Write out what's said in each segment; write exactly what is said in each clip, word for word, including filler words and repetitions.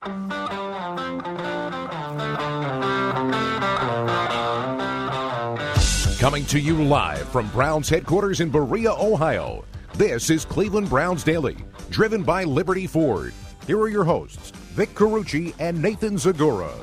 Coming to you live from Browns headquarters in Berea, Ohio, this is Cleveland Browns Daily, driven by Liberty Ford. Here are your hosts, Vic Carucci and Nathan Zagura.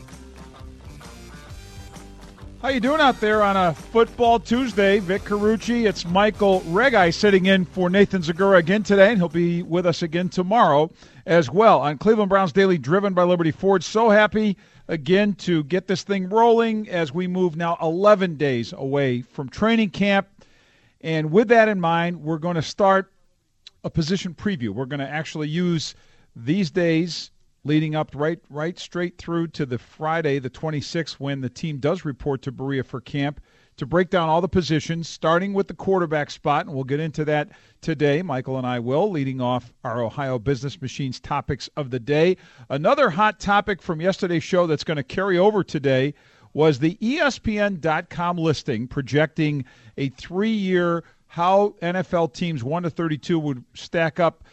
How you doing out there on a football Tuesday? Vic Carucci, it's Michael Regai sitting in for Nathan Zagura again today, and he'll be with us again tomorrow as well on Cleveland Browns Daily, driven by Liberty Ford. So happy again to get this thing rolling as we move now eleven days away from training camp. And with that in mind, we're going to start a position preview. We're going to actually use these days leading up right right straight through to the Friday, the twenty-sixth, when the team does report to Berea for camp, to break down all the positions, starting with the quarterback spot, and we'll get into that today. Michael and I will, leading off our Ohio Business Machines topics of the day. Another hot topic from yesterday's show that's going to carry over today was the E S P N dot com listing projecting a three-year how N F L teams one to thirty-two would stack up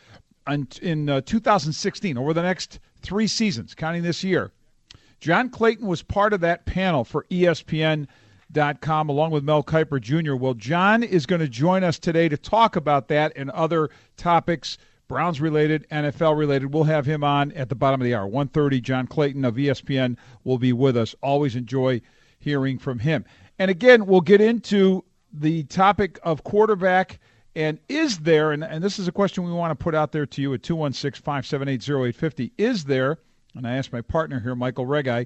in uh, two thousand sixteen, over the next three seasons, counting this year. John Clayton was part of that panel for E S P N dot com along with Mel Kiper Junior Well, John is going to join us today to talk about that and other topics, Browns-related, N F L-related. We'll have him on at the bottom of the hour. one thirty, John Clayton of E S P N will be with us. Always enjoy hearing from him. And again, we'll get into the topic of quarterback. And is there, and, and this is a question we want to put out there to you at two one six, five seven eight, zero eight five zero, is there, and I asked my partner here, Michael Regai,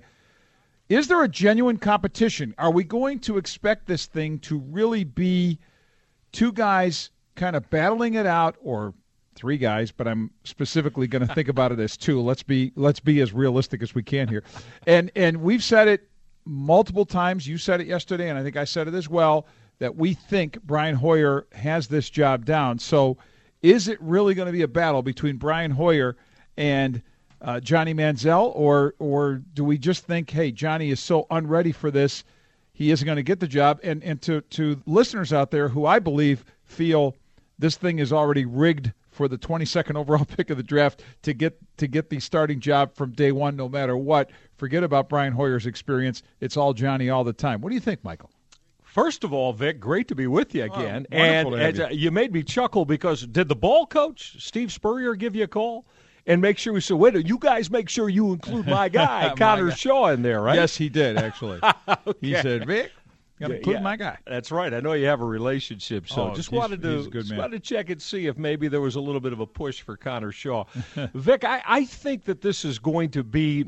is there a genuine competition? Are we going to expect this thing to really be two guys kind of battling it out, or three guys, but I'm specifically going to think about it as two. Let's be let's be as realistic as we can here. And and we've said it multiple times. You said it yesterday, and I think I said it as well, that we think Brian Hoyer has this job down. So is it really going to be a battle between Brian Hoyer and uh, Johnny Manziel, or or do we just think, hey, Johnny is so unready for this, he isn't going to get the job? And, and to, to listeners out there who I believe feel this thing is already rigged for the twenty-second overall pick of the draft to get to get the starting job from day one no matter what, forget about Brian Hoyer's experience. It's all Johnny all the time. What do you think, Michael? First of all, Vic, great to be with you again. Oh, and and you. you made me chuckle because did the ball coach, Steve Spurrier, give you a call and make sure we said, wait, you guys make sure you include my guy, my Connor guy. Shaw, in there, right? Yes, he did, actually. Okay. He said, Vic, got to include yeah, my guy. That's right. I know you have a relationship, so oh, just he's, wanted to just wanted to check and see if maybe there was a little bit of a push for Connor Shaw. Vic, I, I think that this is going to be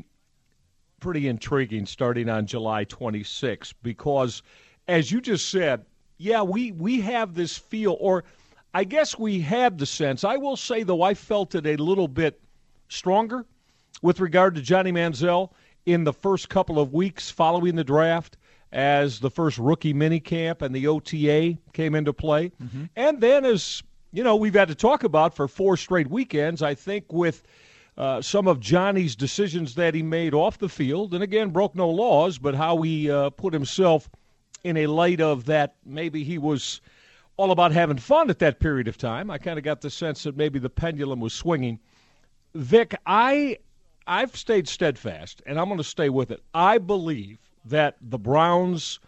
pretty intriguing starting on July twenty-sixth because, as you just said, yeah, we, we have this feel, or I guess we had the sense. I will say, though, I felt it a little bit stronger with regard to Johnny Manziel in the first couple of weeks following the draft as the first rookie minicamp and the O T A came into play. Mm-hmm. And then, as you know, we've had to talk about for four straight weekends, I think with uh, some of Johnny's decisions that he made off the field, and again, broke no laws, but how he uh, put himself in a light of that maybe he was all about having fun at that period of time. I kind of got the sense that maybe the pendulum was swinging. Vic, I, I've stayed steadfast, and I'm going to stay with it. I believe that the Browns'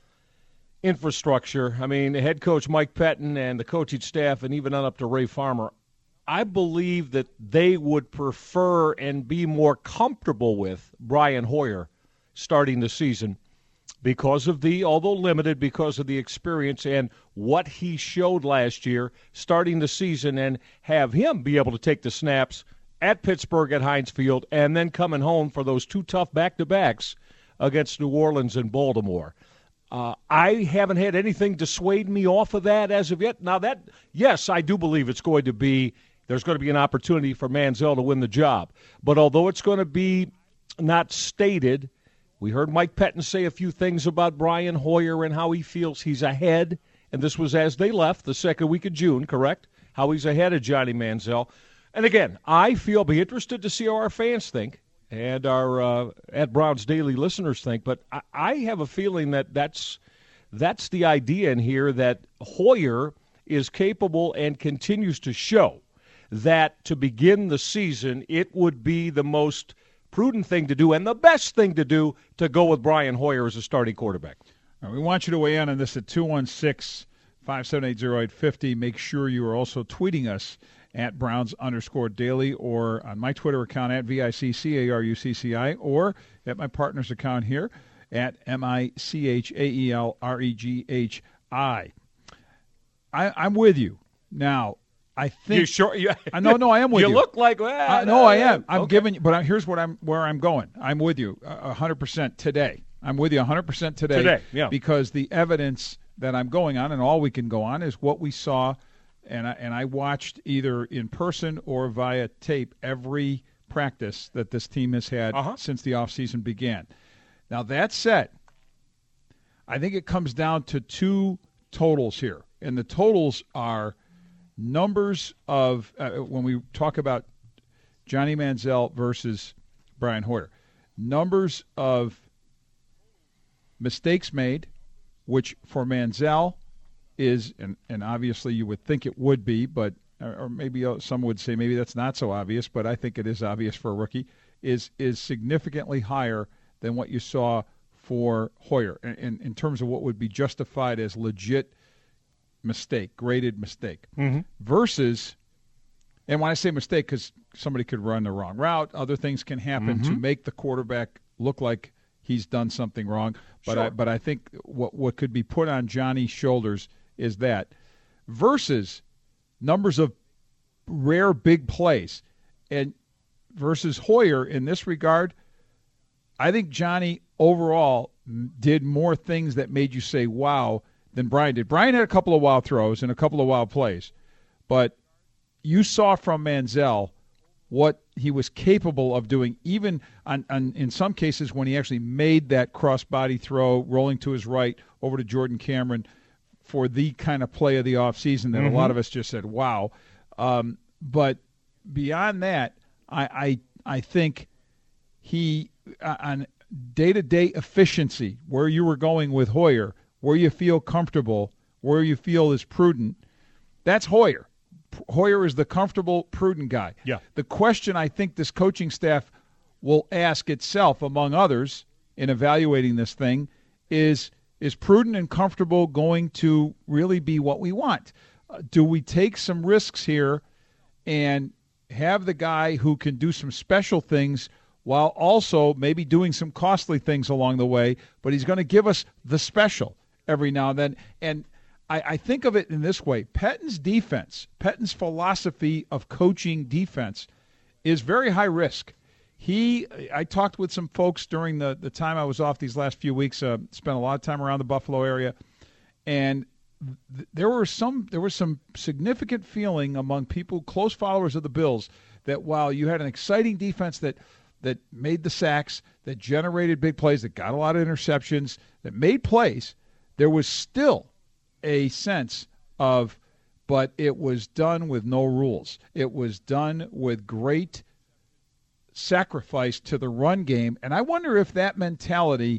infrastructure, I mean, head coach Mike Pettin and the coaching staff and even on up to Ray Farmer, I believe that they would prefer and be more comfortable with Brian Hoyer starting the season because of the, although limited, because of the experience and what he showed last year starting the season, and have him be able to take the snaps at Pittsburgh at Heinz Field and then coming home for those two tough back-to-backs against New Orleans and Baltimore. Uh, I haven't had anything dissuade me off of that as of yet. Now, that, yes, I do believe it's going to be, there's going to be an opportunity for Manziel to win the job. But although it's going to be not stated, we heard Mike Pettin say a few things about Brian Hoyer and how he feels he's ahead. And this was as they left the second week of June, correct? How he's ahead of Johnny Manziel. And again, I feel, be interested to see how our fans think and our uh, at Browns Daily listeners think. But I, I have a feeling that that's, that's the idea in here, that Hoyer is capable and continues to show that to begin the season, it would be the most prudent ththing to do and the best thing to do to go with Brian Hoyer as a starting quarterback. All right, we want you to weigh in on this at two one six, five seven eight, zero eight five zero. Make sure you are also tweeting us at Browns underscore daily or on my Twitter account at V I C C A R U C C I or at my partner's account here at M I C H A E L R E G H I. I, I'm with you. Now, I think you sure? You, I no, no, I am with you. You look like well, uh, no, I am. I'm okay. giving you, but I, here's what I'm where I'm going. I'm with you a hundred percent today. I'm with you a hundred percent today. Today, yeah. Because the evidence that I'm going on, and all we can go on, is what we saw, and I, and I watched either in person or via tape every practice that this team has had uh-huh. since the offseason began. Now that said, I think it comes down to two totals here, and the totals are numbers of uh, when we talk about Johnny Manziel versus Brian Hoyer, numbers of mistakes made, which for Manziel is, and, and obviously you would think it would be, but or maybe some would say maybe that's not so obvious, but I think it is obvious for a rookie, is is significantly higher than what you saw for Hoyer in, in, in terms of what would be justified as legit mistake, graded mistake, mm-hmm. versus, and when I say mistake, because somebody could run the wrong route, other things can happen mm-hmm. to make the quarterback look like he's done something wrong. But sure. I, but I think what what could be put on Johnny's shoulders is that versus numbers of rare big plays, and versus Hoyer in this regard, I think Johnny overall did more things that made you say wow than Brian did. Brian had a couple of wild throws and a couple of wild plays, but you saw from Manziel what he was capable of doing, even on, on, in some cases when he actually made that cross-body throw, rolling to his right over to Jordan Cameron for the kind of play of the offseason that mm-hmm. a lot of us just said, wow. Um, but beyond that, I, I, I think he, uh, on day-to-day efficiency, where you were going with Hoyer, where you feel comfortable, where you feel is prudent, that's Hoyer. Hoyer is the comfortable, prudent guy. Yeah. The question I think this coaching staff will ask itself, among others, in evaluating this thing, is is prudent and comfortable going to really be what we want? Uh, do we take some risks here and have the guy who can do some special things while also maybe doing some costly things along the way, but he's going to give us the special every now and then? And I, I think of it in this way. Pettine's defense, Pettine's philosophy of coaching defense is very high risk. He, I talked with some folks during the, the time I was off these last few weeks, uh, spent a lot of time around the Buffalo area, and th- there were some there was some significant feeling among people, close followers of the Bills, that while you had an exciting defense that that made the sacks, that generated big plays, that got a lot of interceptions, that made plays, there was still a sense of, but it was done with no rules. It was done with great sacrifice to the run game. And I wonder if that mentality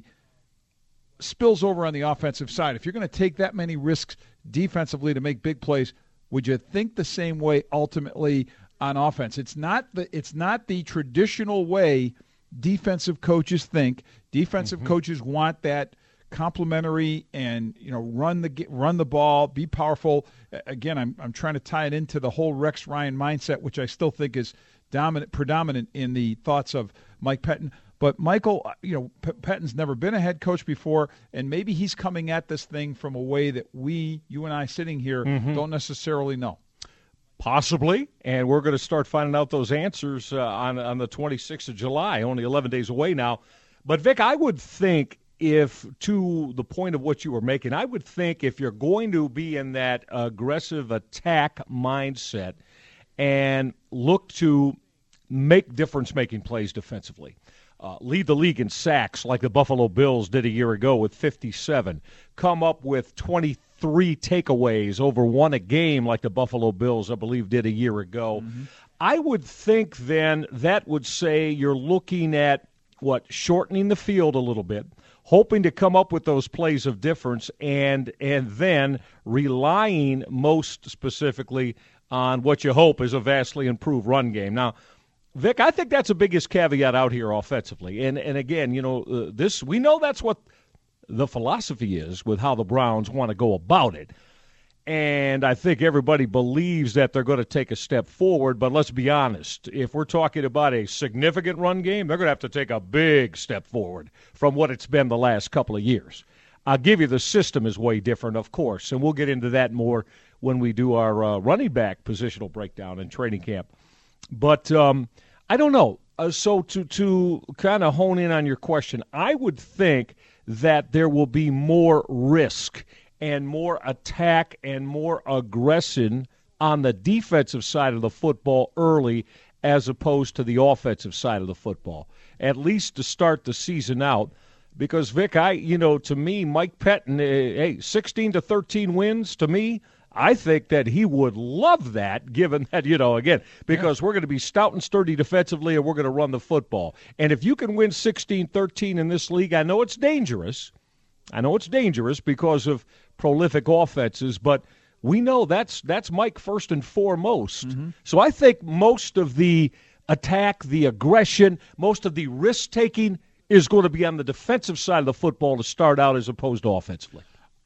spills over on the offensive side. If you're going to take that many risks defensively to make big plays, would you think the same way ultimately on offense? It's not the it's not the traditional way defensive coaches think. Defensive mm-hmm. coaches want that complimentary and, you know, run the run the ball, be powerful. Again, I'm I'm trying to tie it into the whole Rex Ryan mindset, which I still think is dominant, predominant in the thoughts of Mike Pettine. But Michael, you know, P- Pettine's never been a head coach before, and maybe he's coming at this thing from a way that we, you and I sitting here, mm-hmm. don't necessarily know. Possibly, and we're going to start finding out those answers uh, on on the twenty-sixth of July, only eleven days away now. But, Vic, I would think if, to the point of what you were making, I would think if you're going to be in that aggressive attack mindset and look to make difference-making plays defensively, uh, lead the league in sacks like the Buffalo Bills did a year ago with fifty-seven, come up with twenty-three takeaways over one a game like the Buffalo Bills, I believe, did a year ago. Mm-hmm. I would think then that would say you're looking at, what, shortening the field a little bit, hoping to come up with those plays of difference, and and then relying most specifically on what you hope is a vastly improved run game. Now, Vic, I think that's the biggest caveat out here offensively. And and again, you know, uh, this we know that's what the philosophy is with how the Browns want to go about it. And I think everybody believes that they're going to take a step forward. But let's be honest. If we're talking about a significant run game, they're going to have to take a big step forward from what it's been the last couple of years. I'll give you the system is way different, of course, and we'll get into that more when we do our uh, running back positional breakdown in training camp. But um, I don't know. Uh, so to, to kind of hone in on your question, I would think that there will be more risk and more attack and more aggression on the defensive side of the football early as opposed to the offensive side of the football, at least to start the season out. Because, Vic, I, you know, to me, Mike Pettine, uh, hey, sixteen to thirteen wins, to me, I think that he would love that, given that, you know, again, because yeah. we're going to be stout and sturdy defensively and we're going to run the football. And if you can win sixteen thirteen in this league, I know it's dangerous. I know it's dangerous because of prolific offenses, but we know that's that's Mike first and foremost. Mm-hmm. So I think most of the attack, the aggression, most of the risk-taking is going to be on the defensive side of the football to start out as opposed to offensively.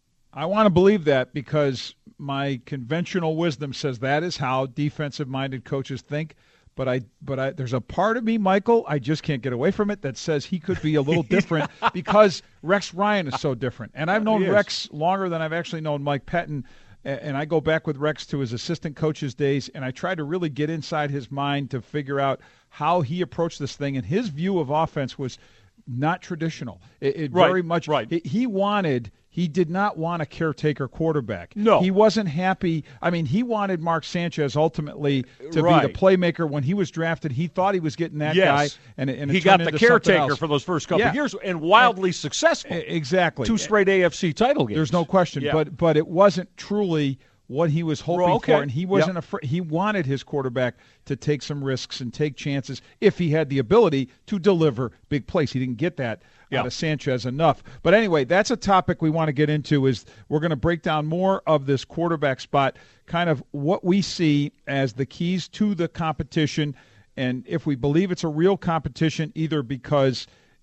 I want to believe that because my conventional wisdom says that is how defensive-minded coaches think. But I, but I, there's a part of me, Michael, I just can't get away from it, that says he could be a little different because Rex Ryan is so different. And I've known Rex longer than I've actually known Mike Pettine, and I go back with Rex to his assistant coach's days, and I try to really get inside his mind to figure out how he approached this thing. And his view of offense was not traditional. It, it right, very much right. It, he wanted. He did not want a caretaker quarterback. No. He wasn't happy. I mean, he wanted Mark Sanchez ultimately to right. be the playmaker. When he was drafted, he thought he was getting that yes. guy. And, and it he got the caretaker else. for those first couple yeah. of years and wildly and, successful. Exactly. Two straight A F C title games. There's no question. Yeah. But but it wasn't truly what he was hoping okay. for, and he wasn't yep. afraid. He wanted his quarterback to take some risks and take chances if he had the ability to deliver big plays. He didn't get that yep. out of Sanchez enough. But anyway, that's a topic we want to get into. Is we're going to break down more of this quarterback spot, kind of what we see as the keys to the competition, and if we believe it's a real competition, either because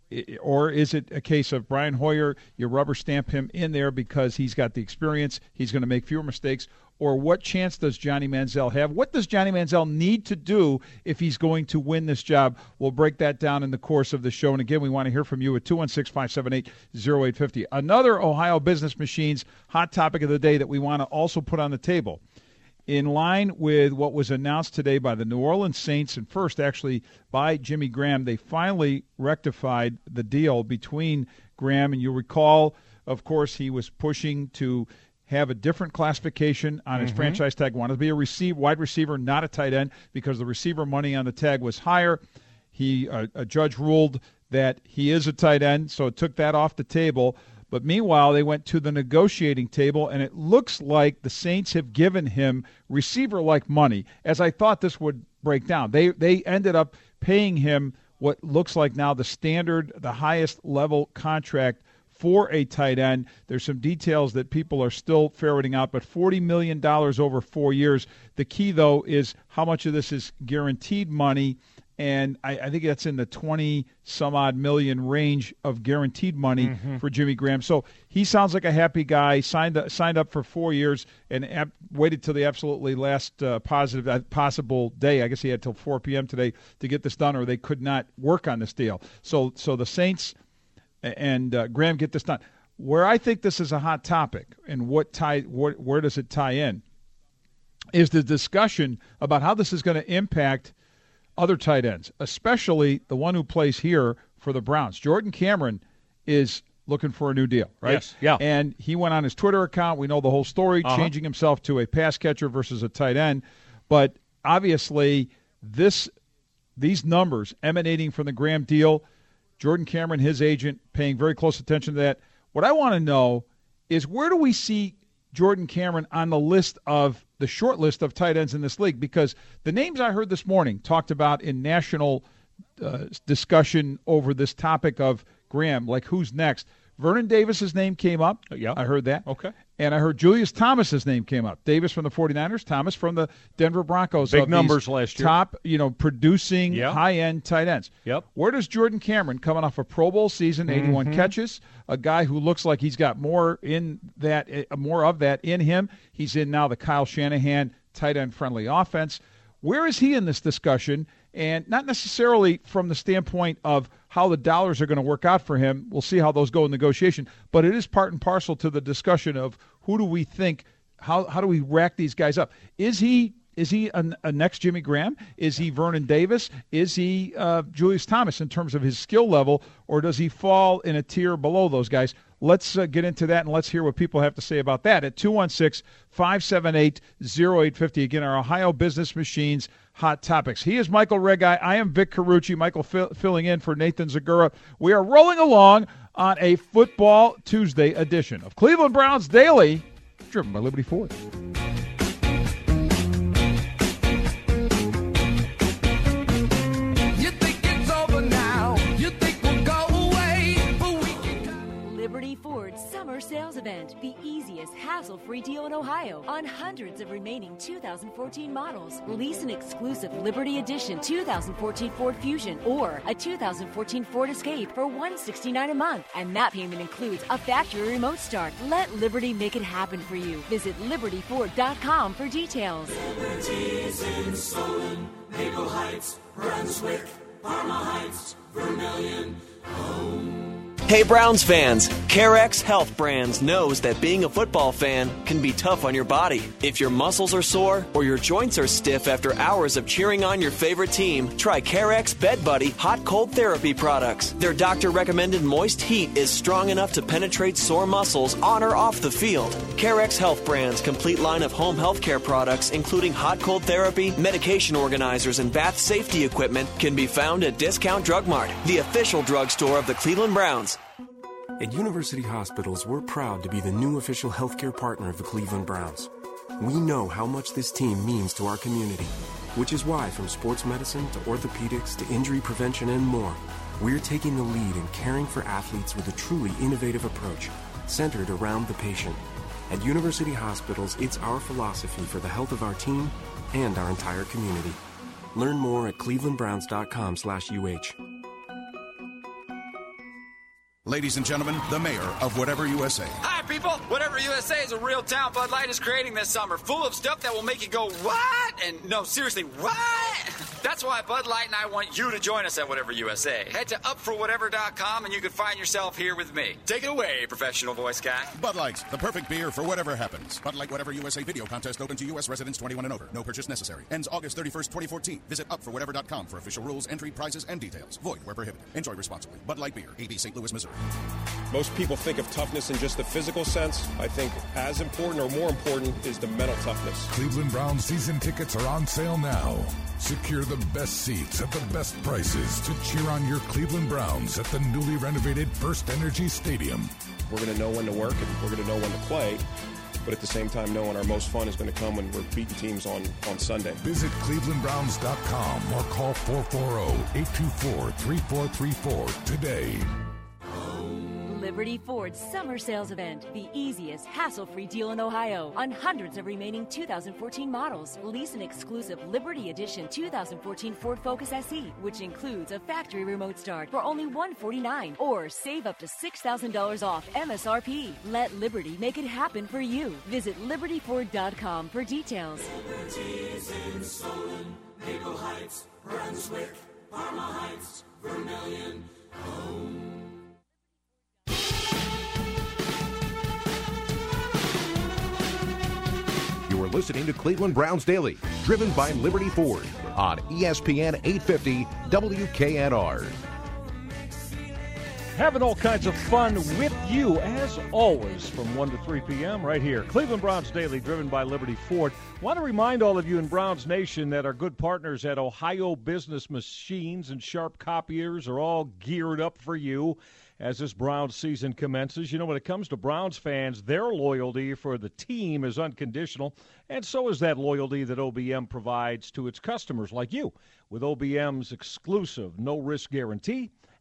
or is it a case of Brian Hoyer, you rubber stamp him in there because he's got the experience, he's going to make fewer mistakes, or what chance does Johnny Manziel have? What does Johnny Manziel need to do if he's going to win this job? We'll break that down in the course of the show. And again, we want to hear from you at two one six, five seven eight, zero eight five zero. Another Ohio Business Machines hot topic of the day that we want to also put on the table, in line with what was announced today by the New Orleans Saints, and first actually by Jimmy Graham. They finally rectified the deal between Graham, and you'll recall, of course, he was pushing to have a different classification on his mm-hmm. franchise tag. Wanted to be a receive, wide receiver, not a tight end, because the receiver money on the tag was higher. He uh, a judge ruled that he is a tight end, so it took that off the table. But meanwhile, they went to the negotiating table, and it looks like the Saints have given him receiver-like money, as I thought this would break down. They they ended up paying him what looks like now the standard, the highest level contract for a tight end. There's some details that people are still ferreting out, but forty million dollars over four years. The key, though, is how much of this is guaranteed money, and I, I think that's in the twenty-some-odd million range of guaranteed money mm-hmm. for Jimmy Graham. So he sounds like a happy guy, signed signed up for four years and ab- waited till the absolutely last uh, positive uh, possible day. I guess he had till four p.m. today to get this done, or they could not work on this deal. So, so the Saints and uh, Graham get this done. Where I think this is a hot topic, and what tie, what, where does it tie in, is the discussion about how this is going to impact other tight ends, especially the one who plays here for the Browns. Jordan Cameron is looking for a new deal, right? Yes, yeah. And he went on his Twitter account. We know the whole story, uh-huh. changing himself to a pass catcher versus a tight end. But obviously, this these numbers emanating from the Graham deal, Jordan Cameron, his agent, paying very close attention to that. What I want to know is, where do we see Jordan Cameron on the list of the short list of tight ends in this league? Because the names I heard this morning talked about in national uh, discussion over this topic of Graham, like who's next. Vernon Davis's name came up. Yeah. I heard that. Okay. And I heard Julius Thomas's name came up. Davis from the 49ers, Thomas from the Denver Broncos. Big of numbers these last year. Top, you know, producing Yeah. high-end tight ends. Yep. Where does Jordan Cameron, coming off a Pro Bowl season, eighty-one Mm-hmm. catches, a guy who looks like he's got more in that, uh, more of that in him. He's in now the Kyle Shanahan tight end-friendly offense. Where is he in this discussion? And not necessarily from the standpoint of how the dollars are going to work out for him. We'll see how those go in negotiation. But it is part and parcel to the discussion of who do we think, how how do we rack these guys up? Is he is he a, a next Jimmy Graham? Is he Vernon Davis? Is he uh, Julius Thomas in terms of his skill level? Or does he fall in a tier below those guys? Let's uh, get into that, and let's hear what people have to say about that at two one six, five seven eight, zero eight five zero. Again, our Ohio Business Machines Hot Topics. He is Michael Regai. I am Vic Carucci. Michael fill, filling in for Nathan Zagura. We are rolling along on a Football Tuesday edition of Cleveland Browns Daily, driven by Liberty Ford. You think it's over now? You think we'll go away? But we Liberty Ford Summer Sales Event, the easiest hassle-free deal in Ohio on hundreds of remaining two thousand fourteen models. Lease an exclusive Liberty Edition two thousand fourteen Ford Fusion or a two thousand fourteen Ford Escape for one hundred sixty-nine dollars a month, and that payment includes a factory remote start. Let Liberty make it happen for you. Visit liberty ford dot com for details. Liberty's in Solon, Maple Heights, Brunswick, Parma Heights, Vermilion, home. Hey Browns fans, Carex Health Brands knows that being a football fan can be tough on your body. If your muscles are sore or your joints are stiff after hours of cheering on your favorite team, try Carex Bed Buddy Hot Cold Therapy products. Their doctor-recommended moist heat is strong enough to penetrate sore muscles on or off the field. Carex Health Brands' complete line of home healthcare products, including hot cold therapy, medication organizers, and bath safety equipment, can be found at Discount Drug Mart, the official drugstore of the Cleveland Browns. At University Hospitals, we're proud to be the new official healthcare partner of the Cleveland Browns. We know how much this team means to our community, which is why from sports medicine to orthopedics to injury prevention and more, we're taking the lead in caring for athletes with a truly innovative approach, centered around the patient. At University Hospitals, it's our philosophy for the health of our team and our entire community. Learn more at cleveland browns dot com slash U H. Ladies and gentlemen, the mayor of Whatever U S A. Hi, people! Whatever U S A is a real town Bud Light is creating this summer, full of stuff that will make you go, what? And no, seriously, what? That's why Bud Light and I want you to join us at Whatever U S A. Head to up for whatever dot com and you can find yourself here with me. Take it away, professional voice guy. Bud Light, the perfect beer for whatever happens. Bud Light Whatever U S A video contest open to U S residents twenty-one and over. No purchase necessary. Ends August thirty-first, twenty fourteen. Visit up for whatever dot com for official rules, entry, prizes, and details. Void where prohibited. Enjoy responsibly. Bud Light Beer, A B Saint Louis, Missouri. Most people think of toughness in just the physical sense. I think as important or more important is the mental toughness. Cleveland Browns season tickets are on sale now. Secure the best seats at the best prices to cheer on your Cleveland Browns at the newly renovated First Energy Stadium. We're going to know when to work and we're going to know when to play, but at the same time knowing our most fun is going to come when we're beating teams on, on Sunday. Visit cleveland browns dot com or call four four zero, eight two four, three four three four today. Liberty Ford Summer Sales Event, the easiest hassle-free deal in Ohio on hundreds of remaining two thousand fourteen models. Lease an exclusive Liberty Edition two thousand fourteen Ford Focus S E, which includes a factory remote start for only one hundred forty-nine dollars, or save up to six thousand dollars off M S R P. Let Liberty make it happen for you. Visit liberty ford dot com for details. Liberty's in Solon, Maple Heights, Brunswick, Parma Heights, Vermilion, home. You are listening to Cleveland Browns Daily, driven by Liberty Ford on E S P N eight fifty W K N R. Having all kinds of fun with you, as always, from one to three p.m. right here. Cleveland Browns Daily, driven by Liberty Ford. Want to remind all of you in Browns Nation that our good partners at Ohio Business Machines and Sharp Copiers are all geared up for you as this Browns season commences. You know, when it comes to Browns fans, their loyalty for the team is unconditional, and so is that loyalty that O B M provides to its customers like you with O B M's exclusive no-risk guarantee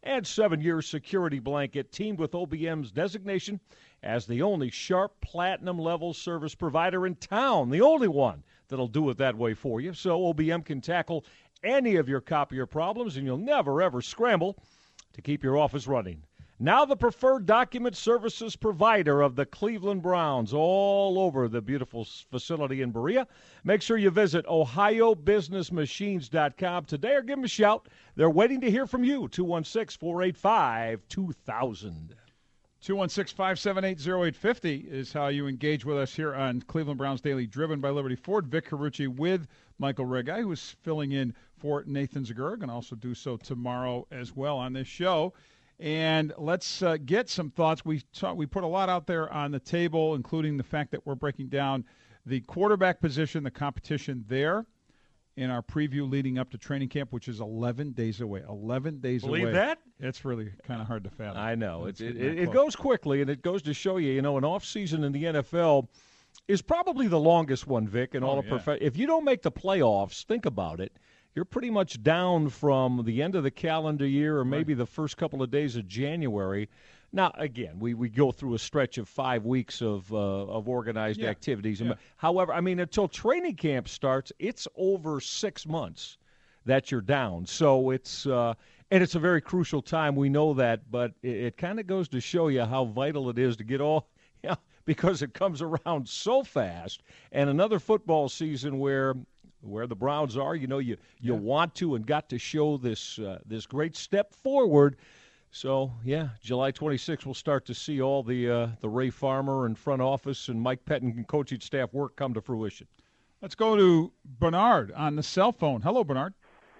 and seven-year security blanket, teamed with O B M's designation as the only Sharp Platinum-level service provider in town, the only one that'll do it that way for you. So O B M can tackle any of your copier problems, and you'll never, ever scramble to keep your office running. Now the preferred document services provider of the Cleveland Browns all over the beautiful facility in Berea. Make sure you visit ohio business machines dot com today or give them a shout. They're waiting to hear from you, two one six, four eight five, two thousand. two one six, five seven eight, zero eight five zero is how you engage with us here on Cleveland Browns Daily, driven by Liberty Ford. Vic Carucci with Michael Regai, who is filling in for Nathan Zegura, and also do so tomorrow as well on this show. And let's uh, get some thoughts. We talk, we put a lot out there on the table, including the fact that we're breaking down the quarterback position, the competition there, in our preview leading up to training camp, which is eleven days away. eleven days Believe away. that? It's really kind of hard to fathom. I know. It's It, getting it, that it close. goes quickly, and it goes to show you, you know, an off-season in the N F L is probably the longest one, Vic, and all Oh, the yeah. prof- If you don't make the playoffs, think about it. You're pretty much down from the end of the calendar year or maybe the first couple of days of January. Now, again, we, we go through a stretch of five weeks of uh, of organized Yeah. activities. Yeah. However, I mean, until training camp starts, it's over six months that you're down. So it's uh, and it's a very crucial time. We know that, but it, it kind of goes to show you how vital it is to get all, yeah, because it comes around so fast. And another football season where where the Browns are, you know, you you Yeah. want to and got to show this uh, this great step forward. So, yeah, July twenty-sixth, we'll start to see all the uh, the Ray Farmer and front office and Mike Pettin and coaching staff work come to fruition. Let's go to Bernard on the cell phone. Hello, Bernard.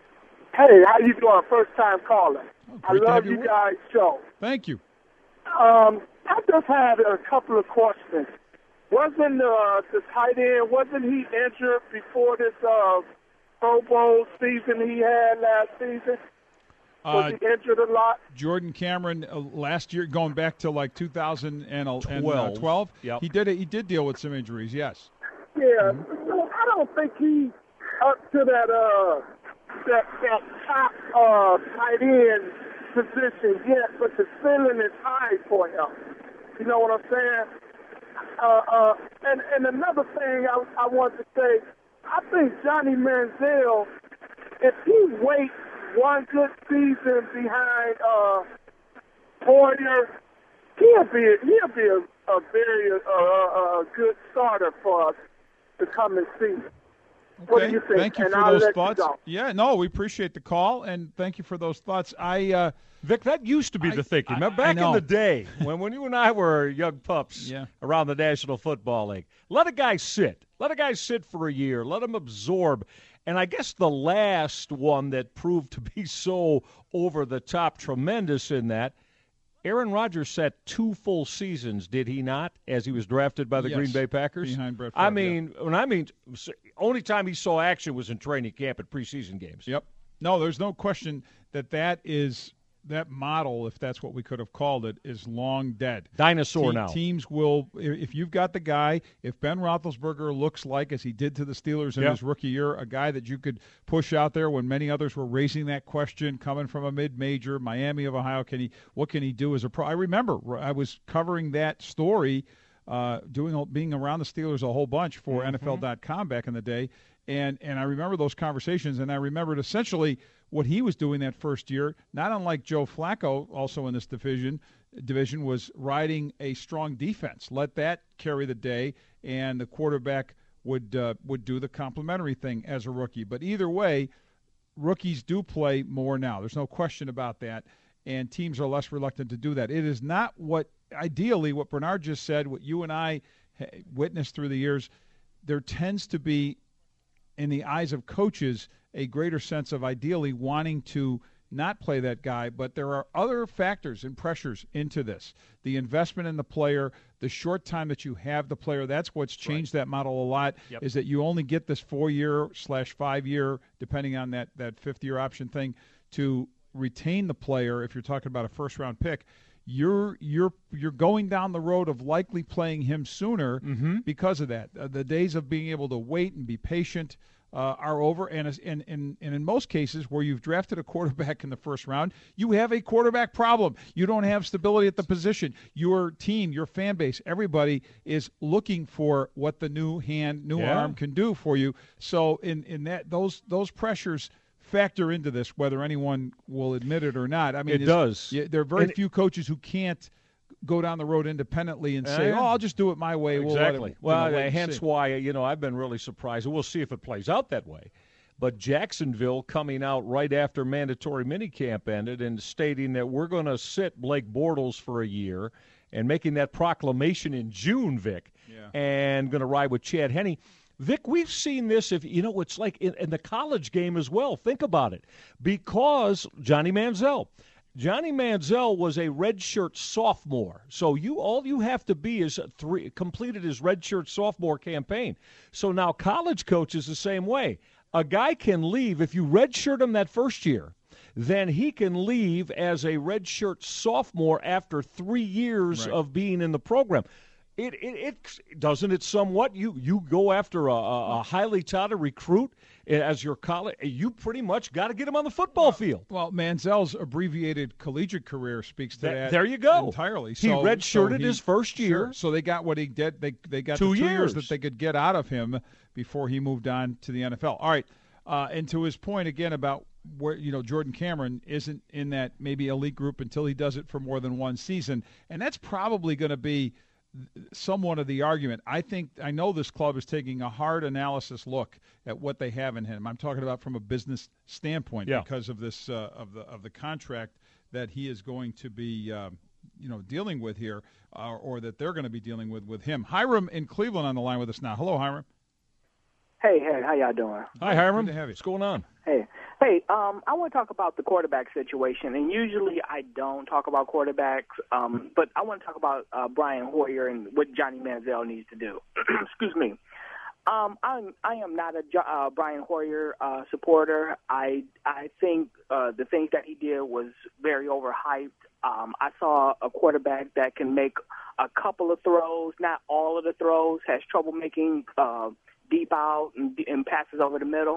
Hey, how you doing? First time caller. Oh, I great to love have you you with- guys' show. Thank you. Um, I just had a couple of questions. Wasn't uh, the tight end, wasn't he injured before this uh, Pro Bowl season he had last season? Was Uh, he injured a lot? Jordan Cameron uh, last year, going back to like two thousand twelve, Twelve. Yep. he did it. He did deal with some injuries. Yes. Yeah, so I don't think he up to that uh that that top uh tight end position yet, but the ceiling is high for him. You know what I'm saying? Uh, uh, and and another thing I I want to say, I think Johnny Manziel, if he waits one good season behind uh Hoyer, he'll be he'll be a, a very uh, uh, a good starter for us to come and see. What do Okay. you think? Thank you And for I'll those let you thoughts. go. Yeah, no, we appreciate the call and thank you for those thoughts. I uh, Vic, that used to be I- the thinking. I- Remember I back in know. the day when, when you and I were young pups Yeah. around the National Football League. Let a guy sit. Let a guy sit for a year. Let him absorb. And I guess the last one that proved to be so over the top, tremendous in that, Aaron Rodgers sat two full seasons, did he not, as he was drafted by the Yes, Green Bay Packers? behind Brett I Favre, yeah. mean, when I mean, only time he saw action was in training camp at preseason games. Yep. No, there's no question that that is that model, if that's what we could have called it, is long dead. Dinosaur Te- now. Teams will, if you've got the guy, if Ben Roethlisberger looks like, as he did to the Steelers in Yeah. his rookie year, a guy that you could push out there when many others were raising that question, coming from a mid-major, Miami of Ohio, can he? What can he do as a pro? I remember I was covering that story, uh, doing being around the Steelers a whole bunch for Mm-hmm. N F L dot com back in the day. And and I remember those conversations, and I remembered essentially what he was doing that first year, not unlike Joe Flacco, also in this division, division was riding a strong defense. Let that carry the day, and the quarterback would uh, would do the complementary thing as a rookie. But either way, rookies do play more now. There's no question about that, and teams are less reluctant to do that. It is not what, ideally, what Bernard just said, what you and I witnessed through the years, there tends to be, in the eyes of coaches, a greater sense of ideally wanting to not play that guy, but there are other factors and pressures into this. The investment in the player, the short time that you have the player, that's what's changed that model a lot, Yep. is that you only get this four-year slash five-year, depending on that, that fifth-year option thing, to retain the player if you're talking about a first-round pick. You're you're you're going down the road of likely playing him sooner Mm-hmm. because of that. Uh, the days of being able to wait and be patient uh, are over. And, and, and, and in most cases where you've drafted a quarterback in the first round, you have a quarterback problem. You don't have stability at the position. Your team, your fan base, everybody is looking for what the new hand, new Yeah. arm can do for you. So in, in that those those pressures factor into this, whether anyone will admit it or not. I mean, It it's- does. yeah, there are very And- few coaches who can't go down the road independently and say, Yeah. "Oh, I'll just do it my way." We'll let it- Exactly. you know, Well, wait and hence see. why, you know, I've been really surprised. We'll see if it plays out that way. But Jacksonville coming out right after mandatory minicamp ended and stating that we're going to sit Blake Bortles for a year and making that proclamation in June, Vic, Yeah. and going to ride with Chad Henne. Vic, we've seen this, if you know, it's like in, in the college game as well. Think about it. Because Johnny Manziel. Johnny Manziel was a redshirt sophomore, so you all you have to be is three completed his redshirt sophomore campaign. So now college coaches the same way. A guy can leave if you redshirt him that first year, then he can leave as a redshirt sophomore after three years Right. of being in the program. It, it it doesn't it somewhat you you go after a, a a highly touted recruit as your college, you pretty much got to get him on the football field. Well, Manziel's abbreviated collegiate career speaks to That- that. there you go. Entirely. He So, redshirted so he- his first year. Sure. So they got what he did. They they got Two the two years. that they could get out of him before he moved on to the N F L. All right. Uh, and to his point again about where you know Jordan Cameron isn't in that maybe elite group until he does it for more than one season, and that's probably going to be somewhat of the argument. I think I know this club is taking a hard analysis look at what they have in him. I'm talking about from a business standpoint Yeah. because of this uh, of the of the contract that he is going to be um, you know dealing with here, uh, or that they're going to be dealing with with him. Hiram in Cleveland on the line with us now. Hello, Hiram. Hey, hey, how y'all doing? Hi, Hiram. Good to have you. What's going on? Hey, hey, um, I want to talk about the quarterback situation, and usually I don't talk about quarterbacks, um, but I want to talk about uh, Brian Hoyer and what Johnny Manziel needs to do. Excuse me. Um, I'm I am not a Jo- uh, Brian Hoyer uh, supporter. I I think uh, the things that he did was very overhyped. Um, I saw a quarterback that can make a couple of throws, not all of the throws, has trouble making uh, deep out and, and passes over the middle.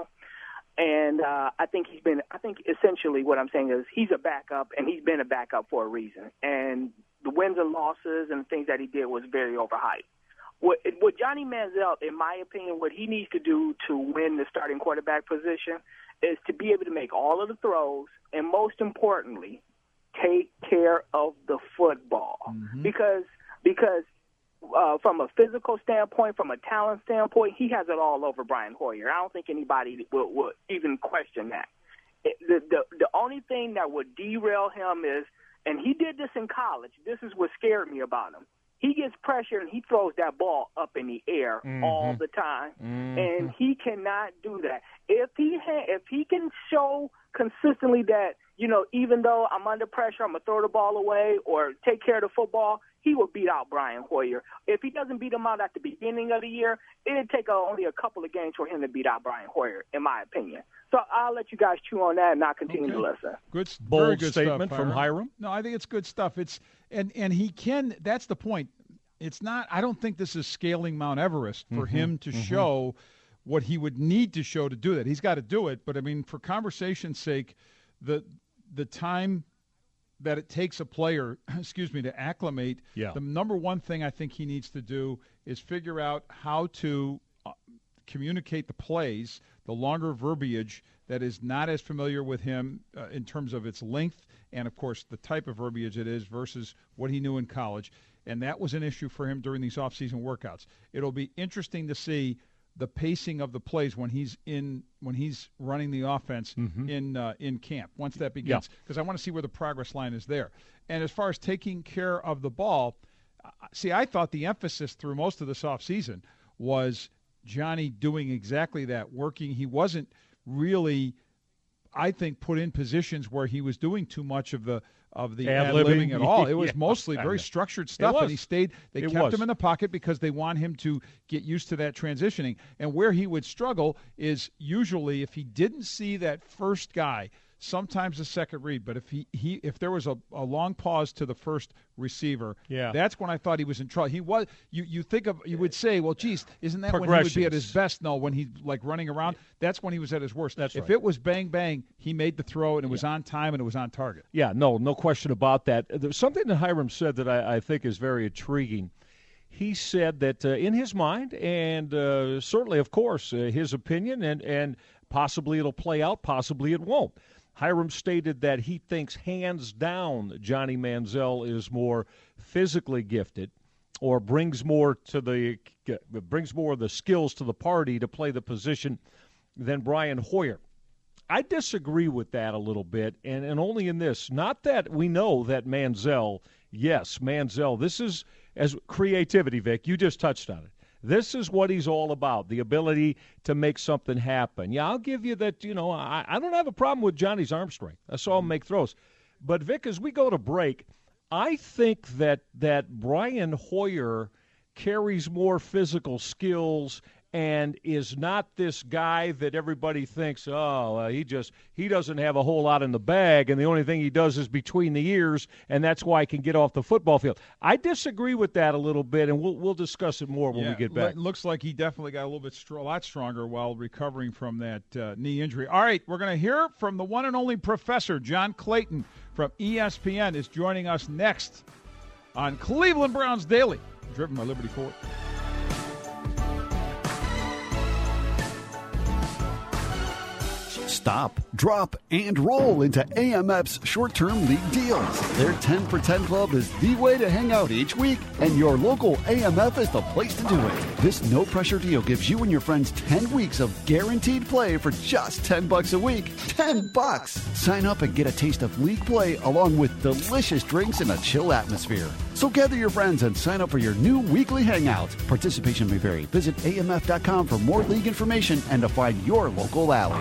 And uh, I think he's been. I think essentially what I'm saying is he's a backup, and he's been a backup for a reason. And the wins and losses and things that he did was very overhyped. What, what Johnny Manziel, in my opinion, what he needs to do to win the starting quarterback position is to be able to make all of the throws, and most importantly, take care of the football. Mm-hmm. Because because uh, from a physical standpoint, from a talent standpoint, he has it all over Brian Hoyer. I don't think anybody will, will even question that. It, the, the the only thing that would derail him is, and he did this in college. This is what scared me about him. He gets pressure and he throws that ball up in the air Mhm. all the time, Mhm. and he cannot do that. If he ha- if he can show consistently that, you know, even though I'm under pressure, I'm gonna throw the ball away or take care of the football, he will beat out Brian Hoyer. If he doesn't beat him out at the beginning of the year, it'd take uh, only a couple of games for him to beat out Brian Hoyer, in my opinion. So I'll let you guys chew on that, and I'll continue to listen. Good, Bold very good statement stuff, from Hiram. No, I think it's good stuff. It's and and he can. That's the point. It's not. I don't think this is scaling Mount Everest for Mhm, him to mhm. show what he would need to show to do that. He's got to do it. But I mean, for conversation's sake, the the time that it takes a player, excuse me, to acclimate. Yeah. The number one thing I think he needs to do is figure out how to uh, communicate the plays, the longer verbiage that is not as familiar with him uh, in terms of its length and, of course, the type of verbiage it is versus what he knew in college. And that was an issue for him during these off-season workouts. It'll be interesting to see the pacing of the plays when he's in when he's running the offense Mhm. in uh, in camp once that begins, because I want to see where the progress line is there. And as far as taking care of the ball, uh, see, I thought the emphasis through most of this offseason was Johnny doing exactly that, working. He wasn't really, I think, put in positions where he was doing too much of the of the Ad-libbing. ad-libbing at all. It was Yeah. mostly I very know. structured It stuff, and was. he stayed. They It kept was. him in the pocket because they want him to get used to that transitioning. And where he would struggle is usually if he didn't see that first guy sometimes a second read. But if he, he if there was a, a long pause to the first receiver, yeah. that's when I thought he was in trouble. He was. You you think of you would say, well, geez, isn't that when he would be at his best? No, when he's like running around, that's when he was at his worst. That's if right. it was bang bang, he made the throw and it was yeah. on time and it was on target. Yeah, no, no question about that. There's something that Hiram said that I, I think is very intriguing. He said that uh, in his mind, and uh, certainly, of course, uh, his opinion, and, and possibly it'll play out, possibly it won't. Hiram stated that he thinks hands down Johnny Manziel is more physically gifted or brings more to the brings more of the skills to the party to play the position than Brian Hoyer. I disagree with that a little bit, and, and only in this. Not that we know that Manziel, yes, Manziel, this is as creativity, Vic. You just touched on it. This is what he's all about, the ability to make something happen. Yeah, I'll give you that, you know, I, I don't have a problem with Johnny's arm strength. I saw him make throws. But, Vic, as we go to break, I think that that Brian Hoyer carries more physical skills and is not this guy that everybody thinks, oh, uh, he just he doesn't have a whole lot in the bag, and the only thing he does is between the ears, and that's why he can get off the football field. I disagree with that a little bit, and we'll we'll discuss it more when yeah, we get back. It looks like he definitely got a little bit str- a lot stronger while recovering from that uh, knee injury. All right, we're going to hear from the one and only Professor John Clayton from E S P N is joining us next on Cleveland Browns Daily, driven by Liberty Ford. Stop, drop, and roll into A M F's short-term league deals. Their ten for ten club is the way to hang out each week, and your local A M F is the place to do it. This no-pressure deal gives you and your friends ten weeks of guaranteed play for just ten bucks a week. ten bucks! Sign up and get a taste of league play along with delicious drinks and a chill atmosphere. So gather your friends and sign up for your new weekly hangout. Participation may vary. Visit A M F dot com for more league information and to find your local alley.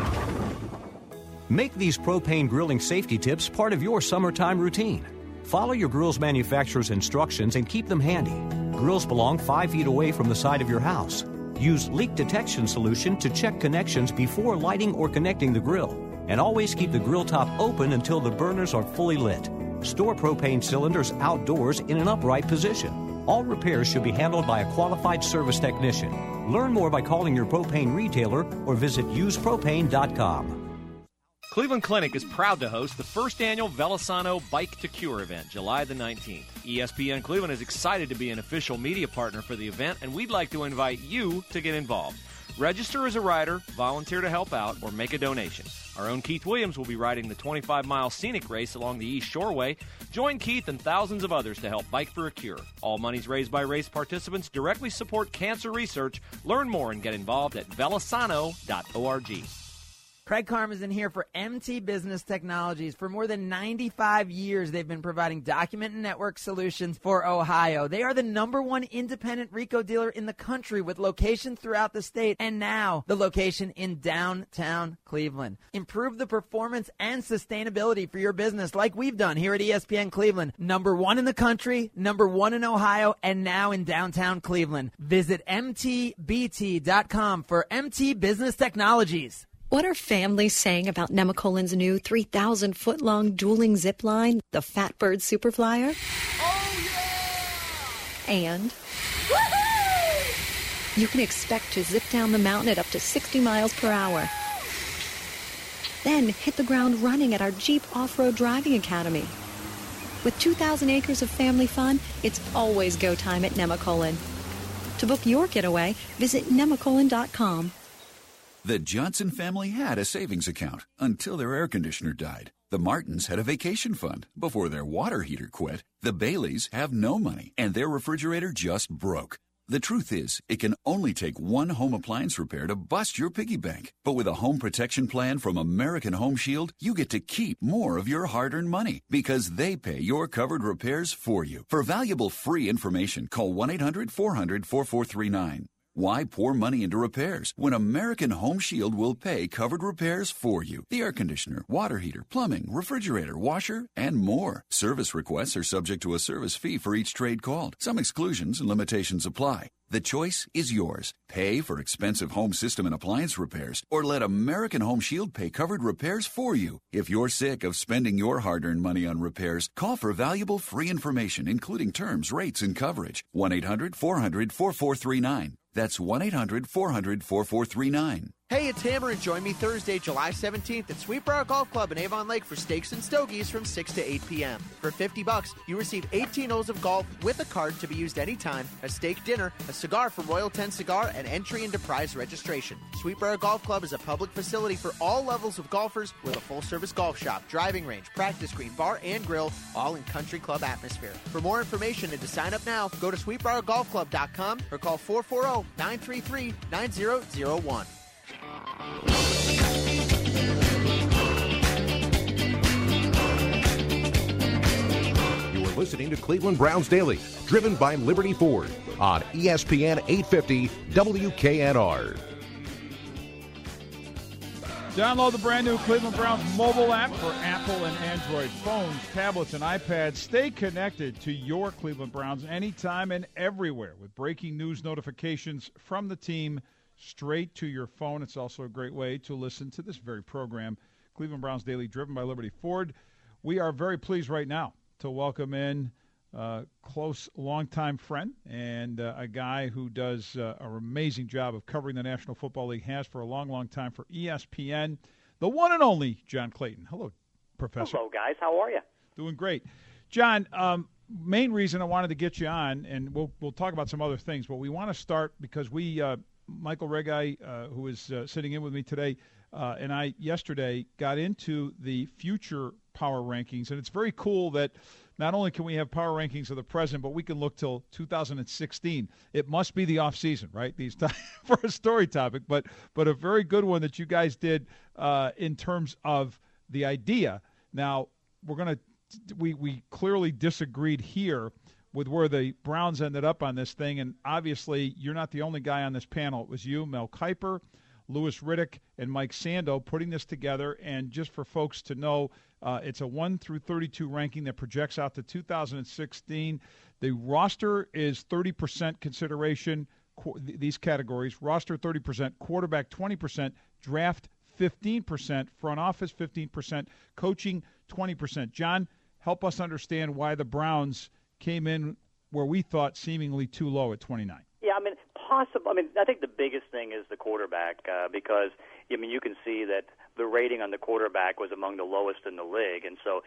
Make these propane grilling safety tips part of your summertime routine. Follow your grill's manufacturer's instructions and keep them handy. Grills belong five feet away from the side of your house. Use leak detection solution to check connections before lighting or connecting the grill. And always keep the grill top open until the burners are fully lit. Store propane cylinders outdoors in an upright position. All repairs should be handled by a qualified service technician. Learn more by calling your propane retailer or visit use propane dot com. Cleveland Clinic is proud to host the first annual Velasano Bike to Cure event, July the nineteenth. E S P N Cleveland is excited to be an official media partner for the event, and we'd like to invite you to get involved. Register as a rider, volunteer to help out, or make a donation. Our own Keith Williams will be riding the twenty-five mile scenic race along the East Shoreway. Join Keith and thousands of others to help Bike for a Cure. All monies raised by race participants directly support cancer research. Learn more and get involved at velasano dot org. Craig Karmazin here for M T Business Technologies. For more than ninety-five years, they've been providing document and network solutions for Ohio. They are the number one independent RICO dealer in the country with locations throughout the state, and now the location in downtown Cleveland. Improve the performance and sustainability for your business like we've done here at E S P N Cleveland. Number one in the country, number one in Ohio, and now in downtown Cleveland. Visit M T B T dot com for M T Business Technologies. What are families saying about Nemacolin's new three thousand foot long dueling zip line, the Fatbird Superflyer? Oh, yeah! And woo-hoo! You can expect to zip down the mountain at up to sixty miles per hour. Then hit the ground running at our Jeep Off-Road Driving Academy. With two thousand acres of family fun, it's always go time at Nemacolin. To book your getaway, visit nemacolin dot com. The Johnson family had a savings account until their air conditioner died. The Martins had a vacation fund before their water heater quit. The Baileys have no money, and their refrigerator just broke. The truth is, it can only take one home appliance repair to bust your piggy bank. But with a home protection plan from American Home Shield, you get to keep more of your hard-earned money because they pay your covered repairs for you. For valuable free information, call one eight hundred four hundred four four three nine. Why pour money into repairs when American Home Shield will pay covered repairs for you? The air conditioner, water heater, plumbing, refrigerator, washer, and more. Service requests are subject to a service fee for each trade called. Some exclusions and limitations apply. The choice is yours. Pay for expensive home system and appliance repairs, or let American Home Shield pay covered repairs for you. If you're sick of spending your hard-earned money on repairs, call for valuable free information, including terms, rates, and coverage. one eight hundred four hundred four four three nine. That's one eight hundred four hundred four four three nine. Hey, it's Hammer, and join me Thursday, July seventeenth at Sweetbriar Golf Club in Avon Lake for Steaks and Stogies from six to eight p.m. For fifty bucks, you receive eighteen holes of golf with a card to be used anytime, a steak dinner, a cigar from Royal ten Cigar, and entry into prize registration. Sweetbriar Golf Club is a public facility for all levels of golfers with a full-service golf shop, driving range, practice green, bar, and grill, all in country club atmosphere. For more information and to sign up now, go to sweetbriar golf club dot com or call four four zero, nine three three, nine zero zero one. You are listening to Cleveland Browns Daily, driven by Liberty Ford on E S P N eight fifty W K N R. Download the brand new Cleveland Browns mobile app for Apple and Android phones, tablets, and iPads. Stay connected to your Cleveland Browns anytime and everywhere with breaking news notifications from the team straight to your phone. It's also a great way to listen to this very program, Cleveland Browns Daily, driven by Liberty Ford. We are very pleased right now to welcome in a close, longtime friend and uh, a guy who does uh, an amazing job of covering the National Football League, has for a long, long time for E S P N, the one and only John Clayton. Hello, Professor. Hello, guys. How are you? Doing great. John, um, main reason I wanted to get you on, and we'll we'll talk about some other things, but we want to start because we uh, – Michael Regai, uh, who is uh, sitting in with me today, uh, and I yesterday got into the future power rankings. And it's very cool that not only can we have power rankings of the present, but we can look till two thousand sixteen. It must be the off season, right? These t- for a story topic, but but a very good one that you guys did uh, in terms of the idea. Now we're gonna we we clearly disagreed here with where the Browns ended up on this thing. And obviously you're not the only guy on this panel. It was you, Mel Kiper, Louis Riddick, and Mike Sando putting this together. And just for folks to know, uh, it's a one through thirty-two ranking that projects out to two thousand sixteen. The roster is thirty percent consideration, qu- these categories. Roster thirty percent, quarterback twenty percent, draft fifteen percent, front office fifteen percent, coaching twenty percent. John, help us understand why the Browns came in where we thought seemingly too low at twenty-nine. Yeah, I mean, possible. I mean, I think the biggest thing is the quarterback uh, because, I mean, you can see that the rating on the quarterback was among the lowest in the league. And so,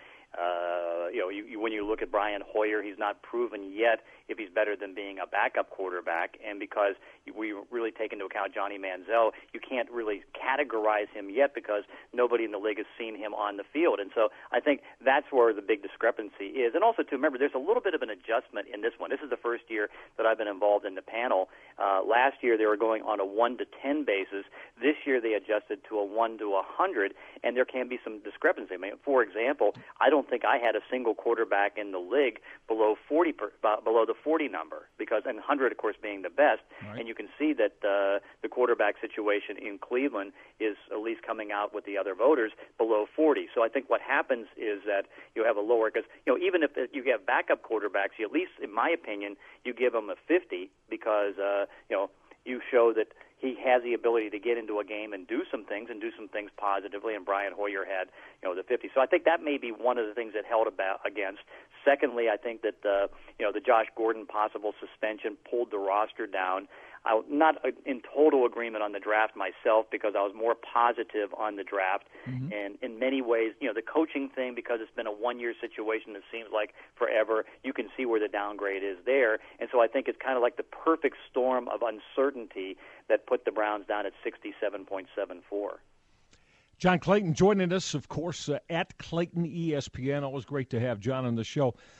uh, you know, you, you, when you look at Brian Hoyer, he's not proven yet if he's better than being a backup quarterback. And because we really take into account Johnny Manziel, you can't really categorize him yet because nobody in the league has seen him on the field. And so I think that's where the big discrepancy is. And also, to remember, there's a little bit of an adjustment in this one. This is the first year that I've been involved in the panel. Uh, last year they were going on a one to ten basis. This year they adjusted to a one to one hundred, and there can be some discrepancy. I mean, for example, I don't think I had a single quarterback in the league below forty per, uh, below the forty number, because and one hundred, of course, being the best. Right. And you can see that uh, the quarterback situation in Cleveland is at least coming out with the other voters below forty. So I think what happens is that you have a lower, because you know even if you have backup quarterbacks, you at least, in my opinion, you give them a fifty because uh, you know you show that he has the ability to get into a game and do some things and do some things positively, and Brian Hoyer had, you know, the fifty. So I think that may be one of the things that held about against. Secondly, I think that, uh, you know, the Josh Gordon possible suspension pulled the roster down. I'm not in total agreement on the draft myself because I was more positive on the draft. Mm-hmm. And in many ways, you know, the coaching thing, because it's been a one-year situation that seems like forever, you can see where the downgrade is there. And so I think it's kind of like the perfect storm of uncertainty that put the Browns down at sixty-seven point seven four. John Clayton joining us, of course, uh, at Clayton E S P N. Always great to have John on the show.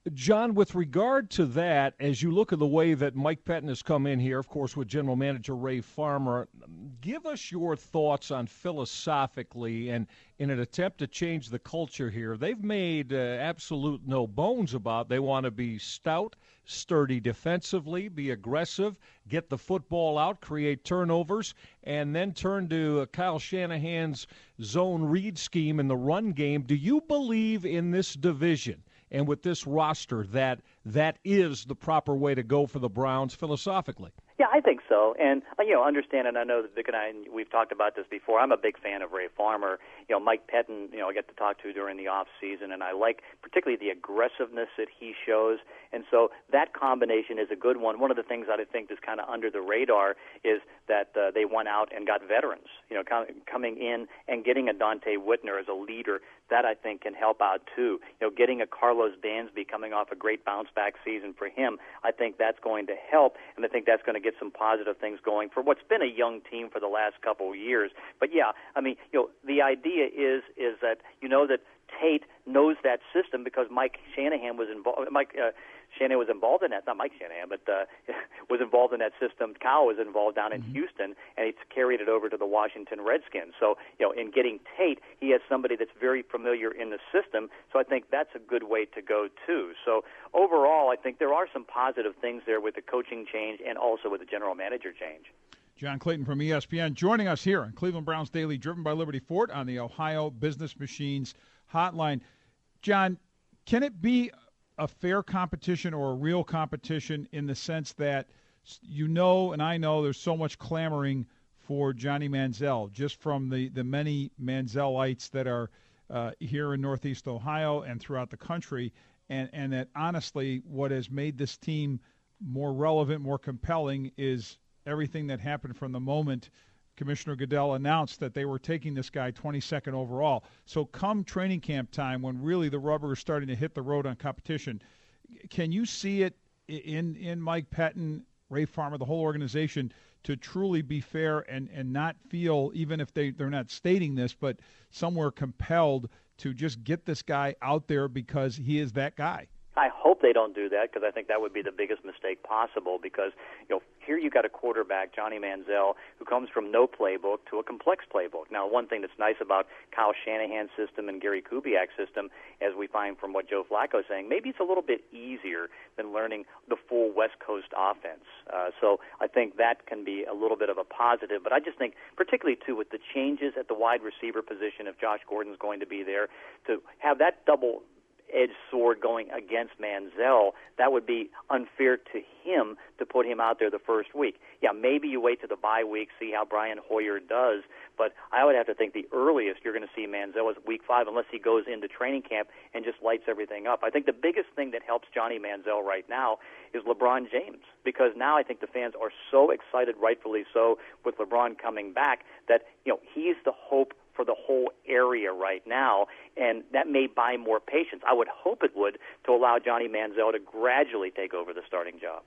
John, with regard to that, as you look at the way that Mike Pettine has come in here, of course, with General Manager Ray Farmer, give us your thoughts on philosophically and in an attempt to change the culture here. They've made uh, absolute no bones about they want to be stout, sturdy defensively, be aggressive, get the football out, create turnovers, and then turn to uh, Kyle Shanahan's zone read scheme in the run game. Do you believe in this division and with this roster that that is the proper way to go for the Browns philosophically? Yeah, I think so. And, uh, you know, understand, and I know that Vic and I, we've talked about this before, I'm a big fan of Ray Farmer. You know, Mike Pettine, you know, I get to talk to during the off season, and I like particularly the aggressiveness that he shows. And so that combination is a good one. One of the things that I think is kind of under the radar is that uh, they went out and got veterans, you know, com- coming in and getting a Dante Whitner as a leader. That, I think, can help out, too. You know, getting a Carlos Dansby coming off a great bounce-back season for him, I think that's going to help, and I think that's going to get some positive things going for what's been a young team for the last couple of years. But, yeah, I mean, you know, the idea is is that, you know, that Tate knows that system because Mike Shanahan was involved. Mike uh, Shanahan was involved in that. Not Mike Shanahan, but uh, was involved in that system. Kyle was involved down in mm-hmm. Houston, and he's carried it over to the Washington Redskins. So, you know, in getting Tate, he has somebody that's very familiar in the system. So I think that's a good way to go too. So overall, I think there are some positive things there with the coaching change and also with the general manager change. John Clayton from E S P N joining us here on Cleveland Browns Daily, driven by Liberty Ford on the Ohio Business Machines hotline. John, can it be a fair competition or a real competition in the sense that you know and I know there's so much clamoring for Johnny Manziel just from the, the many Manzielites that are uh, here in Northeast Ohio and throughout the country, and, and that honestly what has made this team more relevant, more compelling is everything that happened from the moment Commissioner Goodell announced that they were taking this guy twenty-second overall. So come training camp time when really the rubber is starting to hit the road on competition, can you see it in in Mike Pettine, Ray Farmer, the whole organization, to truly be fair and, and not feel, even if they, they're not stating this, but somewhere compelled to just get this guy out there because he is that guy? I hope they don't do that because I think that would be the biggest mistake possible because, you know, here you got a quarterback, Johnny Manziel, who comes from no playbook to a complex playbook. Now, one thing that's nice about Kyle Shanahan's system and Gary Kubiak's system, as we find from what Joe Flacco is saying, maybe it's a little bit easier than learning the full West Coast offense. Uh, so I think that can be a little bit of a positive. But I just think, particularly, too, with the changes at the wide receiver position, if Josh Gordon's going to be there, to have that double edged sword going against Manziel, that would be unfair to him to put him out there the first week. Yeah, maybe you wait to the bye week, see how Brian Hoyer does, but I would have to think the earliest you're going to see Manziel is week five unless he goes into training camp and just lights everything up. I think the biggest thing that helps Johnny Manziel right now is LeBron James, because now I think the fans are so excited, rightfully so, with LeBron coming back that, you know, he's the hope for the whole area right now, and that may buy more patience. I would hope it would, to allow Johnny Manziel to gradually take over the starting job.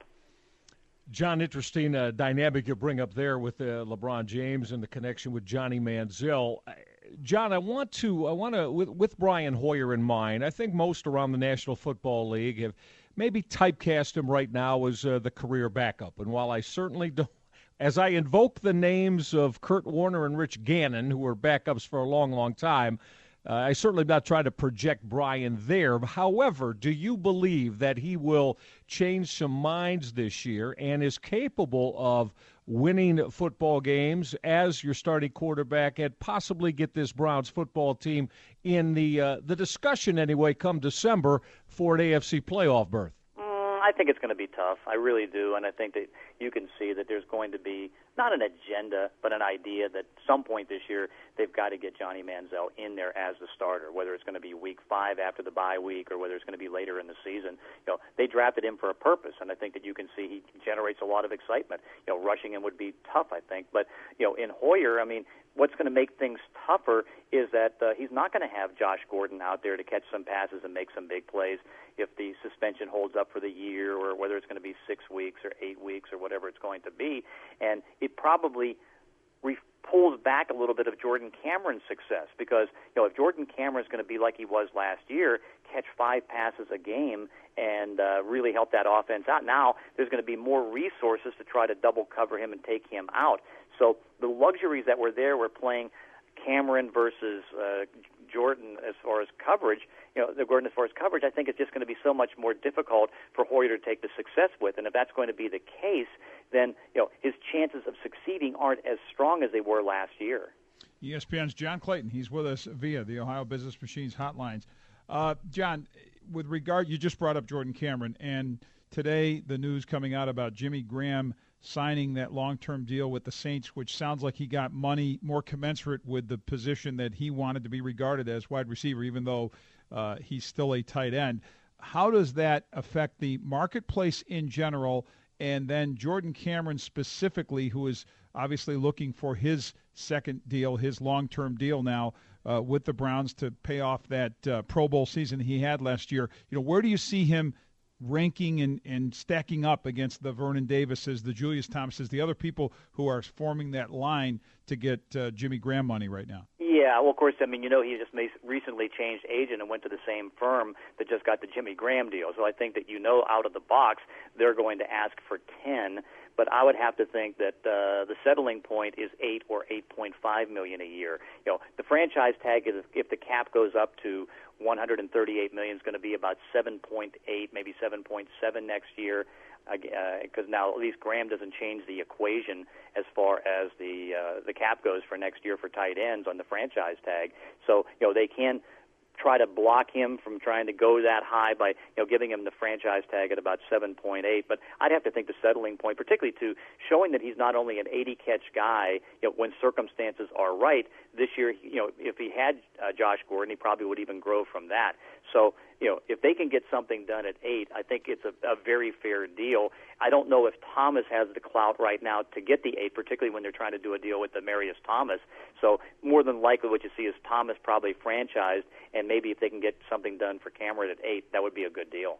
John, interesting uh, dynamic you bring up there with uh, LeBron James and the connection with Johnny Manziel. John, I want to, I want to, with, with Brian Hoyer in mind, I think most around the National Football League have maybe typecast him right now as uh, the career backup. And while I certainly don't, as I invoke the names of Kurt Warner and Rich Gannon, who were backups for a long, long time, uh, I certainly am not trying to project Brian there. However, do you believe that he will change some minds this year and is capable of winning football games as your starting quarterback and possibly get this Browns football team in the uh, the discussion anyway come December for an A F C playoff berth? I think it's going to be tough. I really do, and I think that you can see that there's going to be not an agenda, but an idea that at some point this year they've got to get Johnny Manziel in there as the starter, whether it's going to be week five after the bye week or whether it's going to be later in the season. You know, they drafted him for a purpose, and I think that you can see he generates a lot of excitement. You know, rushing him would be tough, I think. But, you know, in Hoyer, I mean, what's going to make things tougher is that uh, he's not going to have Josh Gordon out there to catch some passes and make some big plays if the suspension holds up for the year, or whether it's going to be six weeks or eight weeks or whatever it's going to be. And it probably re- pulls back a little bit of Jordan Cameron's success because, you know, if Jordan Cameron's going to be like he was last year, catch five passes a game and uh, really help that offense out. Now there's going to be more resources to try to double cover him and take him out. So the luxuries that were there were playing Cameron versus uh, Jordan as far as coverage, you know, the Gordon as far as coverage, I think it's just going to be so much more difficult for Hoyer to take the success with. And if that's going to be the case, then, you know, his chances of succeeding aren't as strong as they were last year. E S P N's John Clayton. He's with us via the Ohio Business Machines hotlines. Uh, John, with regard, you just brought up Jordan Cameron, and today the news coming out about Jimmy Graham signing that long-term deal with the Saints, which sounds like he got money more commensurate with the position that he wanted to be regarded as wide receiver, even though uh, he's still a tight end. How does that affect the marketplace in general, and then Jordan Cameron specifically, who is obviously looking for his second deal, his long-term deal now uh, with the Browns to pay off that uh, Pro Bowl season he had last year? You know, where do you see him ranking and, and stacking up against the Vernon Davises, the Julius Thomases, the other people who are forming that line to get uh, Jimmy Graham money right now? Yeah, well, of course, I mean, you know, he just may, recently changed agent and went to the same firm that just got the Jimmy Graham deal. So I think that, you know, out of the box, they're going to ask for ten. But I would have to think that uh, the settling point is eight or eight point five million a year. You know, the franchise tag is, if the cap goes up to one hundred thirty-eight million, is going to be about seven point eight, maybe seven point seven next year. Because uh, now at least Graham doesn't change the equation as far as the uh, the cap goes for next year for tight ends on the franchise tag. So, you know, they can try to block him from trying to go that high by, you know, giving him the franchise tag at about seven point eight. But I'd have to think the settling point, particularly to showing that he's not only an eighty-catch guy, you know, when circumstances are right. This year, you know, if he had uh, Josh Gordon, he probably would even grow from that. So, you know, if they can get something done at eight, I think it's a, a very fair deal. I don't know if Thomas has the clout right now to get the eight, particularly when they're trying to do a deal with Demaryius Thomas. So more than likely what you see is Thomas probably franchised, and maybe if they can get something done for Cameron at eight, that would be a good deal.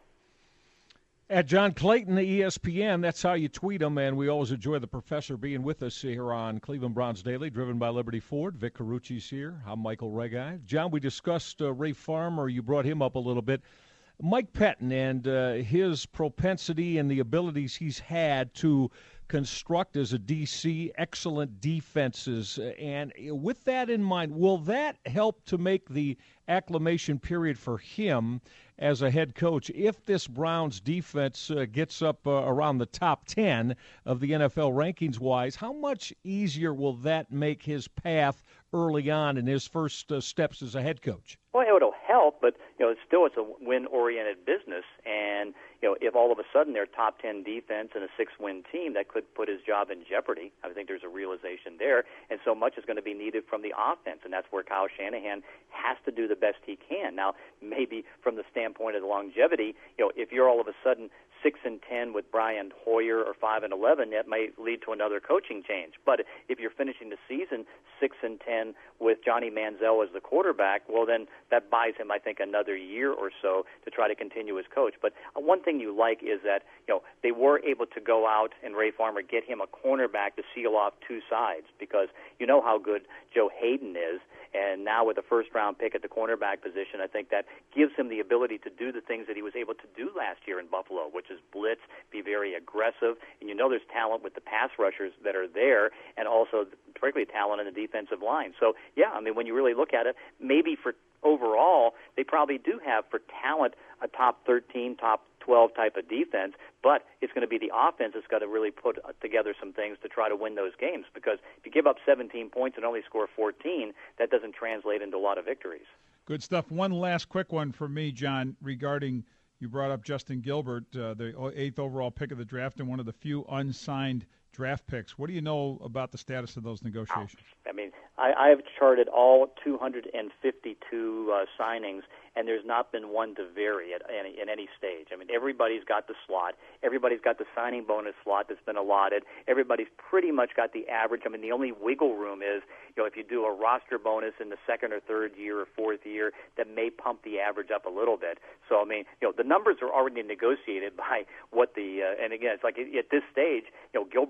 At John Clayton, the E S P N, that's how you tweet him, and we always enjoy the professor being with us here on Cleveland Browns Daily, driven by Liberty Ford. Vic Carucci's here. I'm Michael Regai. John, we discussed uh, Ray Farmer. You brought him up a little bit. Mike Pettine and uh, his propensity and the abilities he's had to construct as a D C excellent defenses. And with that in mind, will that help to make the acclimation period for him as a head coach if this Browns defense uh, gets up uh, around the top ten of the N F L rankings-wise? How much easier will that make his path early on in his first uh, steps as a head coach? Well, it'll help, but, you know, it's still it's a win-oriented business. And, you know, if all of a sudden they're top ten defense and a six-win team, that could put his job in jeopardy. I think there's a realization there. And so much is going to be needed from the offense, and that's where Kyle Shanahan has to do the best he can. Now, maybe from the standpoint of the longevity, you know, if you're all of a sudden six and ten with Brian Hoyer or five and eleven, that may lead to another coaching change. But if you're finishing the season six and ten with Johnny Manziel as the quarterback, well, then that buys him, I think, another year or so to try to continue as coach. But one thing you like is that, you know, they were able to go out and Ray Farmer get him a cornerback to seal off two sides, because you know how good Joe Hayden is. And now with a first-round pick at the cornerback position, I think that gives him the ability to do the things that he was able to do last year in Buffalo, which is blitz, be very aggressive. And you know there's talent with the pass rushers that are there, and also particularly talent in the defensive line. So, yeah, I mean, when you really look at it, maybe for overall, they probably do have for talent a top thirteen, top twelve type of defense, but it's going to be the offense that's got to really put together some things to try to win those games, because if you give up seventeen points and only score fourteen, that doesn't translate into a lot of victories. Good stuff. One last quick one for me, John, regarding you brought up Justin Gilbert, uh, the eighth overall pick of the draft and one of the few unsigned draft picks. What do you know about the status of those negotiations? I mean, I, I have charted all two hundred fifty-two uh, signings, and there's not been one to vary at any, in any stage. I mean, everybody's got the slot. Everybody's got the signing bonus slot that's been allotted. Everybody's pretty much got the average. I mean, the only wiggle room is, you know, if you do a roster bonus in the second or third year or fourth year, that may pump the average up a little bit. So, I mean, you know, the numbers are already negotiated by what the, uh, and again, it's like at this stage, you know, Gilbert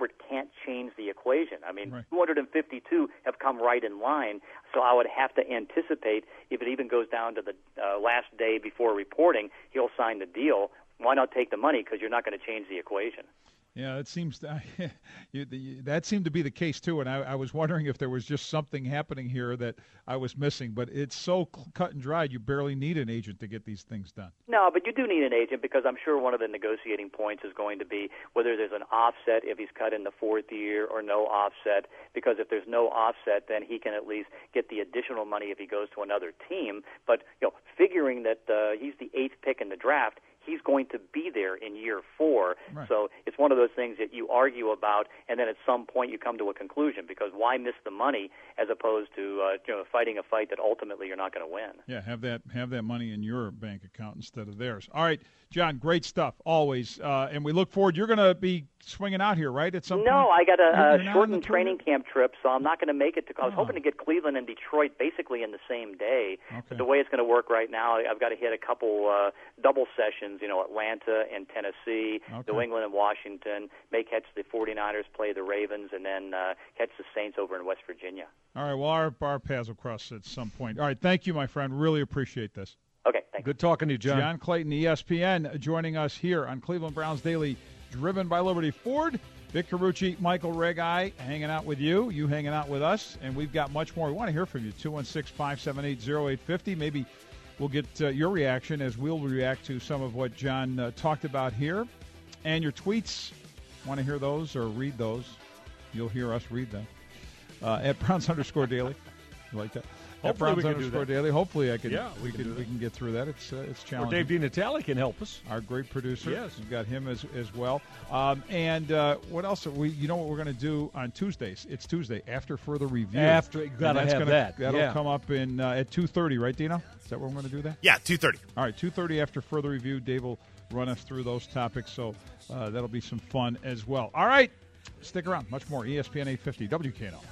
Ford can't change the equation. I mean, Right. two hundred fifty-two have come right in line, so I would have to anticipate if it even goes down to the uh, last day before reporting, he'll sign the deal. Why not take the money? Because you're not going to change the equation. Yeah, it seems to, you, the, that seemed to be the case too, and I, I was wondering if there was just something happening here that I was missing. But it's so cut and dried, you barely need an agent to get these things done. No, but you do need an agent because I'm sure one of the negotiating points is going to be whether there's an offset if he's cut in the fourth year or no offset. Because if there's no offset, then he can at least get the additional money if he goes to another team. But you know, figuring that uh, he's the eighth pick in the draft, he's going to be there in year four. Right. So it's one of those things that you argue about, and then at some point you come to a conclusion, because why miss the money as opposed to uh, you know, fighting a fight that ultimately you're not going to win? Yeah, have that have that money in your bank account instead of theirs. All right, John, great stuff, always. Uh, and we look forward. You're going to be swinging out here, right, at some No, point? I got You're- a, you're a not shortened on the training camp trip, so I'm not going to make it. To, I was Oh. hoping to get Cleveland and Detroit basically in the same day. Okay. But the way it's going to work right now, I've got to hit a couple uh, double sessions, you know, Atlanta and Tennessee, Okay. New England and Washington, may catch the 49ers, play the Ravens, and then uh, catch the Saints over in West Virginia. All right, well, our, our paths will cross at some point. All right, thank you, my friend. Really appreciate this. Okay, thanks. Good talking to you, John. John Clayton, E S P N, joining us here on Cleveland Browns Daily, driven by Liberty Ford. Vic Carucci, Michael Regai, hanging out with you, you hanging out with us, and we've got much more. We want to hear from you, two one six, five seven eight, zero eight five zero. Maybe we'll get uh, your reaction as we'll react to some of what John uh, talked about here. And your tweets, want to hear those or read those? You'll hear us read them. Uh, at Browns underscore daily. You like that? At Hopefully Browns we can do underscore that. daily. Hopefully I can. Yeah, we, we can can. do We that. can get through that. It's uh, it's Or challenging. Dave DiNatale can help us. Our great producer. Yes. We've got him as as well. Um, and uh, what else? Are we, you know what we're going to do on Tuesdays? It's Tuesday after further review. After- And gotta that's have gonna, that, That'll yeah. come up in uh, at two thirty, right, Dino? Is that where we're going to do that? Yeah, two thirty. All right, two thirty after further review. Dave will run us through those topics, so uh, that'll be some fun as well. All right, stick around. Much more. E S P N eight fifty, W K N L.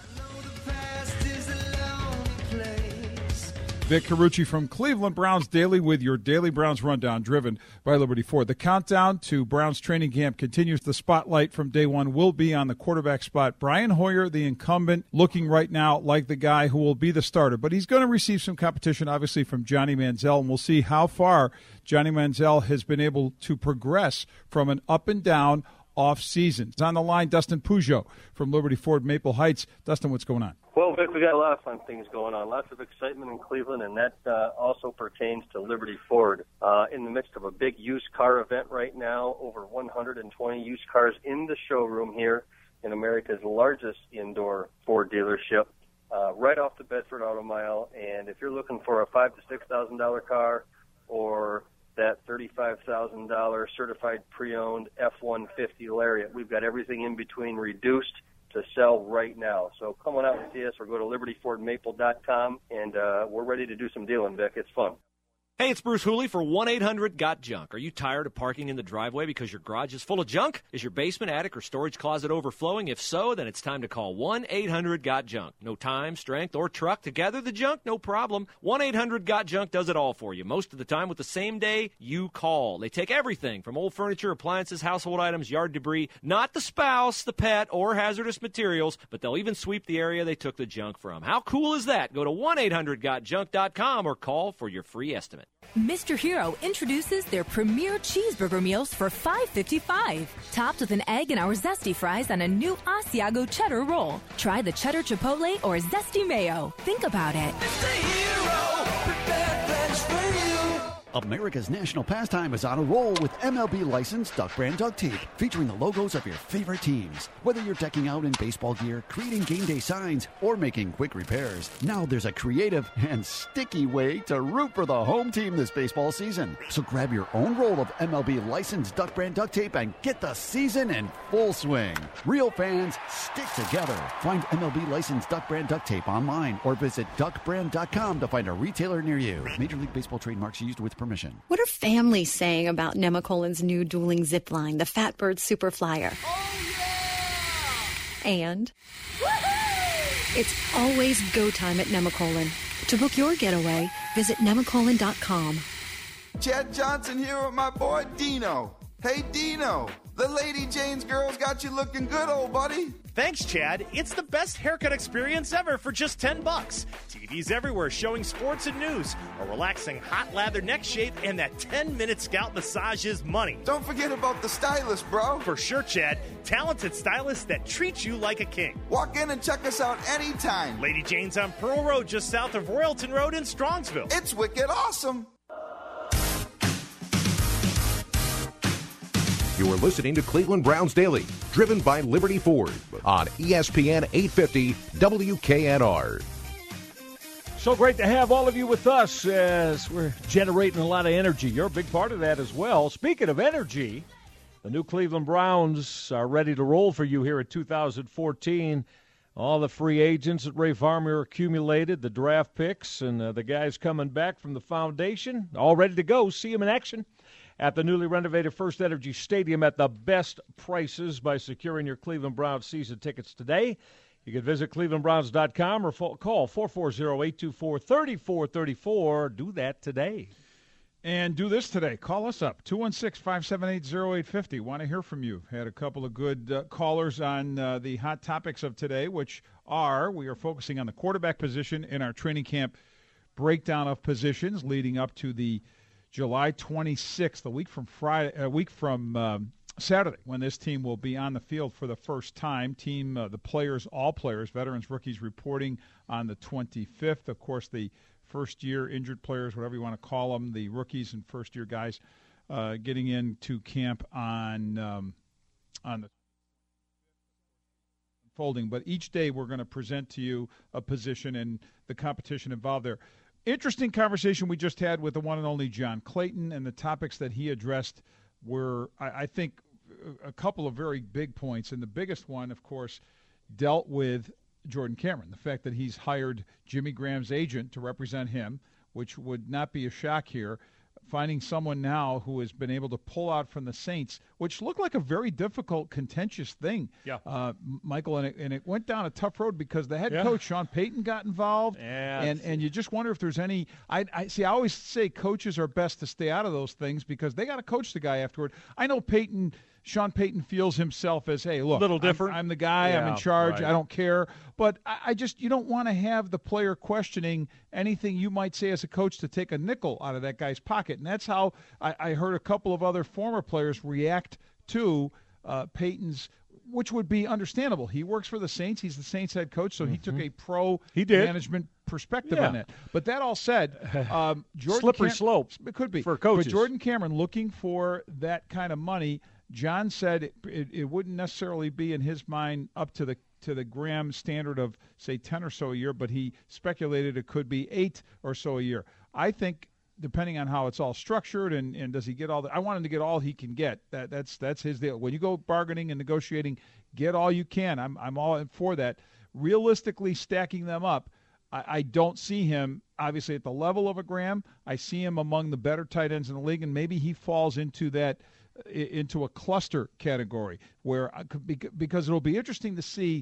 Vic Carucci from Cleveland Browns Daily with your Daily Browns Rundown, driven by Liberty Ford. The countdown to Browns training camp continues. The spotlight from day one will be on the quarterback spot. Brian Hoyer, the incumbent, looking right now like the guy who will be the starter. But he's going to receive some competition, obviously, from Johnny Manziel, and we'll see how far Johnny Manziel has been able to progress from an up and down off season. It's on the line, Dustin Peugeot from Liberty Ford Maple Heights. Dustin, what's going on? Well, Vic, we got a lot of fun things going on. Lots of excitement in Cleveland, and that uh, also pertains to Liberty Ford. Uh, in the midst of a big used car event right now, over one hundred twenty used cars in the showroom here in America's largest indoor Ford dealership, uh, right off the Bedford Auto Mile. And if you're looking for a five to six thousand dollar car, or that thirty-five thousand dollars certified pre-owned F one fifty Lariat, we've got everything in between reduced to sell right now. So come on out and see us, or go to liberty ford maple dot com, and uh, we're ready to do some dealing, Vic. It's fun. Hey, it's Bruce Hooley for one eight hundred got junk. Are you tired of parking in the driveway because your garage is full of junk? Is your basement, attic, or storage closet overflowing? If so, then it's time to call one eight hundred got junk. No time, strength, or truck to gather the junk? No problem. one eight hundred got junk does it all for you, most of the time with the same day you call. They take everything from old furniture, appliances, household items, yard debris, not the spouse, the pet, or hazardous materials, but they'll even sweep the area they took the junk from. How cool is that? Go to one eight hundred got junk dot com or call for your free estimate. Mister Hero introduces their premier cheeseburger meals for five fifty-five, topped with an egg and our zesty fries on a new Asiago cheddar roll. Try the cheddar chipotle or zesty mayo. Think about it. America's national pastime is on a roll with M L B licensed Duck Brand duct tape, featuring the logos of your favorite teams. Whether you're decking out in baseball gear, creating game day signs, or making quick repairs, now there's a creative and sticky way to root for the home team this baseball season. So grab your own roll of M L B licensed Duck Brand duct tape and get the season in full swing. Real fans stick together. Find M L B licensed Duck Brand duct tape online or visit duck brand dot com to find a retailer near you. Major League Baseball trademarks used with permission. What are families saying about Nemacolin's new dueling zip line, the Fatbird Super Flyer? Oh, yeah! And it's always go time at Nemacolin. To book your getaway, visit nemacolin dot com. Chad Johnson here with my boy Dino. Hey, Dino, The Lady Jane's girls got you looking good, old buddy. Thanks, Chad. It's the best haircut experience ever for just ten bucks. T Vs everywhere showing sports and news, a relaxing hot lather neck shave, and that ten-minute scalp massage is money. Don't forget about the stylist, bro. For sure, Chad. Talented stylists that treat you like a king. Walk in and check us out anytime. Lady Jane's on Pearl Road, just south of Royalton Road in Strongsville. It's wicked awesome. You are listening to Cleveland Browns Daily, driven by Liberty Ford on E S P N eight fifty W K N R. So great to have all of you with us as we're generating a lot of energy. You're a big part of that as well. Speaking of energy, the new Cleveland Browns are ready to roll for you here at two thousand fourteen. All the free agents that Ray Farmer accumulated, the draft picks, and uh, the guys coming back from the foundation, all ready to go. See them in action at the newly renovated First Energy Stadium at the best prices by securing your Cleveland Browns season tickets today. You can visit cleveland browns dot com or call four four zero, eight two four, three four three four. Do that today. And do this today. Call us up, two one six, five seven eight, zero eight five zero. Want to hear from you. Had a couple of good uh, callers on uh, the hot topics of today, which are we are focusing on the quarterback position in our training camp breakdown of positions leading up to the July twenty-sixth, a week from Friday, a week from um, Saturday, when this team will be on the field for the first time. Team, uh, the players, all players, veterans, rookies, reporting on the twenty-fifth. Of course, the first-year injured players, whatever you want to call them, the rookies and first-year guys, uh, getting into camp on um, on the folding. But each day, we're going to present to you a position and the competition involved there. Interesting conversation we just had with the one and only John Clayton, and the topics that he addressed were, I, I think, a couple of very big points. And the biggest one, of course, dealt with Jordan Cameron, the fact that he's hired Jimmy Graham's agent to represent him, which would not be a shock here. Finding someone now who has been able to pull out from the Saints, which looked like a very difficult, contentious thing, yeah. uh, Michael, and it, and it went down a tough road because the head yeah. coach, Sean Payton, got involved, yeah. and, and you just wonder if there's any I, – I see, I always say coaches are best to stay out of those things because they got to coach the guy afterward. I know Payton – Sean Payton feels himself as, hey, look, little different. I'm, I'm the guy, yeah, I'm in charge, right. I don't care. But I, I just, you don't want to have the player questioning anything you might say as a coach to take a nickel out of that guy's pocket. And that's how I, I heard a couple of other former players react to uh, Payton's, which would be understandable. He works for the Saints. He's the Saints head coach, so mm-hmm. he took a pro he did. management perspective yeah. on that. But that all said, um, Jordan slippery Cam- slopes it could be for coaches. But Jordan Cameron looking for that kind of money. John said it, it, it wouldn't necessarily be in his mind up to the to the Graham standard of, say, ten or so a year, but he speculated it could be eight or so a year. I think, depending on how it's all structured and, and does he get all the – I want him to get all he can get. That That's that's his deal. When you go bargaining and negotiating, get all you can. I'm, I'm all for that. Realistically stacking them up, I, I don't see him, obviously, at the level of a Graham. I see him among the better tight ends in the league, and maybe he falls into that – into a cluster category where because it'll be interesting to see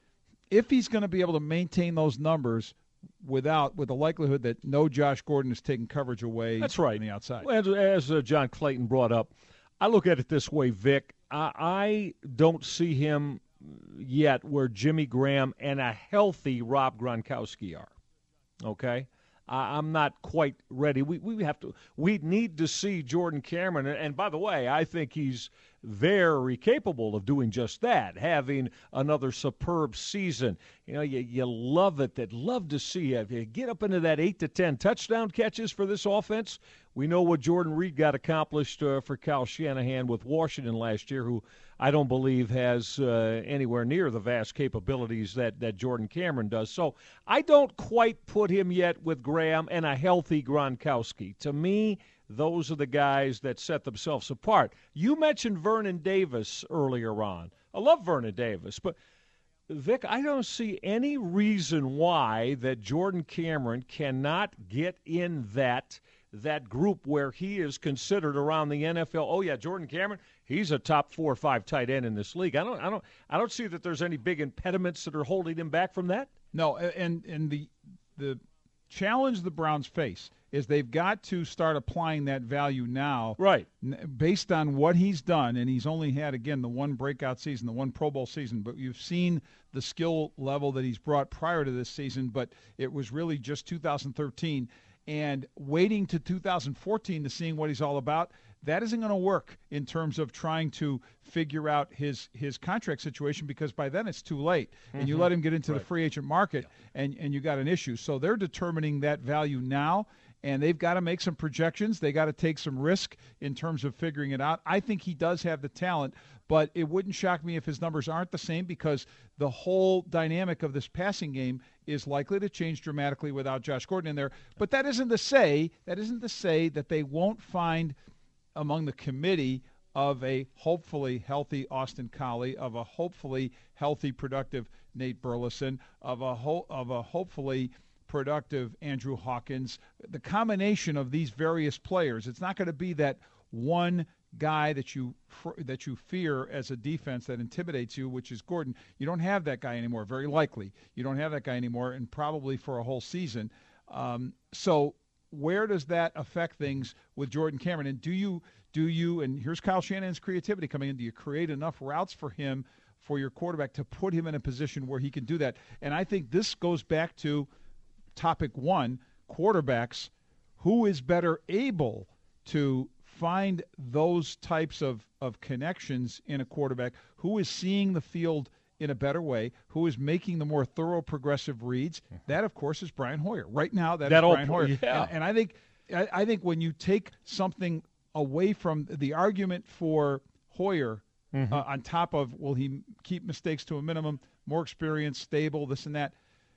if he's going to be able to maintain those numbers without with the likelihood that no Josh Gordon is taking coverage away. That's right. On the outside. As, as uh, John Clayton brought up, I look at it this way, Vic. I, I don't see him yet where Jimmy Graham and a healthy Rob Gronkowski are. Okay? I'm not quite ready. We we have to. We need to see Jordan Cameron. And by the way, I think he's very capable of doing just that, having another superb season. You know, you, you love it. That love to see it. You get up into that eight to ten touchdown catches for this offense. We know what Jordan Reed got accomplished uh, for Kyle Shanahan with Washington last year, who I don't believe has uh, anywhere near the vast capabilities that, that Jordan Cameron does. So I don't quite put him yet with Graham and a healthy Gronkowski. To me, those are the guys that set themselves apart. You mentioned Vernon Davis earlier on. I love Vernon Davis, but Vic, I don't see any reason why that Jordan Cameron cannot get in that that group where he is considered around the N F L. Oh yeah, Jordan Cameron, he's a top four or five tight end in this league. I don't, I don't, I don't see that there's any big impediments that are holding him back from that. No, and and the the challenge the Browns face is they've got to start applying that value now. Right. Based on what he's done, and he's only had, again, the one breakout season, the one Pro Bowl season, but you've seen the skill level that he's brought prior to this season, but it was really just two thousand thirteen. And waiting to two thousand fourteen to seeing what he's all about, that isn't going to work in terms of trying to figure out his, his contract situation, because by then it's too late. Mm-hmm. And you let him get into right. the free agent market, yeah. and, and you got an issue. So they're determining that value now, and they've got to make some projections. They got to take some risk in terms of figuring it out. I think he does have the talent, but it wouldn't shock me if his numbers aren't the same, because the whole dynamic of this passing game is likely to change dramatically without Josh Gordon in there. But that isn't to say that isn't to say that they won't find among the committee of a hopefully healthy Austin Collie, of a hopefully healthy, productive Nate Burleson, of a ho- of a hopefully productive Andrew Hawkins. The combination of these various players, it's not going to be that one guy that you that you fear as a defense that intimidates you, which is Gordon. You don't have that guy anymore, very likely. You don't have that guy anymore, and probably for a whole season. Um, so where does that affect things with Jordan Cameron? And do you, do you, and here's Kyle Shanahan's creativity coming in, do you create enough routes for him, for your quarterback, to put him in a position where he can do that? And I think this goes back to topic one, quarterbacks. Who is better able to find those types of, of connections in a quarterback? Who is seeing the field in a better way? Who is making the more thorough progressive reads? Mm-hmm. That, of course, is Brian Hoyer. Right now, that, that is Brian Hoyer. Yeah. And, and I think I, I think when you take something away from the argument for Hoyer, mm-hmm. uh, on top of, will he keep mistakes to a minimum, more experience, stable, this and that,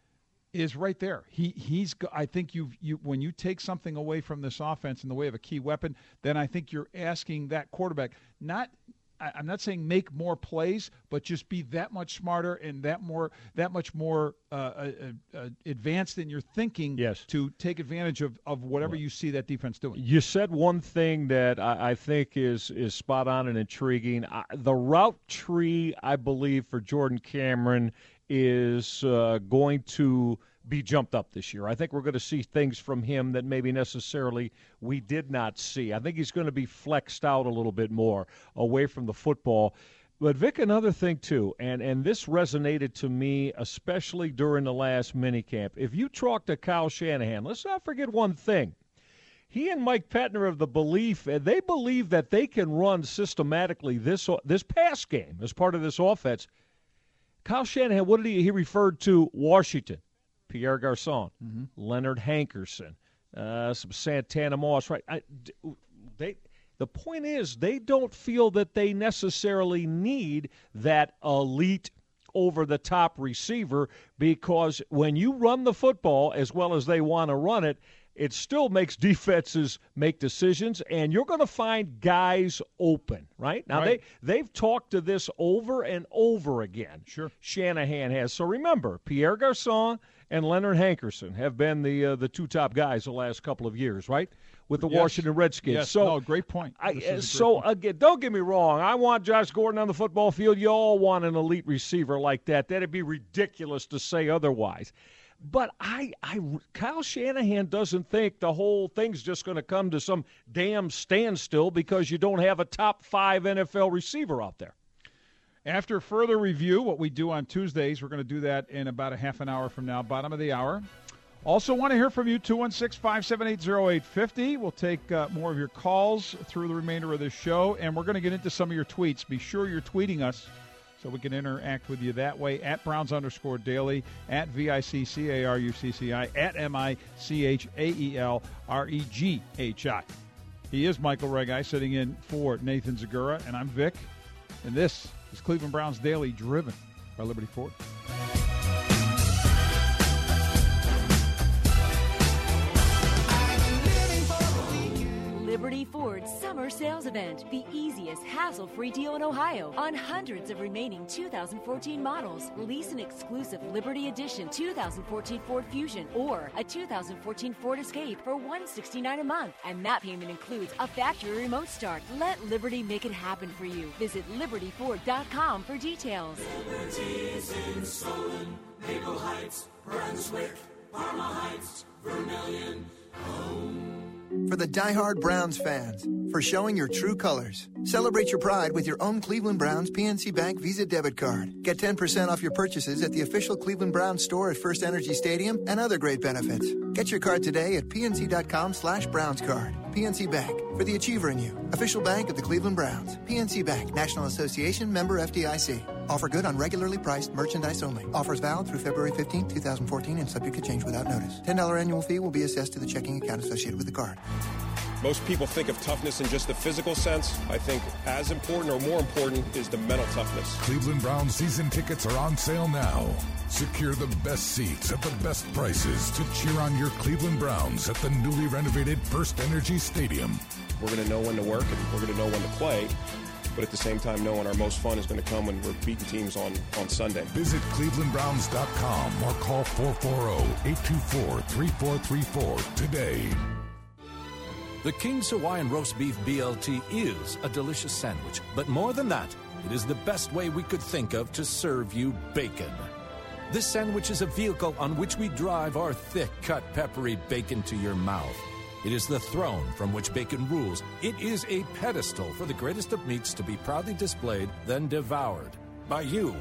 is right there. He he's. I think you you when you take something away from this offense in the way of a key weapon, then I think you're asking that quarterback not. I, I'm not saying make more plays, but just be that much smarter and that more that much more uh, uh, uh, advanced in your thinking. Yes. To take advantage of, of whatever well, you see that defense doing. You said one thing that I, I think is is spot on and intriguing. I, the route tree, I believe, for Jordan Cameron is uh, going to be jumped up this year. I think we're going to see things from him that maybe necessarily we did not see. I think he's going to be flexed out a little bit more away from the football. But, Vic, another thing, too, and, and this resonated to me, especially during the last minicamp. If you talk to Kyle Shanahan, let's not forget one thing. He and Mike Pettner have the belief, and they believe that they can run systematically this this pass game as part of this offense. Kyle Shanahan, what did he, he referred to Washington, Pierre Garçon, mm-hmm. Leonard Hankerson, uh, some Santana Moss, right? I, they, the point is they don't feel that they necessarily need that elite over-the-top receiver, because when you run the football as well as they want to run it, it still makes defenses make decisions, and you're going to find guys open, right? Now, right. they, they've talked to this over and over again. Sure. Shanahan has. So remember, Pierre Garçon and Leonard Hankerson have been the uh, the two top guys the last couple of years, right, with the yes. Washington Redskins. Yes. So, no, great point. I, great so, point. again, don't get me wrong. I want Josh Gordon on the football field. You all want an elite receiver like that. That'd be ridiculous to say otherwise. But I, I, Kyle Shanahan doesn't think the whole thing's just going to come to some damn standstill because you don't have a top five N F L receiver out there. After further review, what we do on Tuesdays, we're going to do that in about a half an hour from now, bottom of the hour. Also want to hear from you, two one six, five seven eight, zero eight five zero. We'll take uh, more of your calls through the remainder of this show, and we're going to get into some of your tweets. Be sure you're tweeting us so we can interact with you that way, at Browns underscore daily, at V I C C A R U C C I, at M I C H A E L R E G H I. He is Michael Regai, sitting in for Nathan Zegura, and I'm Vic, and this is Cleveland Browns Daily, driven by Liberty Ford. Liberty Ford Summer Sales Event, the easiest hassle-free deal in Ohio on hundreds of remaining two thousand fourteen models. Lease an exclusive Liberty Edition two thousand fourteen Ford Fusion or a two thousand fourteen Ford Escape for one hundred sixty-nine dollars a month, and that payment includes a factory remote start. Let Liberty make it happen for you. Visit liberty ford dot com for details. Liberty's in Solon, Maple Heights, Brunswick, Parma Heights, Vermillion, For the diehard Browns fans, for showing your true colors. Celebrate your pride with your own Cleveland Browns P N C Bank Visa debit card. Get ten percent off your purchases at the official Cleveland Browns store at First Energy Stadium and other great benefits. Get your card today at pnc.com slash Browns card. P N C Bank, for the achiever in you. Official bank of the Cleveland Browns. P N C Bank, National Association, member F D I C. Offer good on regularly priced merchandise only. Offers valid through February fifteenth, twenty fourteen and subject to change without notice. ten dollars annual fee will be assessed to the checking account associated with the card. Most people think of toughness in just the physical sense. I think as important or more important is the mental toughness. Cleveland Browns season tickets are on sale now. Secure the best seats at the best prices to cheer on your Cleveland Browns at the newly renovated First Energy Stadium. We're going to know when to work and we're going to know when to play. But at the same time, knowing our most fun is going to come when we're beating teams on, on Sunday. Visit cleveland browns dot com or call four four zero, eight two four, three four three four today. The King's Hawaiian Roast Beef B L T is a delicious sandwich, but more than that, it is the best way we could think of to serve you bacon. This sandwich is a vehicle on which we drive our thick-cut, peppery bacon to your mouth. It is the throne from which bacon rules. It is a pedestal for the greatest of meats to be proudly displayed, then devoured by you.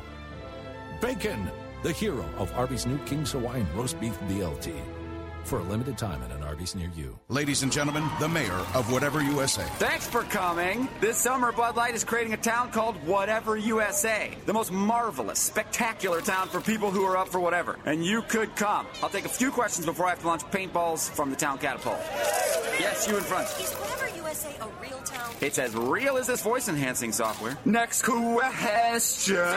Bacon, the hero of Arby's new King's Hawaiian Roast Beef B L T. For a limited time at an Arby's near you. Ladies and gentlemen, the mayor of Whatever U S A. Thanks for coming. This summer, Bud Light is creating a town called Whatever U S A. The most marvelous, spectacular town for people who are up for whatever. And you could come. I'll take a few questions before I have to launch paintballs from the town catapult. Yes, you in front. Is Whatever U S A a real town? It's as real as this voice-enhancing software. Next question. Wait,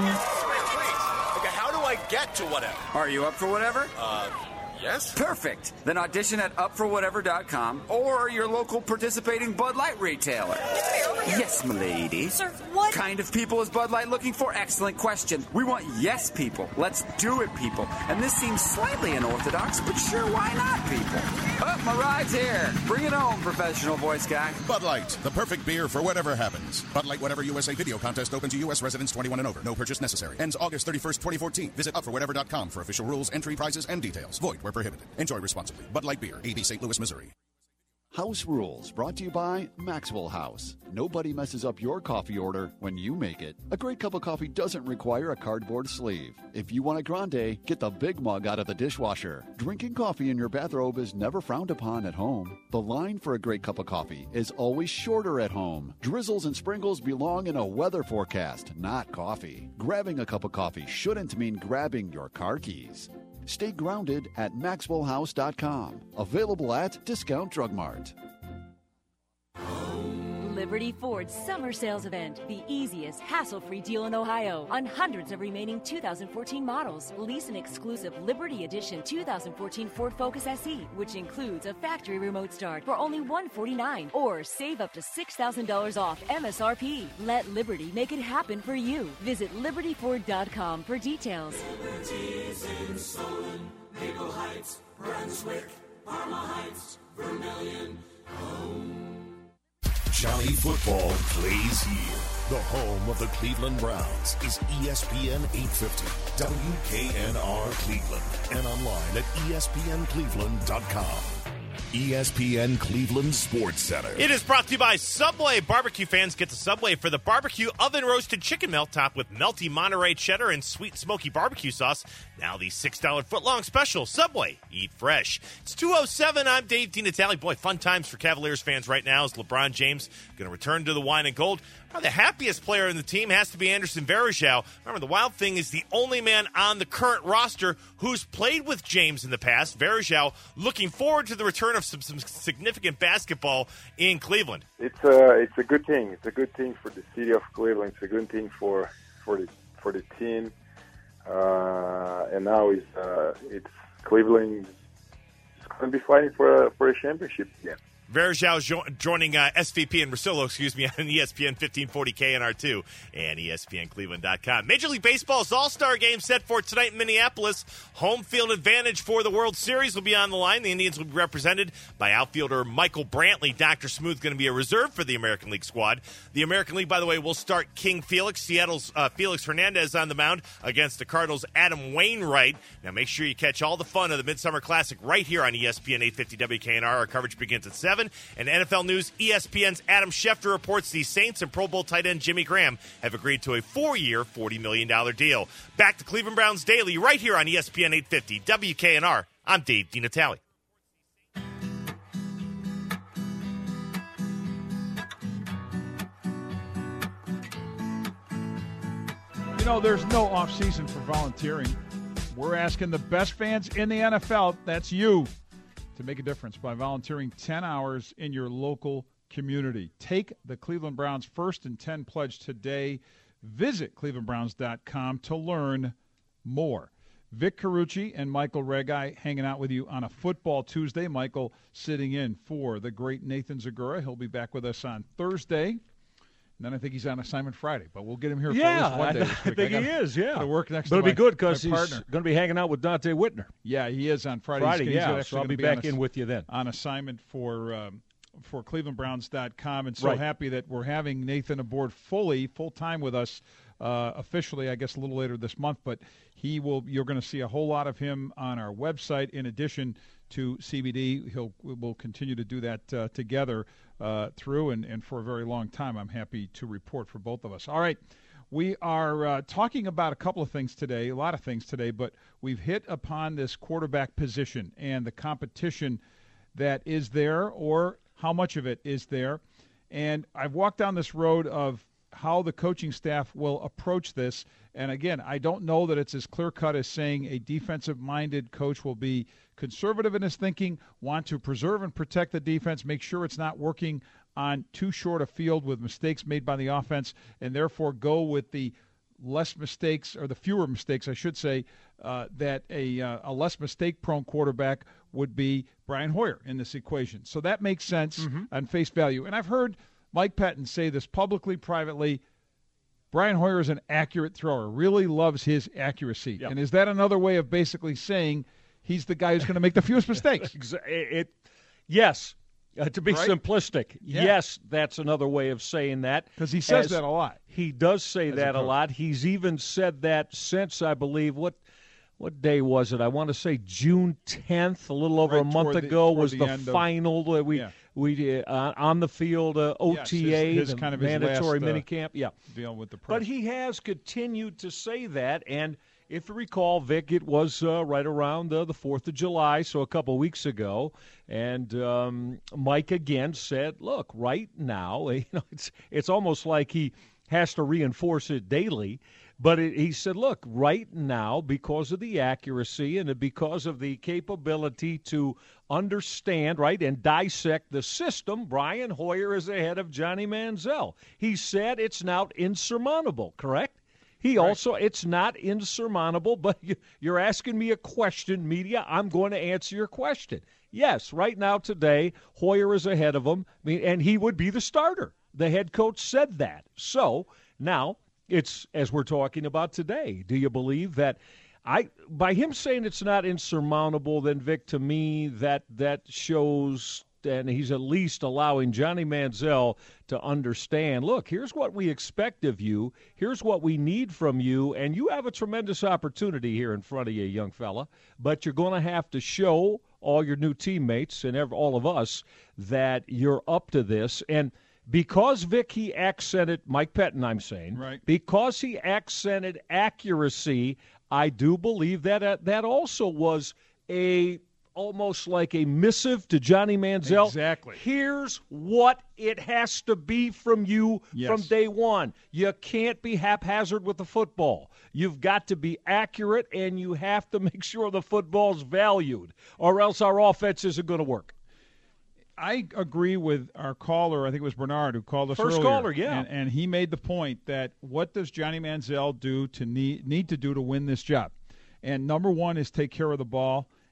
wait. Okay, how do I get to whatever? Are you up for whatever? Uh... Yes? Perfect. Then audition at up for whatever dot com or your local participating Bud Light retailer. Yes, m'lady. Sir, what kind of people is Bud Light looking for? Excellent question. We want yes people. Let's do it, people. And this seems slightly unorthodox, but sure, why not, people? Oh, my ride's here. Bring it home, professional voice guy. Bud Light, the perfect beer for whatever happens. Bud Light Whatever U S A video contest open to U S residents twenty-one and over. No purchase necessary. Ends August thirty-first, twenty fourteen. Visit up for whatever dot com for official rules, entry, prizes, and details. Void where prohibited. Enjoy responsibly. Bud Light Beer, A B Saint Louis, Missouri. House Rules, brought to you by Maxwell House. Nobody messes up your coffee order when you make it. A great cup of coffee doesn't require a cardboard sleeve. If you want a grande, get the big mug out of the dishwasher. Drinking coffee in your bathrobe is never frowned upon at home. The line for a great cup of coffee is always shorter at home. Drizzles and sprinkles belong in a weather forecast, not coffee. Grabbing a cup of coffee shouldn't mean grabbing your car keys. Stay grounded at maxwell house dot com. Available at Discount Drug Mart. Liberty Ford's summer sales event. The easiest, hassle-free deal in Ohio on hundreds of remaining two thousand fourteen models. Lease an exclusive Liberty Edition two thousand fourteen Ford Focus S E, which includes a factory remote start for only one hundred forty-nine dollars, or save up to six thousand dollars off M S R P. Let Liberty make it happen for you. Visit liberty ford dot com for details. Liberty's in Solon, Maple Heights, Brunswick, Parma Heights, Vermilion, home. Johnny Football plays here. The home of the Cleveland Browns is E S P N eight fifty, W K N R Cleveland, and online at E S P N cleveland dot com. E S P N Cleveland Sports Center. It is brought to you by Subway. Barbecue fans get to Subway for the barbecue oven-roasted chicken melt topped with melty Monterey cheddar and sweet smoky barbecue sauce. Now the six dollar foot-long special. Subway. Eat fresh. It's two oh seven. I'm Dave DiNatale. Boy, fun times for Cavaliers fans right now as LeBron James going to return to the wine and gold. Probably the happiest player in the team has to be Anderson Varejao. Remember, the wild thing is the only man on the current roster who's played with James in the past. Varejao looking forward to the return of some, some significant basketball in Cleveland. It's a it's a good thing. It's a good thing for the city of Cleveland. It's a good thing for for the for the team. Uh, and now it's uh, it's Cleveland is going to be fighting for a, for a championship again. Verjao jo- joining uh, S V P and Rosillo, excuse me, on E S P N fifteen forty K N R two and E S P N Cleveland dot com. Major League Baseball's All-Star Game set for tonight in Minneapolis. Home field advantage for the World Series will be on the line. The Indians will be represented by outfielder Michael Brantley. Doctor Smooth going to be a reserve for the American League squad. The American League, by the way, will start King Felix, Seattle's uh, Felix Hernandez on the mound against the Cardinals' Adam Wainwright. Now make sure you catch all the fun of the Midsummer Classic right here on E S P N eight fifty W K N R. Our coverage begins at seven. And N F L News, E S P N's Adam Schefter reports the Saints and Pro Bowl tight end Jimmy Graham have agreed to a four-year, forty million dollars deal. Back to Cleveland Browns Daily right here on E S P N eight fifty W K N R. I'm Dave DiNatale. You know, there's no off-season for volunteering. We're asking the best fans in the N F L, that's you, to make a difference by volunteering ten hours in your local community. Take the Cleveland Browns First and ten pledge today. Visit cleveland browns dot com to learn more. Vic Carucci and Michael Regai hanging out with you on a Football Tuesday. Michael sitting in for the great Nathan Zagura. He'll be back with us on Thursday. And then I think he's on assignment Friday, but we'll get him here for yeah, at least one day. I, this I week. think I he gotta, is, yeah. gotta work next but to it'll my, be good because my he's partner. going to be hanging out with Dante Whitner. Yeah, he is on Friday. Friday, he's yeah, actually so I'll gonna be, be back on in ass- with you then. On assignment for um, for cleveland browns dot com, and so Right. happy that we're having Nathan aboard fully, full-time with us uh, officially, I guess, a little later this month, but he will. You're going to see a whole lot of him on our website in addition to C B D. He'll We'll continue to do that uh, together uh, through and, and for a very long time. I'm happy to report for both of us. All right. We are uh, talking about a couple of things today, a lot of things today, but we've hit upon this quarterback position and the competition that is there, or how much of it is there. And I've walked down this road of how the coaching staff will approach this. And again, I don't know that it's as clear-cut as saying a defensive-minded coach will be conservative in his thinking, want to preserve and protect the defense, make sure it's not working on too short a field with mistakes made by the offense, and therefore go with the less mistakes, or the fewer mistakes, I should say, uh, that a, uh, a less mistake-prone quarterback would be Brian Hoyer in this equation. So that makes sense mm-hmm. on face value. And I've heard Mike Pettin say this publicly, privately. Brian Hoyer is an accurate thrower, really loves his accuracy. Yep. And is that another way of basically saying he's the guy who's going to make the fewest mistakes? it, it, yes. Uh, to be right? simplistic, yeah. yes, that's another way of saying that. Because he says As that a lot. He does say As that a, a lot. He's even said that since, I believe, what what day was it? I want to say June tenth, a little over right, a month the, ago, was the, the final. Of, we yeah. we uh, on the field uh, O T A, yes, his, his the kind of mandatory his last, minicamp. Uh, yeah, deal with the press. But he has continued to say that, and if you recall, Vic, it was uh, right around uh, the fourth of July, so a couple weeks ago, and um, Mike again said, look, right now, you know, it's it's almost like he has to reinforce it daily, but it, he said, look, right now, because of the accuracy and because of the capability to understand, right, and dissect the system, Brian Hoyer is ahead of Johnny Manziel. He said it's now insurmountable, correct? He right. also, it's not insurmountable, but you, you're asking me a question, media. I'm going to answer your question. Yes, right now today, Hoyer is ahead of him, I mean, and he would be the starter. The head coach said that. So now it's, as we're talking about today, do you believe that I, by him saying it's not insurmountable, then, Vic, to me, that that shows, and he's at least allowing Johnny Manziel to understand, look, here's what we expect of you, here's what we need from you, and you have a tremendous opportunity here in front of you, young fella, but you're going to have to show all your new teammates and all of us that you're up to this. And because, Vic, he accented, Mike Pettin, I'm saying, right. because he accented accuracy, I do believe that uh, that also was a almost like a missive to Johnny Manziel. Exactly. Here's what it has to be from you yes. from day one. You can't be haphazard with the football. You've got to be accurate, and you have to make sure the football's valued, or else our offense isn't going to work. I agree with our caller, I think it was Bernard, who called us First earlier. caller, yeah. And, and he made the point that what does Johnny Manziel do to need, need to do to win this job? And number one is take care of the ball.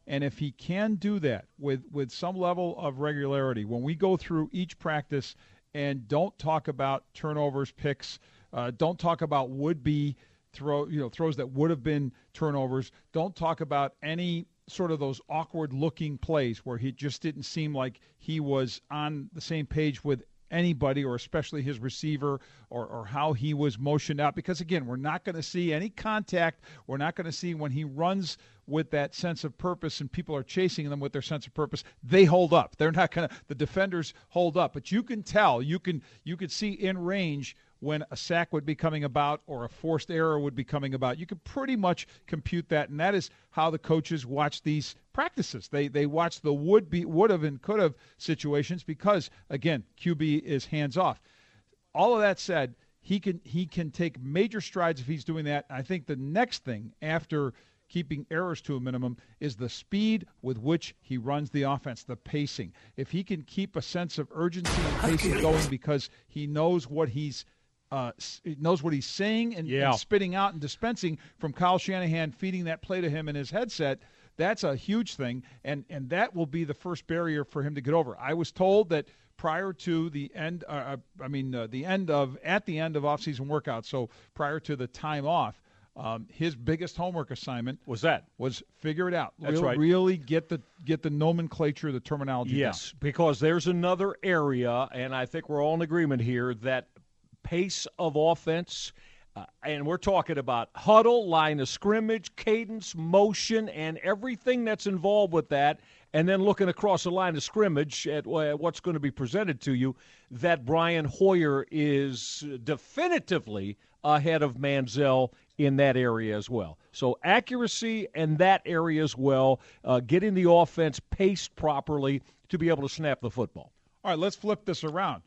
And if he can do that with, with some level of regularity, when we go through each practice and don't talk about turnovers, picks, uh, don't talk about would-be throw, you know, throws that would have been turnovers, don't talk about any sort of those awkward-looking plays where he just didn't seem like he was on the same page with anybody, or especially his receiver, or, or how he was motioned out. Because, again, we're not going to see any contact. We're not going to see when he runs with that sense of purpose and people are chasing them with their sense of purpose, they hold up. They're not going to – the defenders hold up. But you can tell, you can you can see in range when a sack would be coming about or a forced error would be coming about. You can pretty much compute that, and that is how the coaches watch these practices. They they watch the would be would have and could have situations because, again, Q B is hands off. All of that said, he can he can take major strides if he's doing that. I think the next thing after keeping errors to a minimum is the speed with which he runs the offense, the pacing. If he can keep a sense of urgency and pacing going because he knows what he's Uh, knows what he's saying and, yeah. and spitting out and dispensing from Kyle Shanahan, feeding that play to him in his headset, that's a huge thing, and, and that will be the first barrier for him to get over. I was told that prior to the end, uh, I mean, uh, the end of, at the end of off-season workouts, so prior to the time off, um, his biggest homework assignment was that was figure it out. That's Real, right. Really get the get the nomenclature, the terminology yes, down. because there's another area, and I think we're all in agreement here, that pace of offense, uh, and we're talking about huddle, line of scrimmage, cadence, motion, and everything that's involved with that, and then looking across the line of scrimmage at uh, what's going to be presented to you, that Brian Hoyer is definitively ahead of Manziel in that area as well. So accuracy in that area as well, uh, getting the offense paced properly to be able to snap the football. All right, let's flip this around.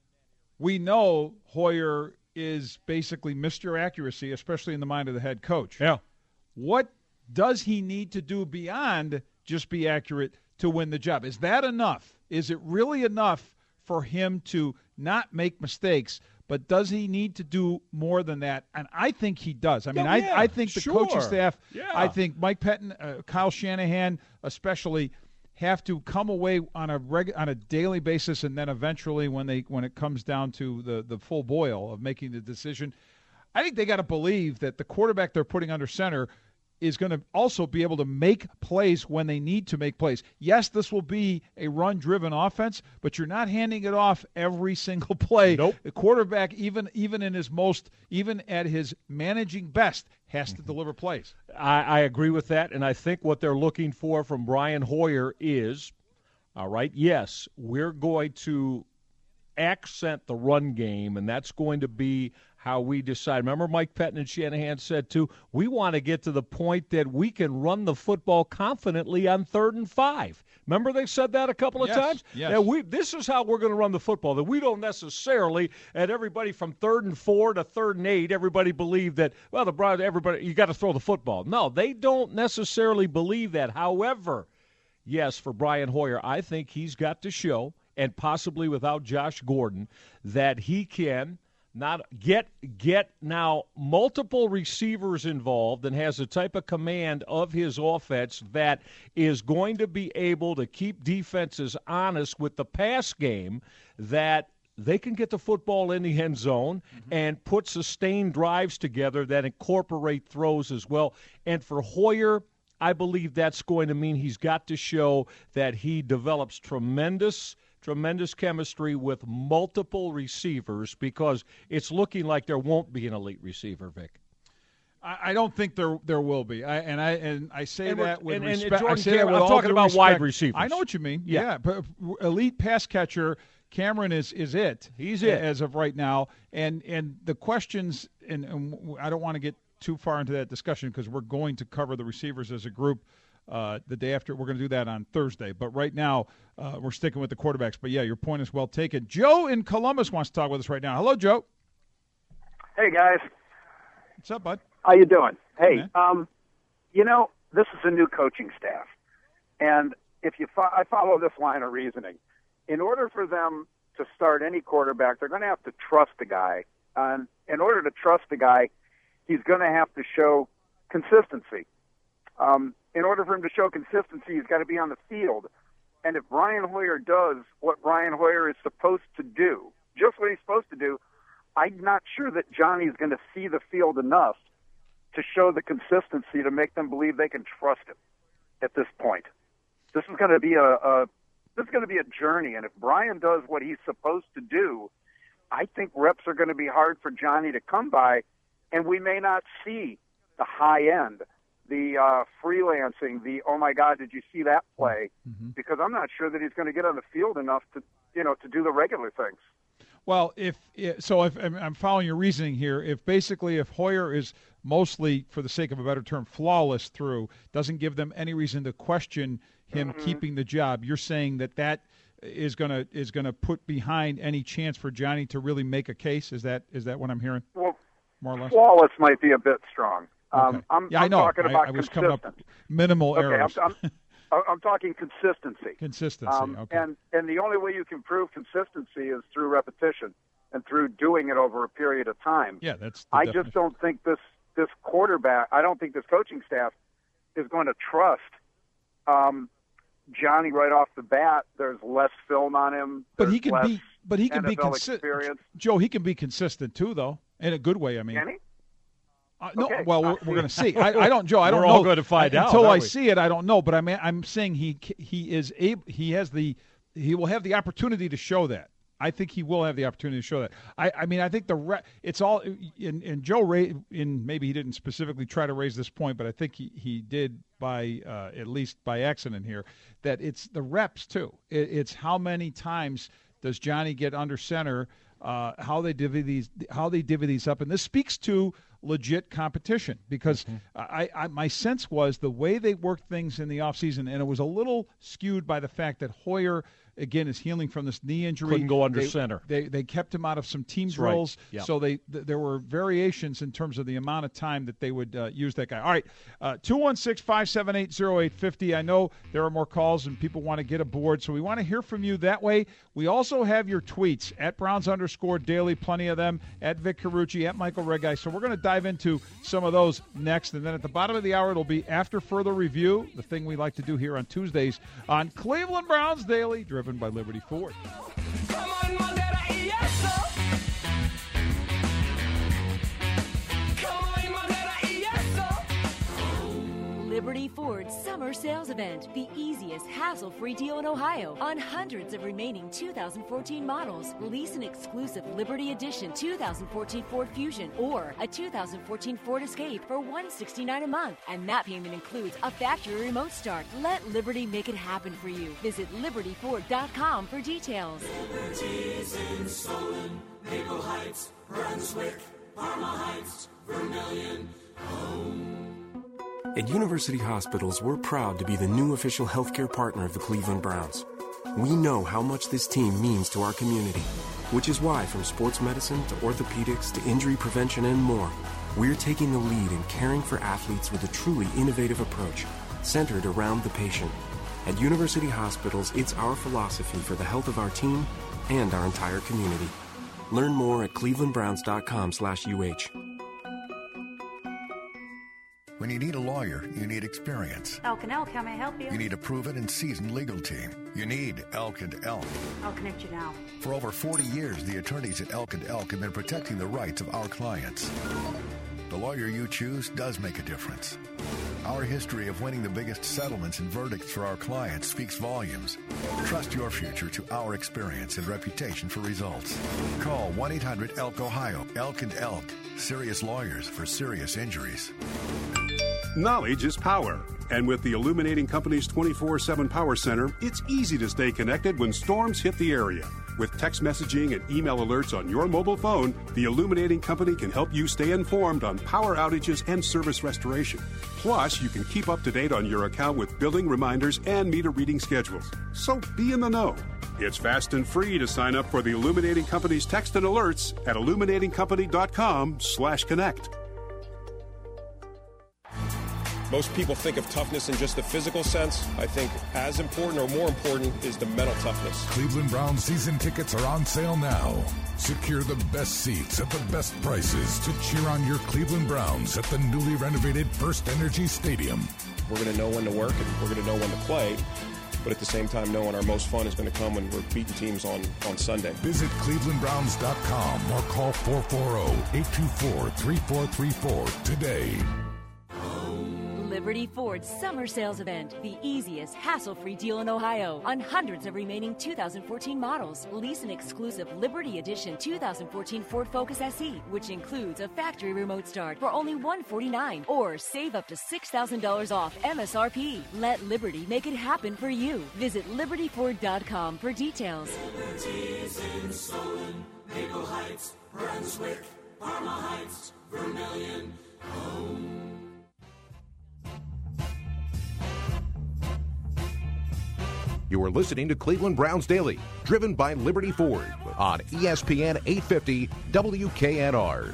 We know Hoyer is basically Mister Accuracy, especially in the mind of the head coach. Yeah. What does he need to do beyond just be accurate to win the job? Is that enough? Is it really enough for him to not make mistakes, but does he need to do more than that? And I think he does. I mean, oh, yeah, I, I think the sure. coaching staff, yeah. I think Mike Pettin, uh, Kyle Shanahan especially, have to come away on a reg- on a daily basis, and then eventually when they when it comes down to the, the full boil of making the decision, I think they got to believe that the quarterback they're putting under center is going to also be able to make plays when they need to make plays. Yes, this will be a run-driven offense, but you're not handing it off every single play. Nope. The quarterback, even even in his most, even at his managing best, has to deliver plays. I, I agree with that, and I think what they're looking for from Brian Hoyer is, all right, yes, we're going to accent the run game, and that's going to be how we decide. Remember Mike Pettin and Shanahan said, too, we want to get to the point that we can run the football confidently on third and five. Remember they said that a couple of yes, times? Yes. That we, this is how we're going to run the football, that we don't necessarily, at everybody from third and four to third and eight, everybody believe that, well, the Browns, everybody, you got to throw the football. No, they don't necessarily believe that. However, yes, for Brian Hoyer, I think he's got to show, and possibly without Josh Gordon, that he can not get get now multiple receivers involved and has a type of command of his offense that is going to be able to keep defenses honest with the pass game, that they can get the football in the end zone mm-hmm. and put sustained drives together that incorporate throws as well. And for Hoyer, I believe that's going to mean he's got to show that he develops tremendous Tremendous chemistry with multiple receivers, because it's looking like there won't be an elite receiver, Vic. I, I don't think there there will be, I, and I and I say and that with and, and respect. Jordan I say Cameron, that with I'm all talking due about respect. wide receivers. I know what you mean. Yeah, yeah, but elite pass catcher Cameron is is it. He's it as of right now, and and the questions, and, and I don't want to get too far into that discussion because we're going to cover the receivers as a group. Uh, the day after, we're going to do that on Thursday. But right now, uh, we're sticking with the quarterbacks. But, yeah, your point is well taken. Joe in Columbus wants to talk with us right now. Hello, Joe. Hey, guys. What's up, bud? How you doing? Hey, hey um, you know, this is a new coaching staff. And if you fo- I follow this line of reasoning, in order for them to start any quarterback, they're going to have to trust the guy. And in order to trust the guy, he's going to have to show consistency. Um, in order for him to show consistency, he's got to be on the field. And if Brian Hoyer does what Brian Hoyer is supposed to do, just what he's supposed to do, I'm not sure that Johnny's going to see the field enough to show the consistency to make them believe they can trust him at this point. This is going to be a, a this is going to be a journey, and if Brian does what he's supposed to do, I think reps are going to be hard for Johnny to come by, and we may not see the high end, the uh, freelancing, the oh my God, did you see that play? Mm-hmm. Because I'm not sure that he's going to get on the field enough to you know to do the regular things. Well, if so, if I'm following your reasoning here, if basically if Hoyer is mostly, for the sake of a better term, flawless through, doesn't give them any reason to question him mm-hmm. keeping the job, you're saying that that is gonna is gonna put behind any chance for Johnny to really make a case. Is that is that what I'm hearing? Well, more or less. Flawless might be a bit strong. Okay. Um, I'm, yeah, I'm I know. talking about I, I was coming up minimal okay, errors. I'm, I'm, I'm talking consistency. Consistency, um, okay. And and the only way you can prove consistency is through repetition and through doing it over a period of time. Yeah, that's. I definition. just don't think this this quarterback. I don't think this coaching staff is going to trust um, Johnny right off the bat. There's less film on him. But he There's can less be. But he can N F L be consistent. Joe, he can be consistent too, though, in a good way. I mean. Can he? Uh, no, okay. well, we're, we're going to see. I, I don't, Joe. I don't we're know. all going to find I, out until I we? see it. I don't know. But I'm, I'm saying he he is able. He has the. He will have the opportunity to show that. I think he will have the opportunity to show that. I, I mean, I think the re, it's all in. And Joe Ray, in maybe he didn't specifically try to raise this point, but I think he he did by uh, at least by accident here. That it's the reps too. It, it's how many times does Johnny get under center? Uh, how they divvy these, how they divvy these up, and this speaks to legit competition because mm-hmm. I, I, my sense was the way they worked things in the offseason, and it was a little skewed by the fact that Hoyer, again, is healing from this knee injury. Couldn't go under they, center. They they kept him out of some team That's drills, right. Yep. so they th- there were variations in terms of the amount of time that they would uh, use that guy. All right, uh, two one six, five seven eight, zero eight five zero. I know there are more calls and people want to get aboard, so we want to hear from you that way. We also have your tweets, at Browns underscore daily, plenty of them, at Vic Carucci, at Michael Regai. So we're going to dive into some of those next, and then at the bottom of the hour, it'll be after further review, the thing we like to do here on Tuesdays on Cleveland Browns Daily, driven by Liberty Ford. Come on, Mandela, yes, sir. Come on, Mandela, yes, sir. Liberty Ford Summer Sales Event, the easiest hassle-free deal in Ohio on hundreds of remaining two thousand fourteen models. Lease an exclusive Liberty Edition two thousand fourteen Ford Fusion or a two thousand fourteen Ford Escape for one hundred sixty-nine dollars a month, and that payment includes a factory remote start. Let Liberty make it happen for you. Visit liberty ford dot com for details. Liberty's in Solon, Maple Heights, Brunswick, Parma Heights, Vermilion, home. At University Hospitals, we're proud to be the new official healthcare partner of the Cleveland Browns. We know how much this team means to our community, which is why from sports medicine to orthopedics to injury prevention and more, we're taking the lead in caring for athletes with a truly innovative approach centered around the patient. At University Hospitals, it's our philosophy for the health of our team and our entire community. Learn more at cleveland browns dot com slash U H. When you need a lawyer, you need experience. Elk and Elk, how may I help you? You need a proven and seasoned legal team. You need Elk and Elk. I'll connect you now. For over forty years, the attorneys at Elk and Elk have been protecting the rights of our clients. The lawyer you choose does make a difference. Our history of winning the biggest settlements and verdicts for our clients speaks volumes. Trust your future to our experience and reputation for results. Call one eight hundred elk ohio. Elk and Elk. Serious lawyers for serious injuries. Knowledge is power. And with the Illuminating Company's twenty-four seven Power Center, it's easy to stay connected when storms hit the area. With text messaging and email alerts on your mobile phone, the Illuminating Company can help you stay informed on power outages and service restoration. Plus, you can keep up to date on your account with billing reminders and meter reading schedules. So be in the know. It's fast and free to sign up for the Illuminating Company's text and alerts at illuminating company dot com slash connect. Most people think of toughness in just the physical sense. I think as important or more important is the mental toughness. Cleveland Browns season tickets are on sale now. Secure the best seats at the best prices to cheer on your Cleveland Browns at the newly renovated First Energy Stadium. we're going to know when to work and we're going to know when to play. But at the same time, knowing our most fun is going to come when we're beating teams on, on Sunday. Visit cleveland browns dot com or call four four zero, eight two four, three four three four today. Liberty Ford's summer sales event, the easiest, hassle-free deal in Ohio on hundreds of remaining two thousand fourteen models. Lease an exclusive Liberty Edition two thousand fourteen Ford Focus S E, which includes a factory remote start for only one hundred forty-nine dollars, or save up to six thousand dollars off M S R P. Let Liberty make it happen for you. Visit liberty ford dot com for details. Liberty's in Solon, Maple Heights, Brunswick, Parma Heights, Vermilion, home. You are listening to Cleveland Browns Daily, driven by Liberty Ford on E S P N eight fifty W K N R.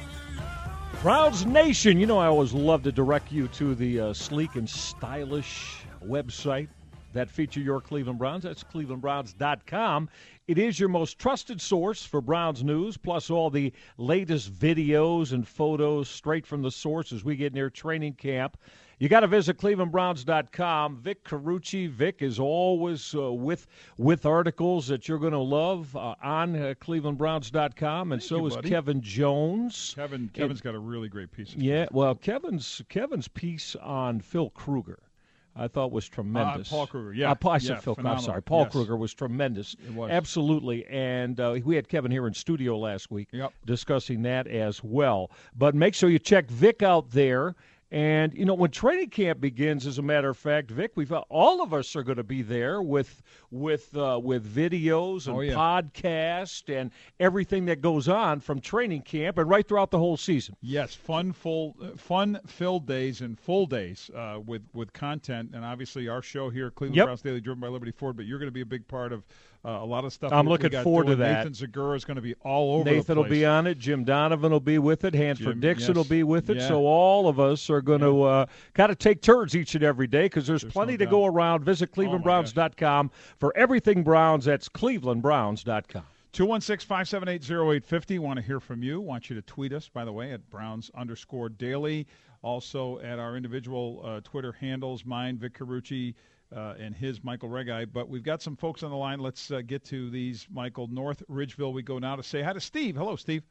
Browns Nation, you know I always love to direct you to the uh, sleek and stylish website that feature your Cleveland Browns. That's cleveland browns dot com. It is your most trusted source for Browns news, plus all the latest videos and photos straight from the source as we get near training camp. You got to visit cleveland browns dot com. Vic Carucci. Vic is always uh, with with articles that you're going to love uh, on uh, cleveland browns dot com, and Thank so you, is buddy. Kevin Jones. Kevin, Kevin's got a really great piece. Of Yeah, well, Kevin's Kevin's piece on Phil Kruger, I thought was tremendous. Uh, Paul Kruger, yeah. Uh, Paul, I said Yeah, Phil, I'm phenomenal. sorry. Paul Yes. Kruger was tremendous. It was. Absolutely. And uh, we had Kevin here in studio last week Yep. discussing that as well. But make sure you check Vic out there. And, you know, when training camp begins, as a matter of fact, Vic, we've all of us are going to be there with with uh, with videos and Oh, yeah. podcast and everything that goes on from training camp and right throughout the whole season. Yes, fun, full, uh, fun-filled days and full days uh, with with content, and obviously our show here, Cleveland Yep. Browns Daily, driven by Liberty Ford. But you're going to be a big part of uh, a lot of stuff. I'm we- we looking got forward to doing. that. Nathan Zagura is going to be all over. Nathan the will place. be on it. Jim Donovan will be with it. Hanford Jim, Dixon yes. will be with it. Yeah. So all of us are going to uh, kind of take turns each and every day because there's, There's plenty no to doubt. go around. Visit cleveland browns dot com for everything Browns. That's cleveland browns dot com. two one six, five seven eight, zero eight five zero. Want to hear from you. Want you to tweet us, by the way, at Browns underscore daily. Also at our individual uh, Twitter handles, mine, Vic Carucci, uh, and his, Michael Regai. But we've got some folks on the line. Let's uh, get to these, Michael. North Ridgeville, we go now to say hi to Steve. Hello, Steve.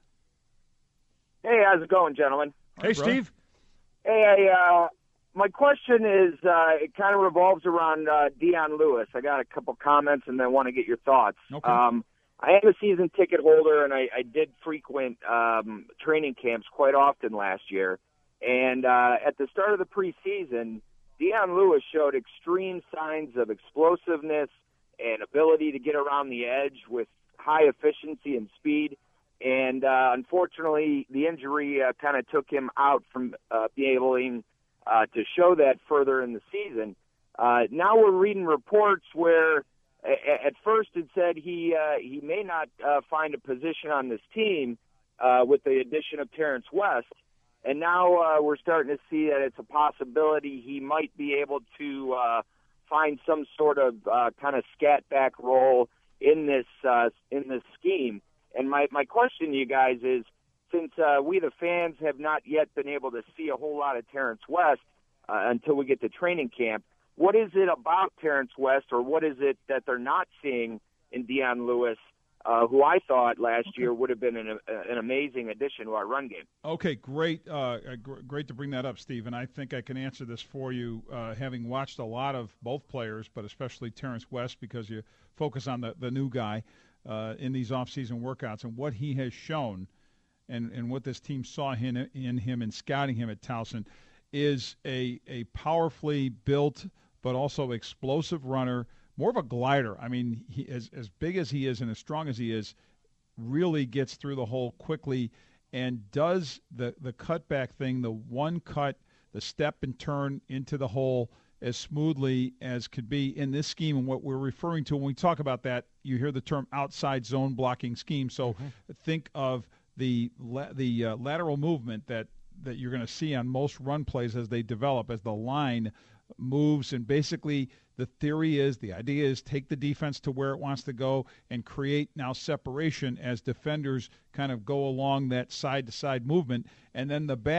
Hey, how's it going, gentlemen? Hey, Steve. Hey, I, uh, my question is, uh, it kind of revolves around uh, Dion Lewis. I got a couple comments and then want to get your thoughts. Okay. Um, I am a season ticket holder, and I, I did frequent um, training camps quite often last year. And uh, at the start of the preseason, Dion Lewis showed extreme signs of explosiveness and ability to get around the edge with high efficiency and speed. And uh, unfortunately, the injury uh, kind of took him out from uh, being able uh, to show that further in the season. Uh, now we're reading reports where a- at first it said he uh, he may not uh, find a position on this team uh, with the addition of Terrence West. And now uh, we're starting to see that it's a possibility he might be able to uh, find some sort of uh, kind of scat back role in this uh, in this scheme. And my, my question to you guys is, since uh, we the fans have not yet been able to see a whole lot of Terrence West uh, until we get to training camp, what is it about Terrence West, or what is it that they're not seeing in Dion Lewis, uh, who I thought last okay. year would have been an, an amazing addition to our run game? Okay, great, uh, gr- great to bring that up, Steve. And I think I can answer this for you, uh, having watched a lot of both players, but especially Terrence West, because you focus on the, the new guy. Uh, in these off-season workouts and what he has shown and, and what this team saw in, in him and scouting him at Towson is a, a powerfully built but also explosive runner, more of a glider. I mean, he, as, as big as he is and as strong as he is, really gets through the hole quickly and does the, the cutback thing, the one cut, the step and turn into the hole as smoothly as could be in this scheme. And what we're referring to when we talk about that, you hear the term outside zone blocking scheme. So mm-hmm. think of the la- the uh, lateral movement that, that you're going to see on most run plays as they develop, as the line moves. And basically the theory is, the idea is, take the defense to where it wants to go and create now separation as defenders kind of go along that side-to-side movement. And then the back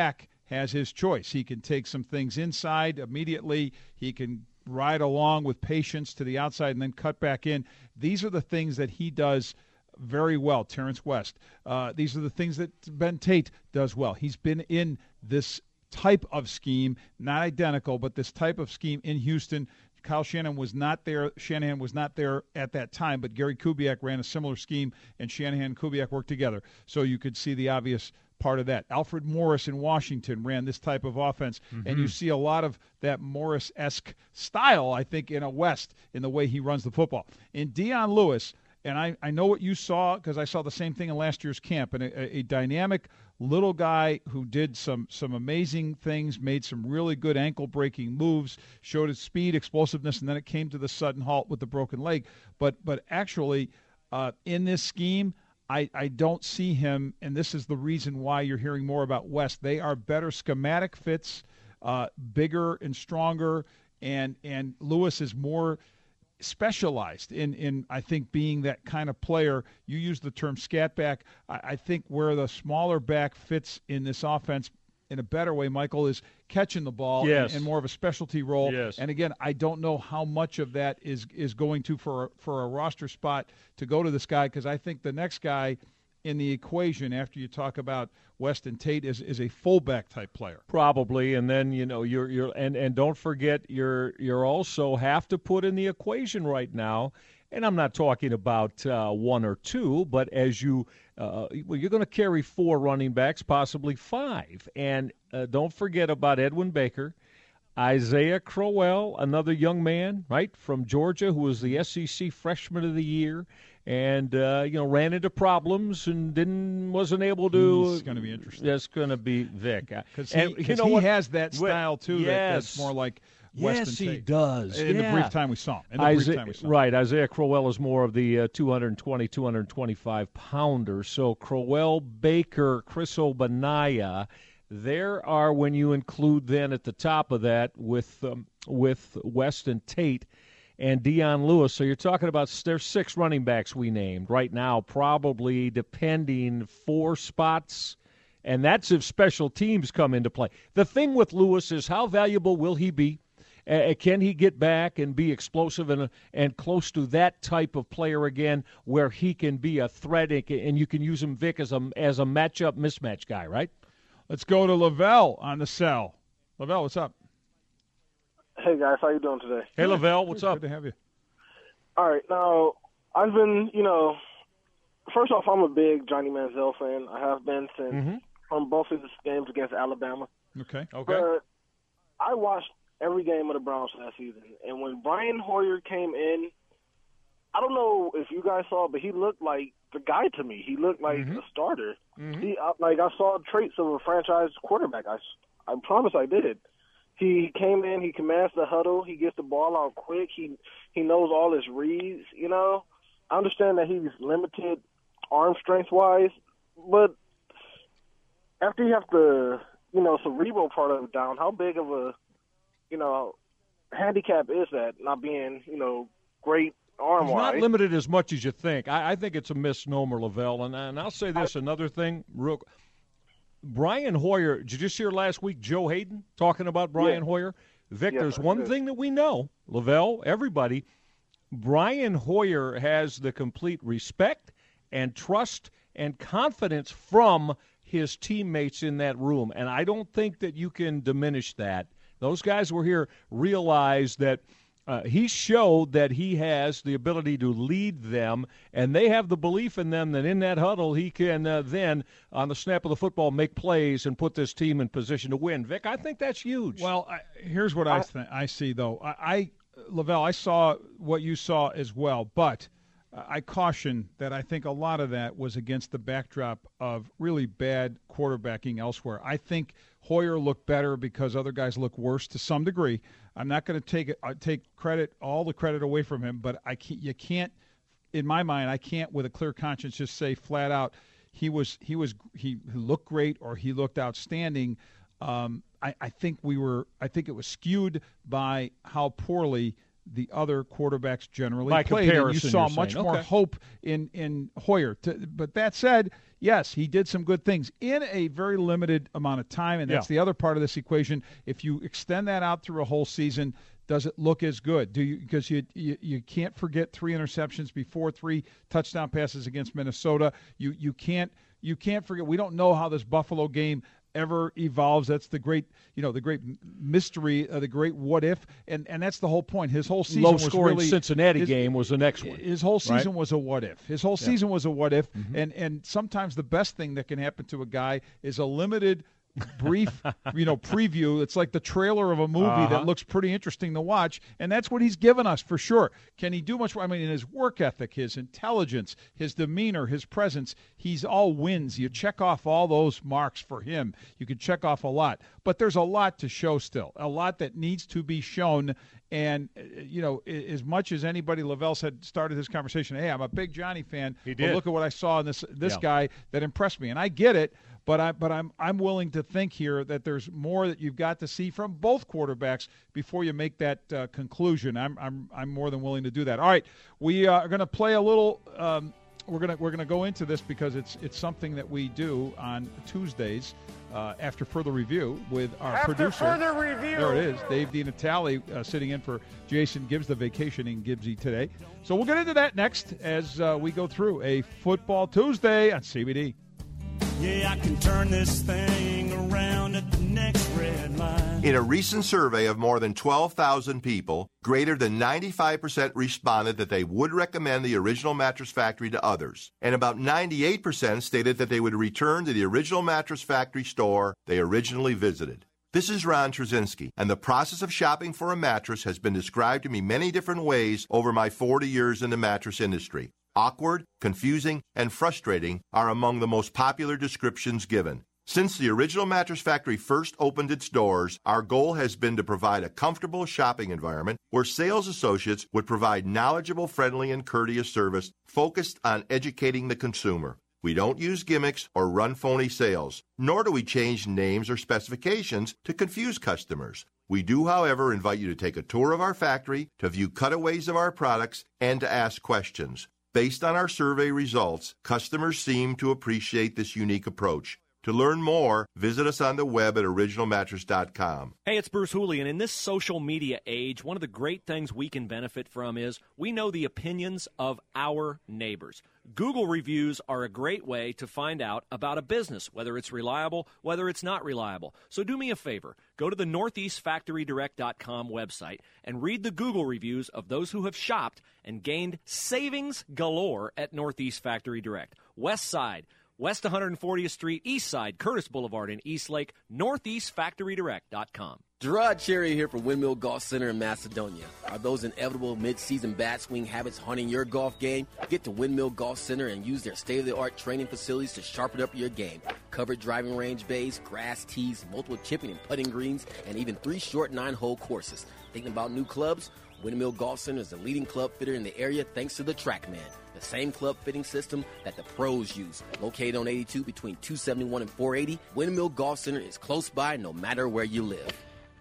has his choice. He can take some things inside immediately. He can ride along with patience to the outside and then cut back in. These are the things that he does very well, Terrence West. Uh, these are the things that Ben Tate does well. He's been in this type of scheme, not identical, but this type of scheme in Houston. Kyle Shanahan was not there. Shanahan was not there at that time, but Gary Kubiak ran a similar scheme, and Shanahan and Kubiak worked together. So you could see the obvious part of that. Alfred Morris in Washington ran this type of offense, mm-hmm. and you see a lot of that Morris-esque style, I think, in a West in the way he runs the football. In Dion Lewis, and I, I know what you saw because I saw the same thing in last year's camp, and a, a dynamic little guy who did some some amazing things, made some really good ankle-breaking moves, showed his speed, explosiveness, and then it came to the sudden halt with the broken leg. But but actually, uh, in this scheme, I, I don't see him, and this is the reason why you're hearing more about West. They are better schematic fits, uh, bigger and stronger, and and Lewis is more specialized in, in, I think, being that kind of player. You use the term scat back. I, I think where the smaller back fits in this offense in a better way, Michael, is catching the ball yes. and, and more of a specialty role. Yes. And, again, I don't know how much of that is, is going to for a, for a roster spot to go to this guy, because I think the next guy in the equation after you talk about Weston Tate is, is a fullback type player. Probably, and then you know you're you're and, and don't forget you're you're also have to put in the equation right now, and I'm not talking about uh, one or two, but as you uh, well, you're going to carry four running backs, possibly five, and uh, don't forget about Edwin Baker, Isaiah Crowell, another young man right from Georgia who was the S E C Freshman of the Year. And uh, you know, ran into problems and didn't wasn't able to. It's going to be interesting. That's going to be Vic because he, you know he has that style too. Yes. That, that's more like Weston yes, Tate. he does. In yeah. the brief time we saw him. In the Isaiah, brief time we saw him. Right, Isaiah Crowell is more of the uh, two twenty, two twenty-five pounder. So Crowell, Baker, Chris Obanaya. There are, when you include then at the top of that with um, with Weston Tate and Dion Lewis. So you're talking about there's six running backs we named right now, probably depending four spots, and that's if special teams come into play. The thing with Lewis is how valuable will he be? Uh, can he get back and be explosive and, and close to that type of player again where he can be a threat and you can use him, Vic, as a, as a matchup mismatch guy, right? Let's go to Lavelle on the cell. Lavelle, what's up? Hey, guys. How you doing today? Hey, Lavelle. What's up? Good to have you. All right. Now, I've been, you know, first off, I'm a big Johnny Manziel fan. I have been since mm-hmm. from both of his games against Alabama. Okay. Okay. But I watched every game of the Browns last season, and when Brian Hoyer came in, I don't know if you guys saw, but he looked like the guy to me. He looked like mm-hmm. a starter. Mm-hmm. He, like I saw traits of a franchise quarterback. I, I promise I did. He came in, he commands the huddle, he gets the ball out quick, he he knows all his reads, you know. I understand that he's limited arm strength-wise, but after you have the, you know, cerebral part of it down, how big of a, you know, handicap is that, not being, you know, great arm-wise? He's not limited as much as you think. I, I think it's a misnomer, Lavelle, and, and I'll say this, I, another thing, real quick. Brian Hoyer, did you just hear last week Joe Hayden talking about Brian yeah. Hoyer? Vic, yes, there's one thing that we know, Lavelle, everybody, Brian Hoyer has the complete respect and trust and confidence from his teammates in that room, and I don't think that you can diminish that. Those guys who were here realize that Uh, he showed that he has the ability to lead them, and they have the belief in them that in that huddle he can uh, then, on the snap of the football, make plays and put this team in position to win. Vic, I think that's huge. Well, I, here's what I I, th- I see, though. I, I, Lavelle, I saw what you saw as well, but I caution that I think a lot of that was against the backdrop of really bad quarterbacking elsewhere. I think Hoyer looked better because other guys look worse to some degree. I'm not going to take it, uh, take credit, all the credit away from him, but I can't, you can't, in my mind, I can't with a clear conscience just say flat out he was he was he looked great or he looked outstanding. Um, I, I think we were I think it was skewed by how poorly the other quarterbacks generally By played. And you comparison, saw you're much saying. more Okay. hope in, in Hoyer. To, but that said, yes, he did some good things in a very limited amount of time, and that's Yeah. the other part of this equation. If you extend that out through a whole season, does it look as good? Do you because you, you you can't forget three interceptions before three touchdown passes against Minnesota. You you can't you can't forget. We don't know how this Buffalo game ever evolves. That's the great, you know, the great mystery, uh, the great what if, and and that's the whole point. His whole season was Low-scoring really Cincinnati his, game was the next one. His whole season right? was a what if. His whole Yeah. season was a what if, Mhm. and and sometimes the best thing that can happen to a guy is a limited. brief, you know, preview. It's like the trailer of a movie Uh-huh. that looks pretty interesting to watch, and that's what he's given us for sure. Can he do much more? I mean, in his work ethic, his intelligence, his demeanor, his presence, he's all wins. You check off all those marks for him. You can check off a lot, but there's a lot to show still, a lot that needs to be shown. And, uh, you know, a- as much as anybody, Lavelle said, started this conversation, hey, I'm a big Johnny fan, He but did. look at what I saw in this this Yeah. guy that impressed me. And I get it, but I but I'm I'm willing to think here that there's more that you've got to see from both quarterbacks before you make that uh, conclusion. I'm I'm I'm more than willing to do that. All right, we uh, are going to play a little. Um, we're gonna we're gonna go into this because it's it's something that we do on Tuesdays uh, after further review with our After producer. further review. There it is, Dave DiNatale uh, sitting in for Jason Gibbs, the vacationing Gibbsy today. So we'll get into that next as uh, we go through a Football Tuesday on C B D. Yeah, I can turn this thing around at the next red line. In a recent survey of more than twelve thousand people, greater than ninety-five percent responded that they would recommend the Original Mattress Factory to others, and about ninety-eight percent stated that they would return to the Original Mattress Factory store they originally visited. This is Ron Trzynski, and the process of shopping for a mattress has been described to me many different ways over my forty years in the mattress industry. Awkward, confusing, and frustrating are among the most popular descriptions given. Since the Original Mattress Factory first opened its doors, our goal has been to provide a comfortable shopping environment where sales associates would provide knowledgeable, friendly, and courteous service focused on educating the consumer. We don't use gimmicks or run phony sales, nor do we change names or specifications to confuse customers. We do, however, invite you to take a tour of our factory, to view cutaways of our products, and to ask questions. Based on our survey results, customers seem to appreciate this unique approach. To learn more, visit us on the web at original mattress dot com. Hey, it's Bruce Hooley, and in this social media age, one of the great things we can benefit from is we know the opinions of our neighbors. Google reviews are a great way to find out about a business, whether it's reliable, whether it's not reliable. So do me a favor. Go to the northeast factory direct dot com website and read the Google reviews of those who have shopped and gained savings galore at Northeast Factory Direct. West Side, West one hundred fortieth Street, East Side, Curtis Boulevard in Eastlake, northeast factory direct dot com. Gerard Cherry here from Windmill Golf Center in Macedonia. Are those inevitable mid-season bad swing habits haunting your golf game? Get to Windmill Golf Center and use their state-of-the-art training facilities to sharpen up your game. Covered driving range bays, grass tees, multiple chipping and putting greens, and even three short nine-hole courses. Thinking about new clubs? Windmill Golf Center is the leading club fitter in the area thanks to the TrackMan, the same club fitting system that the pros use. Located on eighty-two between two seventy-one and four eighty, Windmill Golf Center is close by no matter where you live.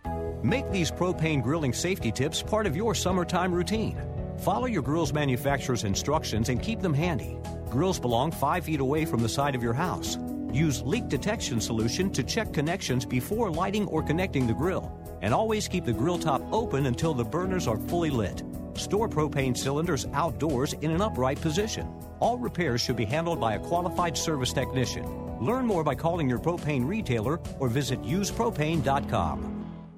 Make these propane grilling safety tips part of your summertime routine. Follow your grill's manufacturer's instructions and keep them handy. Grills belong five feet away from the side of your house. Use leak detection solution to check connections before lighting or connecting the grill. And always keep the grill top open until the burners are fully lit. Store propane cylinders outdoors in an upright position. All repairs should be handled by a qualified service technician. Learn more by calling your propane retailer or visit use propane dot com.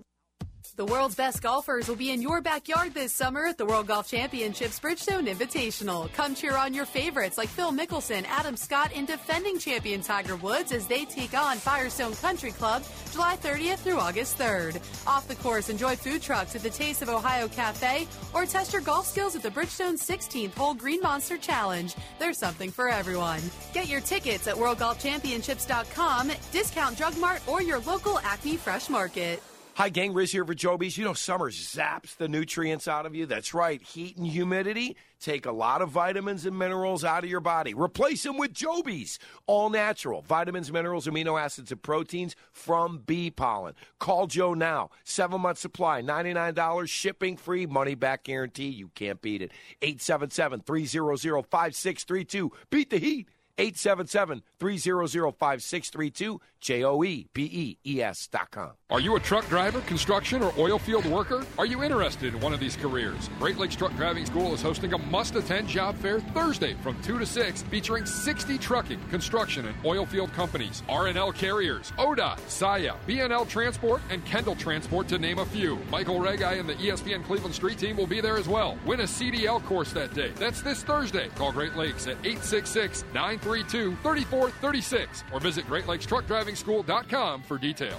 The world's best golfers will be in your backyard this summer at the World Golf Championships Bridgestone Invitational. Come cheer on your favorites like Phil Mickelson, Adam Scott, and defending champion Tiger Woods as they take on Firestone Country Club July thirtieth through August third. Off the course, enjoy food trucks at the Taste of Ohio Cafe or test your golf skills at the Bridgestone sixteenth Hole Green Monster Challenge. There's something for everyone. Get your tickets at world golf championships dot com, Discount Drug Mart, or your local Acme Fresh Market. Hi, gang. Riz here for Joby's. You know, summer zaps the nutrients out of you. That's right. Heat and humidity take a lot of vitamins and minerals out of your body. Replace them with Joby's. All natural. Vitamins, minerals, amino acids, and proteins from bee pollen. Call Joe now. Seven-month supply, ninety-nine dollars, shipping free, money-back guarantee. You can't beat it. eight seven seven, three hundred, five six three two. Beat the heat. eight seven seven, three hundred, five six three two, J O E B E E S dot com. Are you a truck driver, construction, or oil field worker? Are you interested in one of these careers? Great Lakes Truck Driving School is hosting a must-attend job fair Thursday from two to six, featuring sixty trucking, construction, and oil field companies, R and L Carriers, O D A, Saia, B N L Transport, and Kendall Transport, to name a few. Michael Regai and the E S P N Cleveland Street Team will be there as well. Win a C D L course that day. That's this Thursday. Call Great Lakes at eight six six, nine three two, three four three six or visit great lakes truck driving school dot com for details.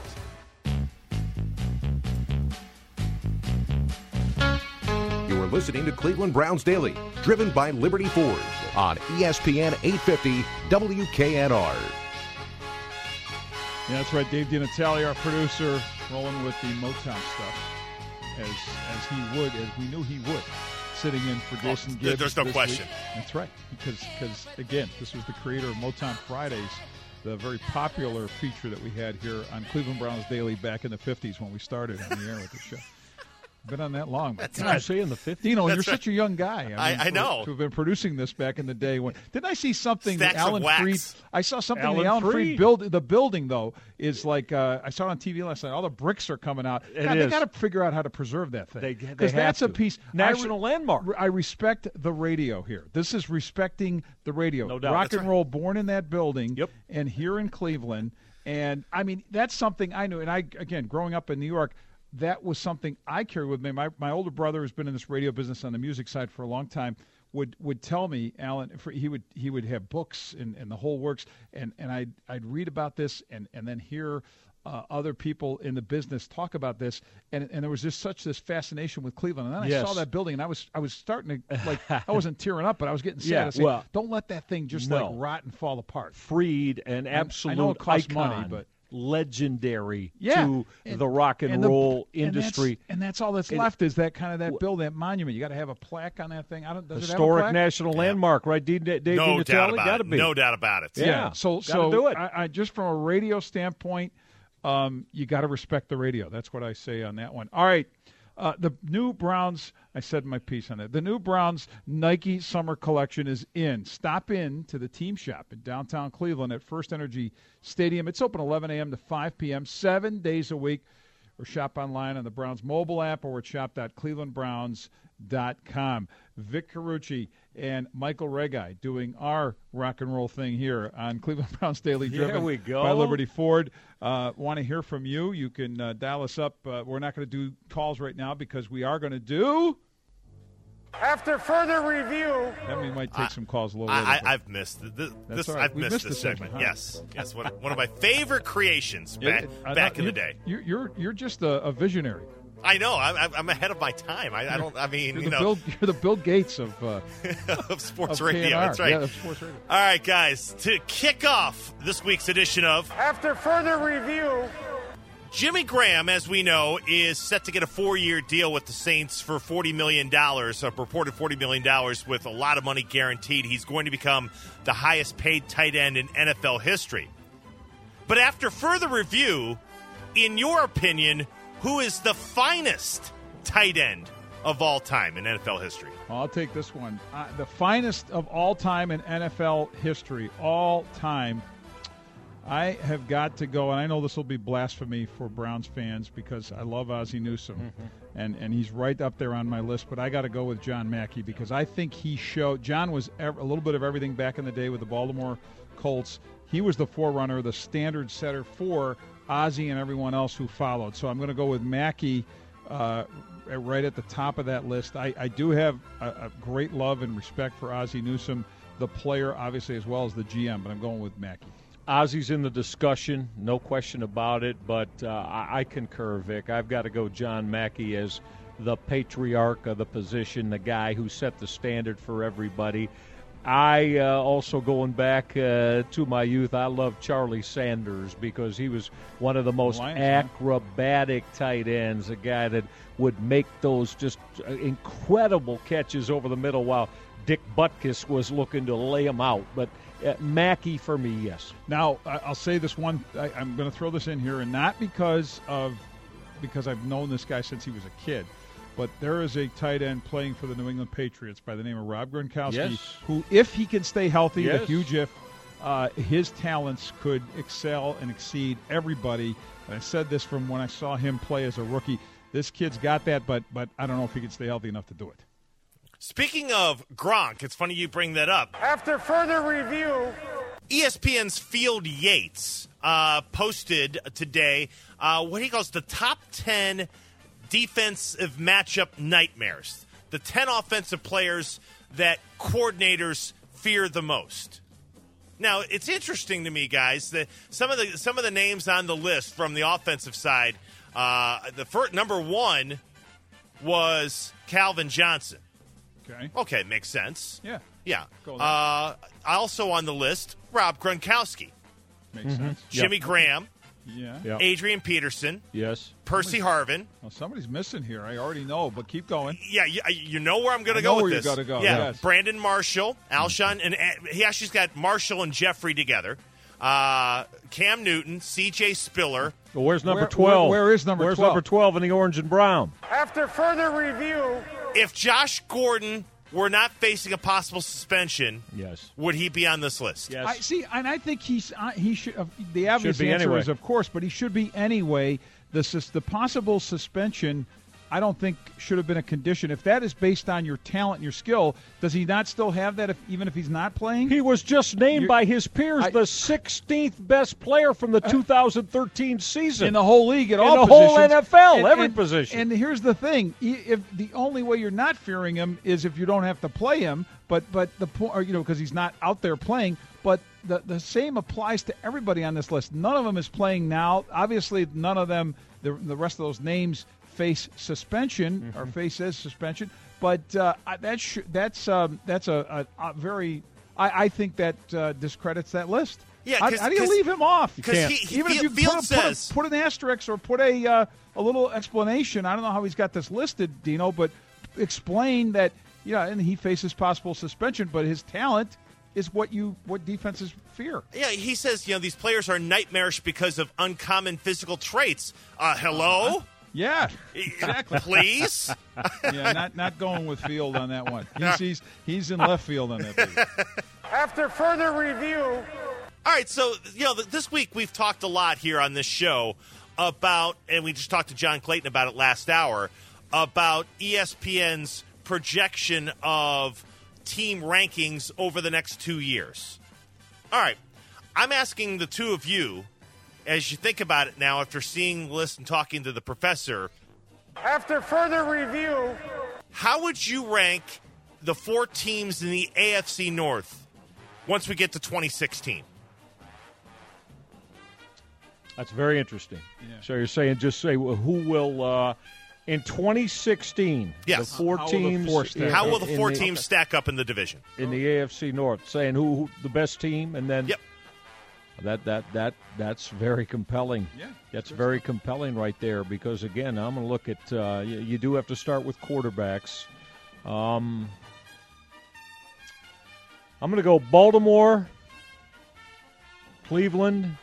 You are listening to Cleveland Browns Daily, driven by Liberty Ford on E S P N eight fifty W K N R. Yeah, that's right. Dave DiNatale, our producer, rolling with the Motown stuff, as as he would, as we knew he would, sitting in for Jason oh, Gibbs. There's no this question. Week. That's right, because because again, this was the creator of Motown Fridays, the very popular feature that we had here on Cleveland Browns Daily back in the fifties when we started on the air with the show. Been on that long. That's right. Say in the fifties. Dino, That's you're right. such a young guy. I, mean, I, I know. To have been producing this back in the day when didn't I see something Stacks that Alan of wax. Freed? I saw something. Alan the Alan Freed. Freed build the building though is like uh, I saw it on T V last night. All the bricks are coming out. It God, is. They got to figure out how to preserve that thing. They- they because have that's a to. piece. National I re- landmark. I respect the radio here. This is respecting the radio. No doubt. Rock That's and right. roll, born in that building. Yep. And here in Cleveland, and I mean that's something I knew. And I again, growing up in New York. That was something I carried with me. My my older brother, who's been in this radio business on the music side for a long time, would would tell me, Alan, for, he would he would have books and, and the whole works, and, and I'd, I'd read about this and, and then hear uh, other people in the business talk about this, and and there was just such this fascination with Cleveland. And then Yes. I saw that building, and I was I was starting to, like, I wasn't tearing up, but I was getting sad. Yeah, I was saying, well, don't let that thing just, no. like, rot and fall apart. Freed, an I- absolute I know it costs icon, money, but- legendary Yeah. to And- the rock and, and the- roll and that's- industry. And that's, all that's And- left is that kind of that building, that monument. You got to have a plaque on that thing. I don't. Does it have a Historic plaque? national landmark, right? Dave, Dave No DiNatale? doubt about Gotta it. be. No doubt about it. Yeah. Yeah. So Gotta so do it. I, I just from a radio standpoint, um, you got to respect the radio. That's what I say on that one. All right. Uh, the new Browns, I said my piece on it. The new Browns Nike Summer Collection is in. Stop in to the team shop in downtown Cleveland at First Energy Stadium. It's open eleven a.m. to five p.m., seven days a week. Or shop online on the Browns mobile app or at shop dot cleveland browns dot com. Vic Carucci and Michael Regai doing our rock and roll thing here on Cleveland Browns Daily, There driven we go. by Liberty Ford. Uh, want to hear from you? You can uh, dial us up. Uh, we're not going to do calls right now because we are going to do. After further review, That we might take some calls a little I, later. I, but- I've missed th- th- That's this. all right. I've We missed, missed this the segment. segment, huh? Yes, yes. One, one of my favorite creations Yeah, back, I back know- in the you're- day. You're you're you're just a, a visionary. I know. I'm, I'm ahead of my time. I, I don't. I mean, You're you the know, Bill, you're the Bill Gates of uh, of sports of K N radio. R. That's right. Yeah, of sports radio. All right, guys. To kick off this week's edition of after further review, Jimmy Graham, as we know, is set to get a four-year deal with the Saints for forty million dollars, a purported forty million dollars with a lot of money guaranteed. He's going to become the highest-paid tight end in N F L history. But after further review, in your opinion, who is the finest tight end of all time in N F L history? Well, I'll take this one. Uh, the finest of all time in N F L history, all time. I have got to go, and I know this will be blasphemy for Browns fans because I love Ozzie Newsome, Mm-hmm. and, and he's right up there on my list, but I got to go with John Mackey because I think he showed – John was ev- a little bit of everything back in the day with the Baltimore Colts. He was the forerunner, the standard setter for Ozzie and everyone else who followed. So I'm going to go with Mackey uh, right at the top of that list. I, I do have a, a great love and respect for Ozzie Newsome, the player, obviously, as well as the G M, but I'm going with Mackey. Ozzie's in the discussion, no question about it, but uh, I, I concur, Vic. I've got to go John Mackey as the patriarch of the position, the guy who set the standard for everybody. I uh, also going back uh, to my youth, I love Charlie Sanders because he was one of the most Lions, acrobatic tight ends, a guy that would make those just incredible catches over the middle while Dick Butkus was looking to lay him out. But uh, Mackey for me, yes. Now, I'll say this one. I, I'm going to throw this in here, and not because of because I've known this guy since he was a kid, but there is a tight end playing for the New England Patriots by the name of Rob Gronkowski, yes. who, if he can stay healthy, yes. the huge if, uh, his talents could excel and exceed everybody. And I said this from when I saw him play as a rookie. This kid's got that, but but I don't know if he can stay healthy enough to do it. Speaking of Gronk, it's funny you bring that up. After further review, E S P N's Field Yates uh, posted today uh, what he calls the top ten defensive matchup nightmares. The ten offensive players that coordinators fear the most. Now, it's interesting to me, guys, that some of the some of the names on the list from the offensive side, uh, the first, number one was Calvin Johnson. Okay. Okay, makes sense. Yeah. Yeah. Go there. Uh, also on the list, Rob Gronkowski. Makes Mm-hmm. sense. Jimmy Yep. Graham. Yeah. Yep. Adrian Peterson. Yes. Percy Harvin. Well, somebody's missing here. I already know, but keep going. Yeah, you, you know where I'm going I to know go with where this. you're gonna go, Yeah, yes. Brandon Marshall, Alshon, and uh, he actually's got Marshall and Jeffrey together. Uh, Cam Newton, C J Spiller. Well, where's number Where- twelve? where- where is number Where's twelve? number twelve in the orange and brown? after further review, If Josh Gordon were not facing a possible suspension, Yes. would he be on this list? Yes. I see, and I think he's uh, he should. Uh, the obvious Should be answer anyway. is, of course, but he should be anyway. The sus- the possible suspension, I don't think should have been a condition. If that is based on your talent and your skill, does he not still have that? If, even if he's not playing, He was just named You're- by his peers I- the sixteenth best player from the two thousand thirteen season. in the whole league at In all the whole positions. N F L, And- every and- position. And here's the thing: I- if the only way you're not fearing him is if you don't have to play him, but but the point, you know, because he's not out there playing. But the the same applies to everybody on this list. None of them is playing now. Obviously, none of them. The the rest of those names face suspension Mm-hmm. or faces suspension. But uh, I- that sh- that's um, that's a, a, a very. I, I think that uh, discredits that list. Yeah, how, 'cause- how do you 'cause- leave him off? 'cause he- he- Even if you Field put, a, put, says- a, put an asterisk or put a uh, a little explanation. I don't know how he's got this listed, Dino, but explain that. Yeah, and he faces possible suspension, but his talent is what you what defenses fear. Yeah, he says, you know, these players are nightmarish because of uncommon physical traits. Uh, hello? Yeah, exactly. Please? yeah, not not going with Field on that one. He's he's, he's in left field on that. League. after further review, All right, so, you know, th- this week we've talked a lot here on this show about, and we just talked to John Clayton about it last hour, about E S P N's projection of team rankings over the next two years. All right, I'm asking the two of you, as you think about it now after seeing the list and talking to the professor, after further review, how would you rank the four teams in the A F C North once we get to twenty sixteen? That's very interesting. Yeah. So you're saying just say well, who will uh, in twenty sixteen? Yes. The four How will the teams. four stack in- How will the in four teams stack up in the division? in the A F C North? Saying who, who the best team, and then Yep. that that that that's very compelling. Yeah, that's very compelling right there. Because again, I'm going to look at uh, you, you do have to start with quarterbacks. Um, I'm going to go Baltimore, Cleveland,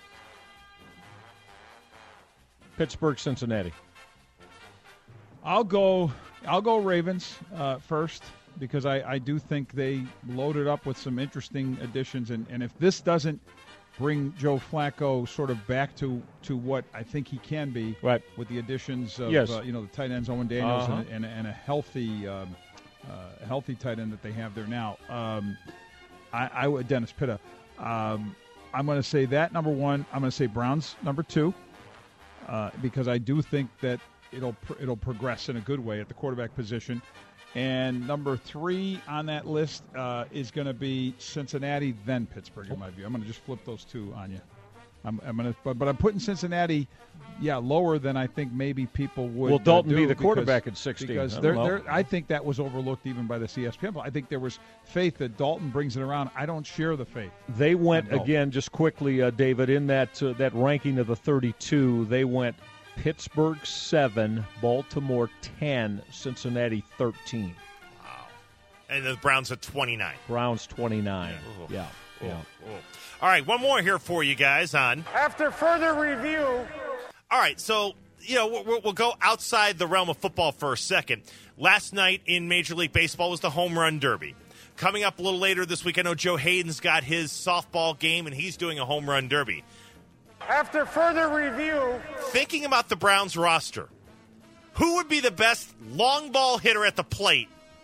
Pittsburgh, Cincinnati. I'll go. I'll go Ravens uh, first because I, I do think they loaded up with some interesting additions, and, and if this doesn't bring Joe Flacco sort of back to, to what I think he can be, right, with the additions of Yes. uh, you know the tight ends Owen Daniels Uh-huh. and, and, and a healthy um, uh, healthy tight end that they have there now. Um, I, I would Dennis Pitta. Um, I'm going to say that number one. I'm going to say Browns number two. Uh, because I do think that it'll pr- it'll progress in a good way at the quarterback position. And number three on that list uh, is going to be Cincinnati, then Pittsburgh, in my view. I'm going to just flip those two on you. I'm, I'm going to, but, but I'm putting Cincinnati Yeah, lower than I think maybe people would. Will Dalton uh, be do the quarterback because, at sixteen? Because I they're, don't know. they're, I think that was overlooked even by the C S P N. I think there was faith that Dalton brings it around. I don't share the faith. They went, Dalton. again, just quickly, uh, David, in that uh, that ranking of the thirty-two, they went Pittsburgh seven, Baltimore ten, Cincinnati thirteen. Wow. And the Browns at twenty-nine. Browns twenty-nine. Yeah. Yeah. yeah. Ooh, ooh. All right, one more here for you guys on. After further review. All right, so, you know, we'll, we'll go outside the realm of football for a second. Last night in Major League Baseball was the Home Run Derby. Coming up a little later this week, I know Joe Hayden's got his softball game, and he's doing a Home Run Derby. After further review. Thinking about the Browns roster, who would be the best long ball hitter at the plate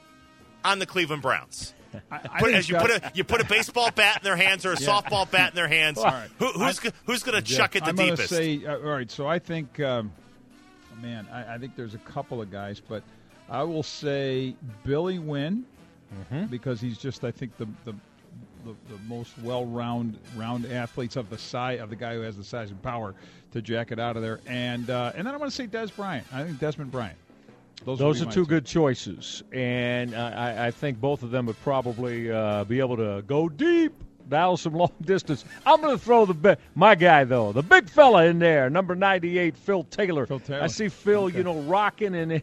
on the Cleveland Browns? I, I put, as you put a you put a baseball bat in their hands or a Yeah. softball bat in their hands. All right. Who, who's I, who's going to chuck it the I'm deepest? I'm going to say, uh, all right. So I think, um, man, I, I think there's a couple of guys, but I will say Billy Wynn Mm-hmm. because he's just, I think, the the, the, the most well-round round athletes of the size of the guy who has the size and power to jack it out of there. And uh, and then I want to say Des Bryant. I think Desmond Bryant. Those, Those would are be two my good choices, and I, I think both of them would probably uh, be able to go deep, dial some long distance. I'm going to throw the bi- my guy, though, the big fella in there, number ninety-eight, Phil Taylor. Phil Taylor. I see Phil, Okay. you know, rocking and,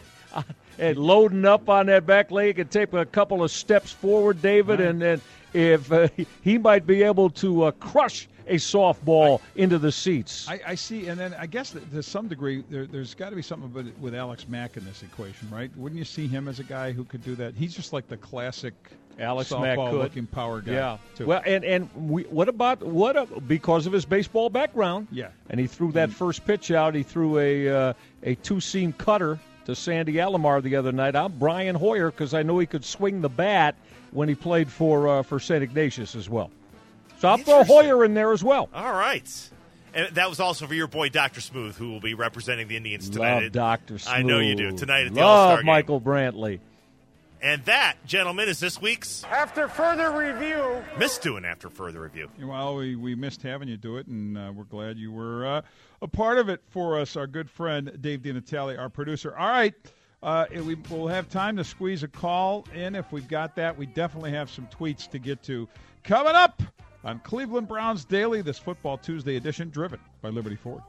and loading up on that back leg and take a couple of steps forward, David, Right. and then if uh, he might be able to uh, crush a softball into the seats. I, I see, and then I guess that to some degree there, there's got to be something with, with Alex Mack in this equation, right? Wouldn't you see him as a guy who could do that? He's just like the classic Alex Mack could. softball-looking power guy. Yeah. too. Well, and and we, what about what a, because of his baseball background? Yeah. And he threw that first pitch out. He threw a uh, a two seam cutter to Sandy Alomar the other night. I'm Brian Hoyer because I know he could swing the bat when he played for uh, for Saint Ignatius as well. So I'll throw Hoyer in there as well. All right. And that was also for your boy, Doctor Smooth, who will be representing the Indians tonight. Love Doctor Smooth. I know you do. Tonight at the Love All-Star game. Michael Brantley. And that, gentlemen, is this week's After further review. Missed Doing After Further Review. Well, we, we missed having you do it, and uh, we're glad you were uh, a part of it for us, our good friend Dave DiNatale, our producer. All right. Uh, we, we'll have time to squeeze a call in if we've got that. We definitely have some tweets to get to. Coming up on Cleveland Browns Daily, this Football Tuesday edition, driven by Liberty Ford.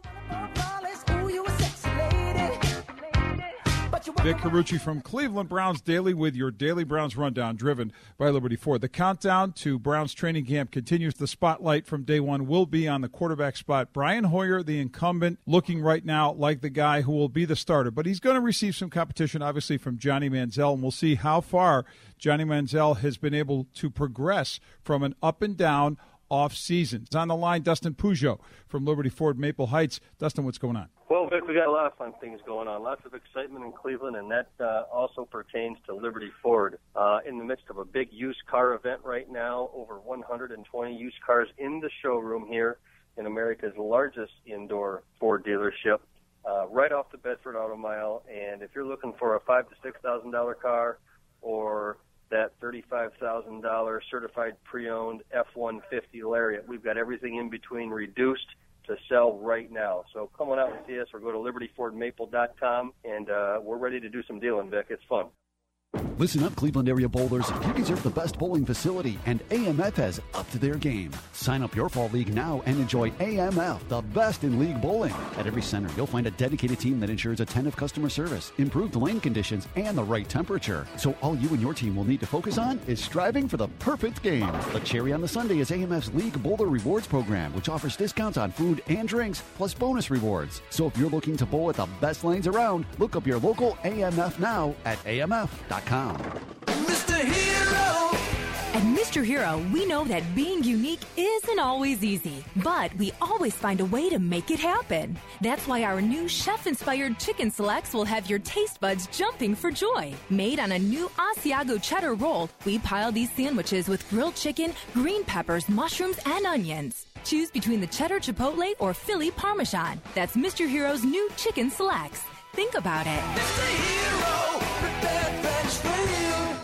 Vic Carucci from Cleveland Browns Daily with your Daily Browns Rundown, driven by Liberty Ford. The countdown to Browns training camp continues. The spotlight from day one will be on the quarterback spot. Brian Hoyer, the incumbent, looking right now like the guy who will be the starter. But he's going to receive some competition, obviously, from Johnny Manziel, and we'll see how far Johnny Manziel has been able to progress from an up-and-down off season. It's on the line, Dustin Peugeot from Liberty Ford, Maple Heights. Dustin, what's going on? Well, Vic, we got a lot of fun things going on. Lots of excitement in Cleveland, and that uh, also pertains to Liberty Ford. Uh, in the midst of a big used car event right now, over one hundred twenty used cars in the showroom here in America's largest indoor Ford dealership, uh, right off the Bedford Auto Mile. And if you're looking for a five to six thousand dollar car, or that thirty-five thousand dollars certified pre-owned F one fifty Lariat, we've got everything in between reduced to sell right now. So come on out and see us, or go to liberty ford maple dot com, and uh, we're ready to do some dealing, Vic. It's fun. Listen up, Cleveland area bowlers. You deserve the best bowling facility, and A M F has upped their game. Sign up your fall league now and enjoy A M F, the best in league bowling. At every center, you'll find a dedicated team that ensures attentive customer service, improved lane conditions, and the right temperature. So all you and your team will need to focus on is striving for the perfect game. The cherry on the sundae is A M F's League Bowler Rewards program, which offers discounts on food and drinks, plus bonus rewards. So if you're looking to bowl at the best lanes around, look up your local A M F now at A M F dot com. Mister Hero! At Mister Hero, we know that being unique isn't always easy, but we always find a way to make it happen. That's why our new chef-inspired chicken selects will have your taste buds jumping for joy. Made on a new Asiago cheddar roll, we pile these sandwiches with grilled chicken, green peppers, mushrooms, and onions. Choose between the cheddar chipotle or Philly Parmesan. That's Mister Hero's new chicken selects. Think about it. Mister Hero, prepare French for you.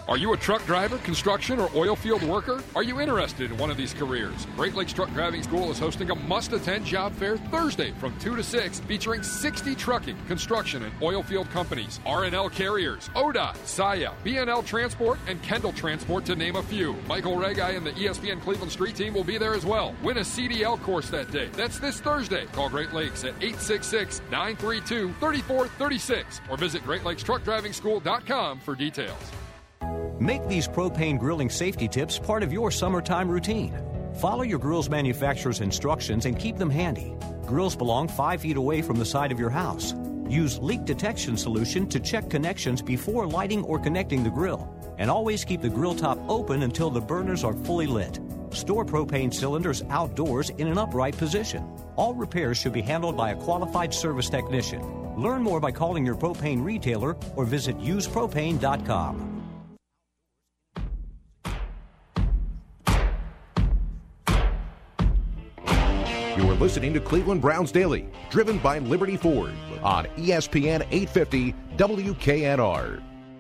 Are you a truck driver, construction, or oil field worker? Are you interested in one of these careers? Great Lakes Truck Driving School is hosting a must-attend job fair Thursday from two to six, featuring sixty trucking, construction, and oil field companies, R and L Carriers, O D O T, S I A, B N L Transport, and Kendall Transport, to name a few. Michael Regai and the E S P N Cleveland Street Team will be there as well. Win a C D L course that day. That's this Thursday. Call Great Lakes at eight six six, nine three two, three four three six or visit great lakes truck driving school dot com for details. Make these propane grilling safety tips part of your summertime routine. Follow your grill's manufacturer's instructions and keep them handy. Grills belong five feet away from the side of your house. Use leak detection solution to check connections before lighting or connecting the grill. And always keep the grill top open until the burners are fully lit. Store propane cylinders outdoors in an upright position. All repairs should be handled by a qualified service technician. Learn more by calling your propane retailer or visit use propane dot com. You're listening to Cleveland Browns Daily, driven by Liberty Ford on E S P N eight fifty W K N R.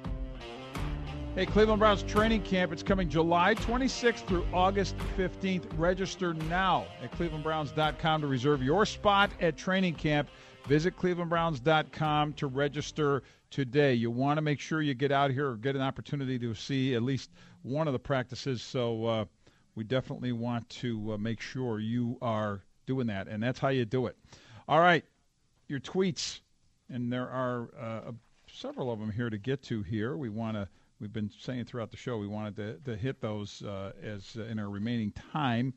Hey, Cleveland Browns training camp. It's coming July twenty-sixth through August fifteenth. Register now at cleveland browns dot com to reserve your spot at training camp. Visit cleveland browns dot com to register today. You want to make sure you get out here or get an opportunity to see at least one of the practices. So uh, we definitely want to uh, make sure you are doing that, and that's how you do it. All right, your tweets, and there are uh, several of them here to get to here. We want to. We've been saying throughout the show we wanted to, to hit those uh, as uh, in our remaining time.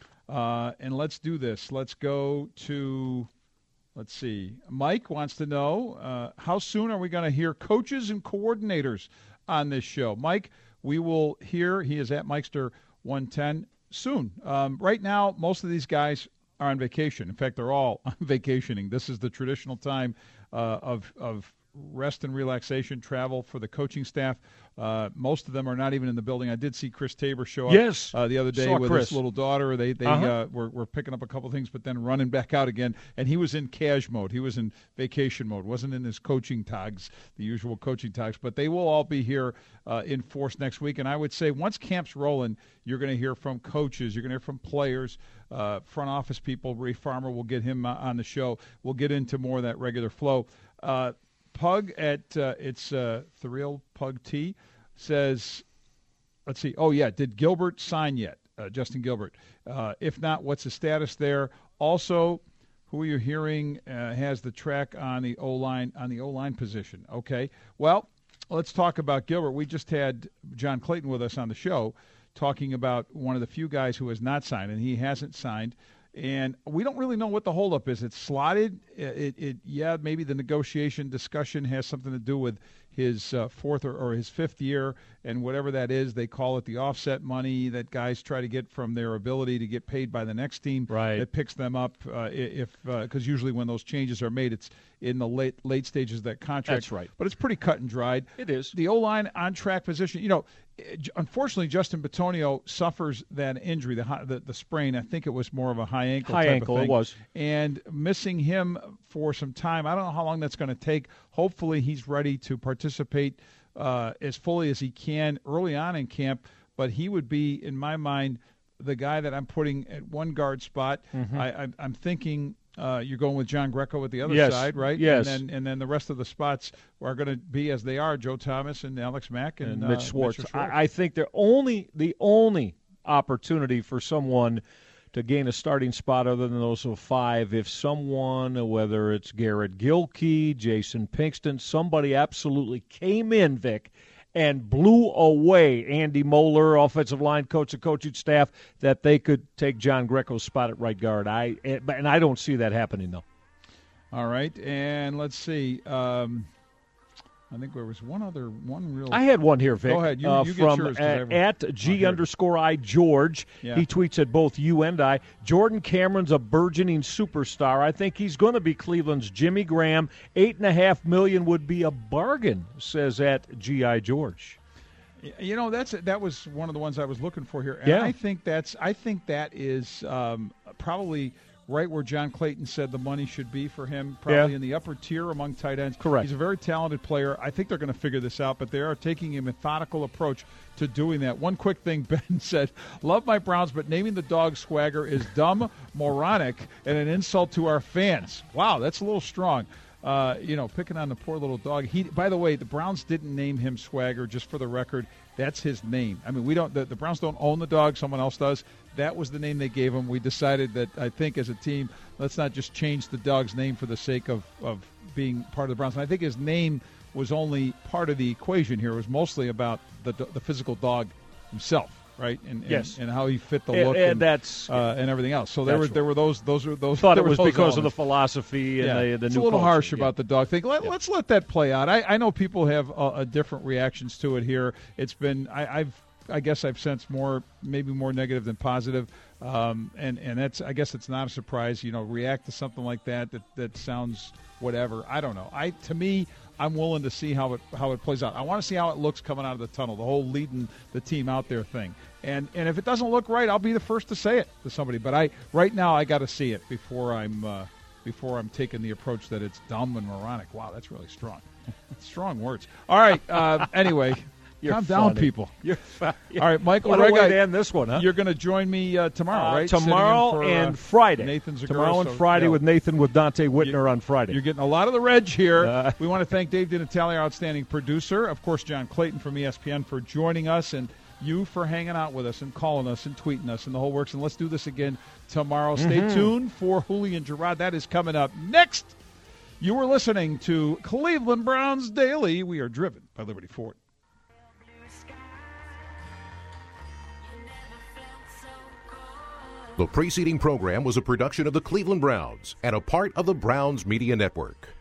Uh, and let's do this. Let's go to, let's see. Mike wants to know, uh, how soon are we going to hear coaches and coordinators on this show? Mike, we will hear, he is at Mikester one ten, soon. Um, right now, most of these guys are on vacation. In fact, they're all on vacationing. This is the traditional time uh, of of rest and relaxation, travel for the coaching staff. Uh, most of them are not even in the building. I did see Chris Tabor show up yes. uh, the other day Saw with Chris. his little daughter. They they uh-huh. uh, were, were picking up a couple things, but then running back out again. And he was in cash mode. He was in vacation mode. Wasn't in his coaching togs, the usual coaching togs. But they will all be here uh, in force next week. And I would say once camp's rolling, you're going to hear from coaches. You're going to hear from players, uh, front office people. Ray Farmer, will get him uh, on the show. We'll get into more of that regular flow. Uh, Pug at uh, it's uh, the real Pug T says, let's see. Oh yeah, did Gilbert sign yet? Uh, Justin Gilbert. Uh, if not, what's the status there? Also, who are you hearing uh, has the track on the O line on the O line position? Okay. Well, let's talk about Gilbert. We just had John Clayton with us on the show talking about one of the few guys who has not signed, and he hasn't signed. And we don't really know what the holdup is. It's slotted. It, it, yeah, maybe the negotiation discussion has something to do with his uh, fourth or, or his fifth year, and whatever that is, they call it the offset money that guys try to get from their ability to get paid by the next team right. that picks them up. Uh, if because uh, usually when those changes are made, it's in the late late stages of that contract. That's right. But it's pretty cut and dried. It is. The O-line on track position. You know, unfortunately, Justin Bitonio suffers that injury, the, high, the the sprain. I think it was more of a high ankle. High type ankle, of thing. it was. And missing him for some time. I don't know how long that's going to take. Hopefully, he's ready to participate uh, as fully as he can early on in camp. But he would be, in my mind, the guy that I'm putting at one guard spot. Mm-hmm. I, I, I'm thinking. Uh, you're going with John Greco at the other yes. side, right? Yes. And then and then the rest of the spots are going to be as they are: Joe Thomas and Alex Mack and, and Mitch uh, Schwartz. Mitch Schwartz. I, I think they're only the only opportunity for someone to gain a starting spot other than those of five, if someone, whether it's Garrett Gilkey, Jason Pinkston, somebody absolutely came in, Vic, and blew away Andy Moeller, offensive line coach, the coaching staff, that they could take John Greco's spot at right guard. I and I don't see that happening, though. All right, and let's see. Um, I think there was one other one real. I had one here, Vic. Go ahead. You, uh, you from get yours. at, at G underscore I George. Yeah. He tweets at both you and I. Jordan Cameron's a burgeoning superstar. I think he's going to be Cleveland's Jimmy Graham. Eight and a half million would be a bargain, says at G I George. You know, that's that was one of the ones I was looking for here. And yeah. I think that's I think that is um, probably right where John Clayton said the money should be for him, probably Yeah. in the upper tier among tight ends. Correct. He's a very talented player. I think they're going to figure this out, but they are taking a methodical approach to doing that. One quick thing, Ben said, love my Browns, but naming the dog Swagger is dumb, moronic, and an insult to our fans. Wow, that's a little strong. Uh, you know, picking on the poor little dog. He, by the way, the Browns didn't name him Swagger, just for the record. That's his name. I mean, we don't. The, the Browns don't own the dog. Someone else does. That was the name they gave him. We decided that, I think, as a team, let's not just change the dog's name for the sake of, of being part of the Browns. And I think his name was only part of the equation here. It was mostly about the the physical dog himself, right? And, and Yes. and how he fit the And- look and and, that's- uh, and everything else. So there That's were there were those those were those. Thought there it were was those because of the elements. philosophy and Yeah. the, the it's new a little culture. harsh Yeah. about the dog thing. Let, Let's let that play out. I, I know people have uh, uh, different reactions to it here. It's been I, I've I guess I've sensed more maybe more negative than positive, um, and and that's I guess it's not a surprise. You know, react to something like that that that sounds whatever. I don't know. I to me. I'm willing to see how it how it plays out. I want to see how it looks coming out of the tunnel, the whole leading the team out there thing. And and if it doesn't look right, I'll be the first to say it to somebody. But I right now I got to see it before I'm uh, before I'm taking the approach that it's dumb and moronic. Wow, that's really strong. Strong words. All right. Uh, anyway. You're Calm down, funny. people. You're funny. All right, Michael What a way Rega, to end this one, huh? You're going to join me uh, tomorrow, Uh, right? Tomorrow Sitting in for, and uh, Friday. Nathan Zagura. Tomorrow and So, Friday yeah. with Nathan with Dante Whitner on Friday. You're getting a lot of the reg here. Uh, we want to thank Dave DiNatale, our outstanding producer. Of course, John Clayton from E S P N for joining us, and you for hanging out with us and calling us and tweeting us and the whole works. And let's do this again tomorrow. Stay Mhm. tuned for Julian Gerard. That is coming up next. You were listening to Cleveland Browns Daily. We are driven by Liberty Ford. The preceding program was a production of the Cleveland Browns and a part of the Browns Media Network.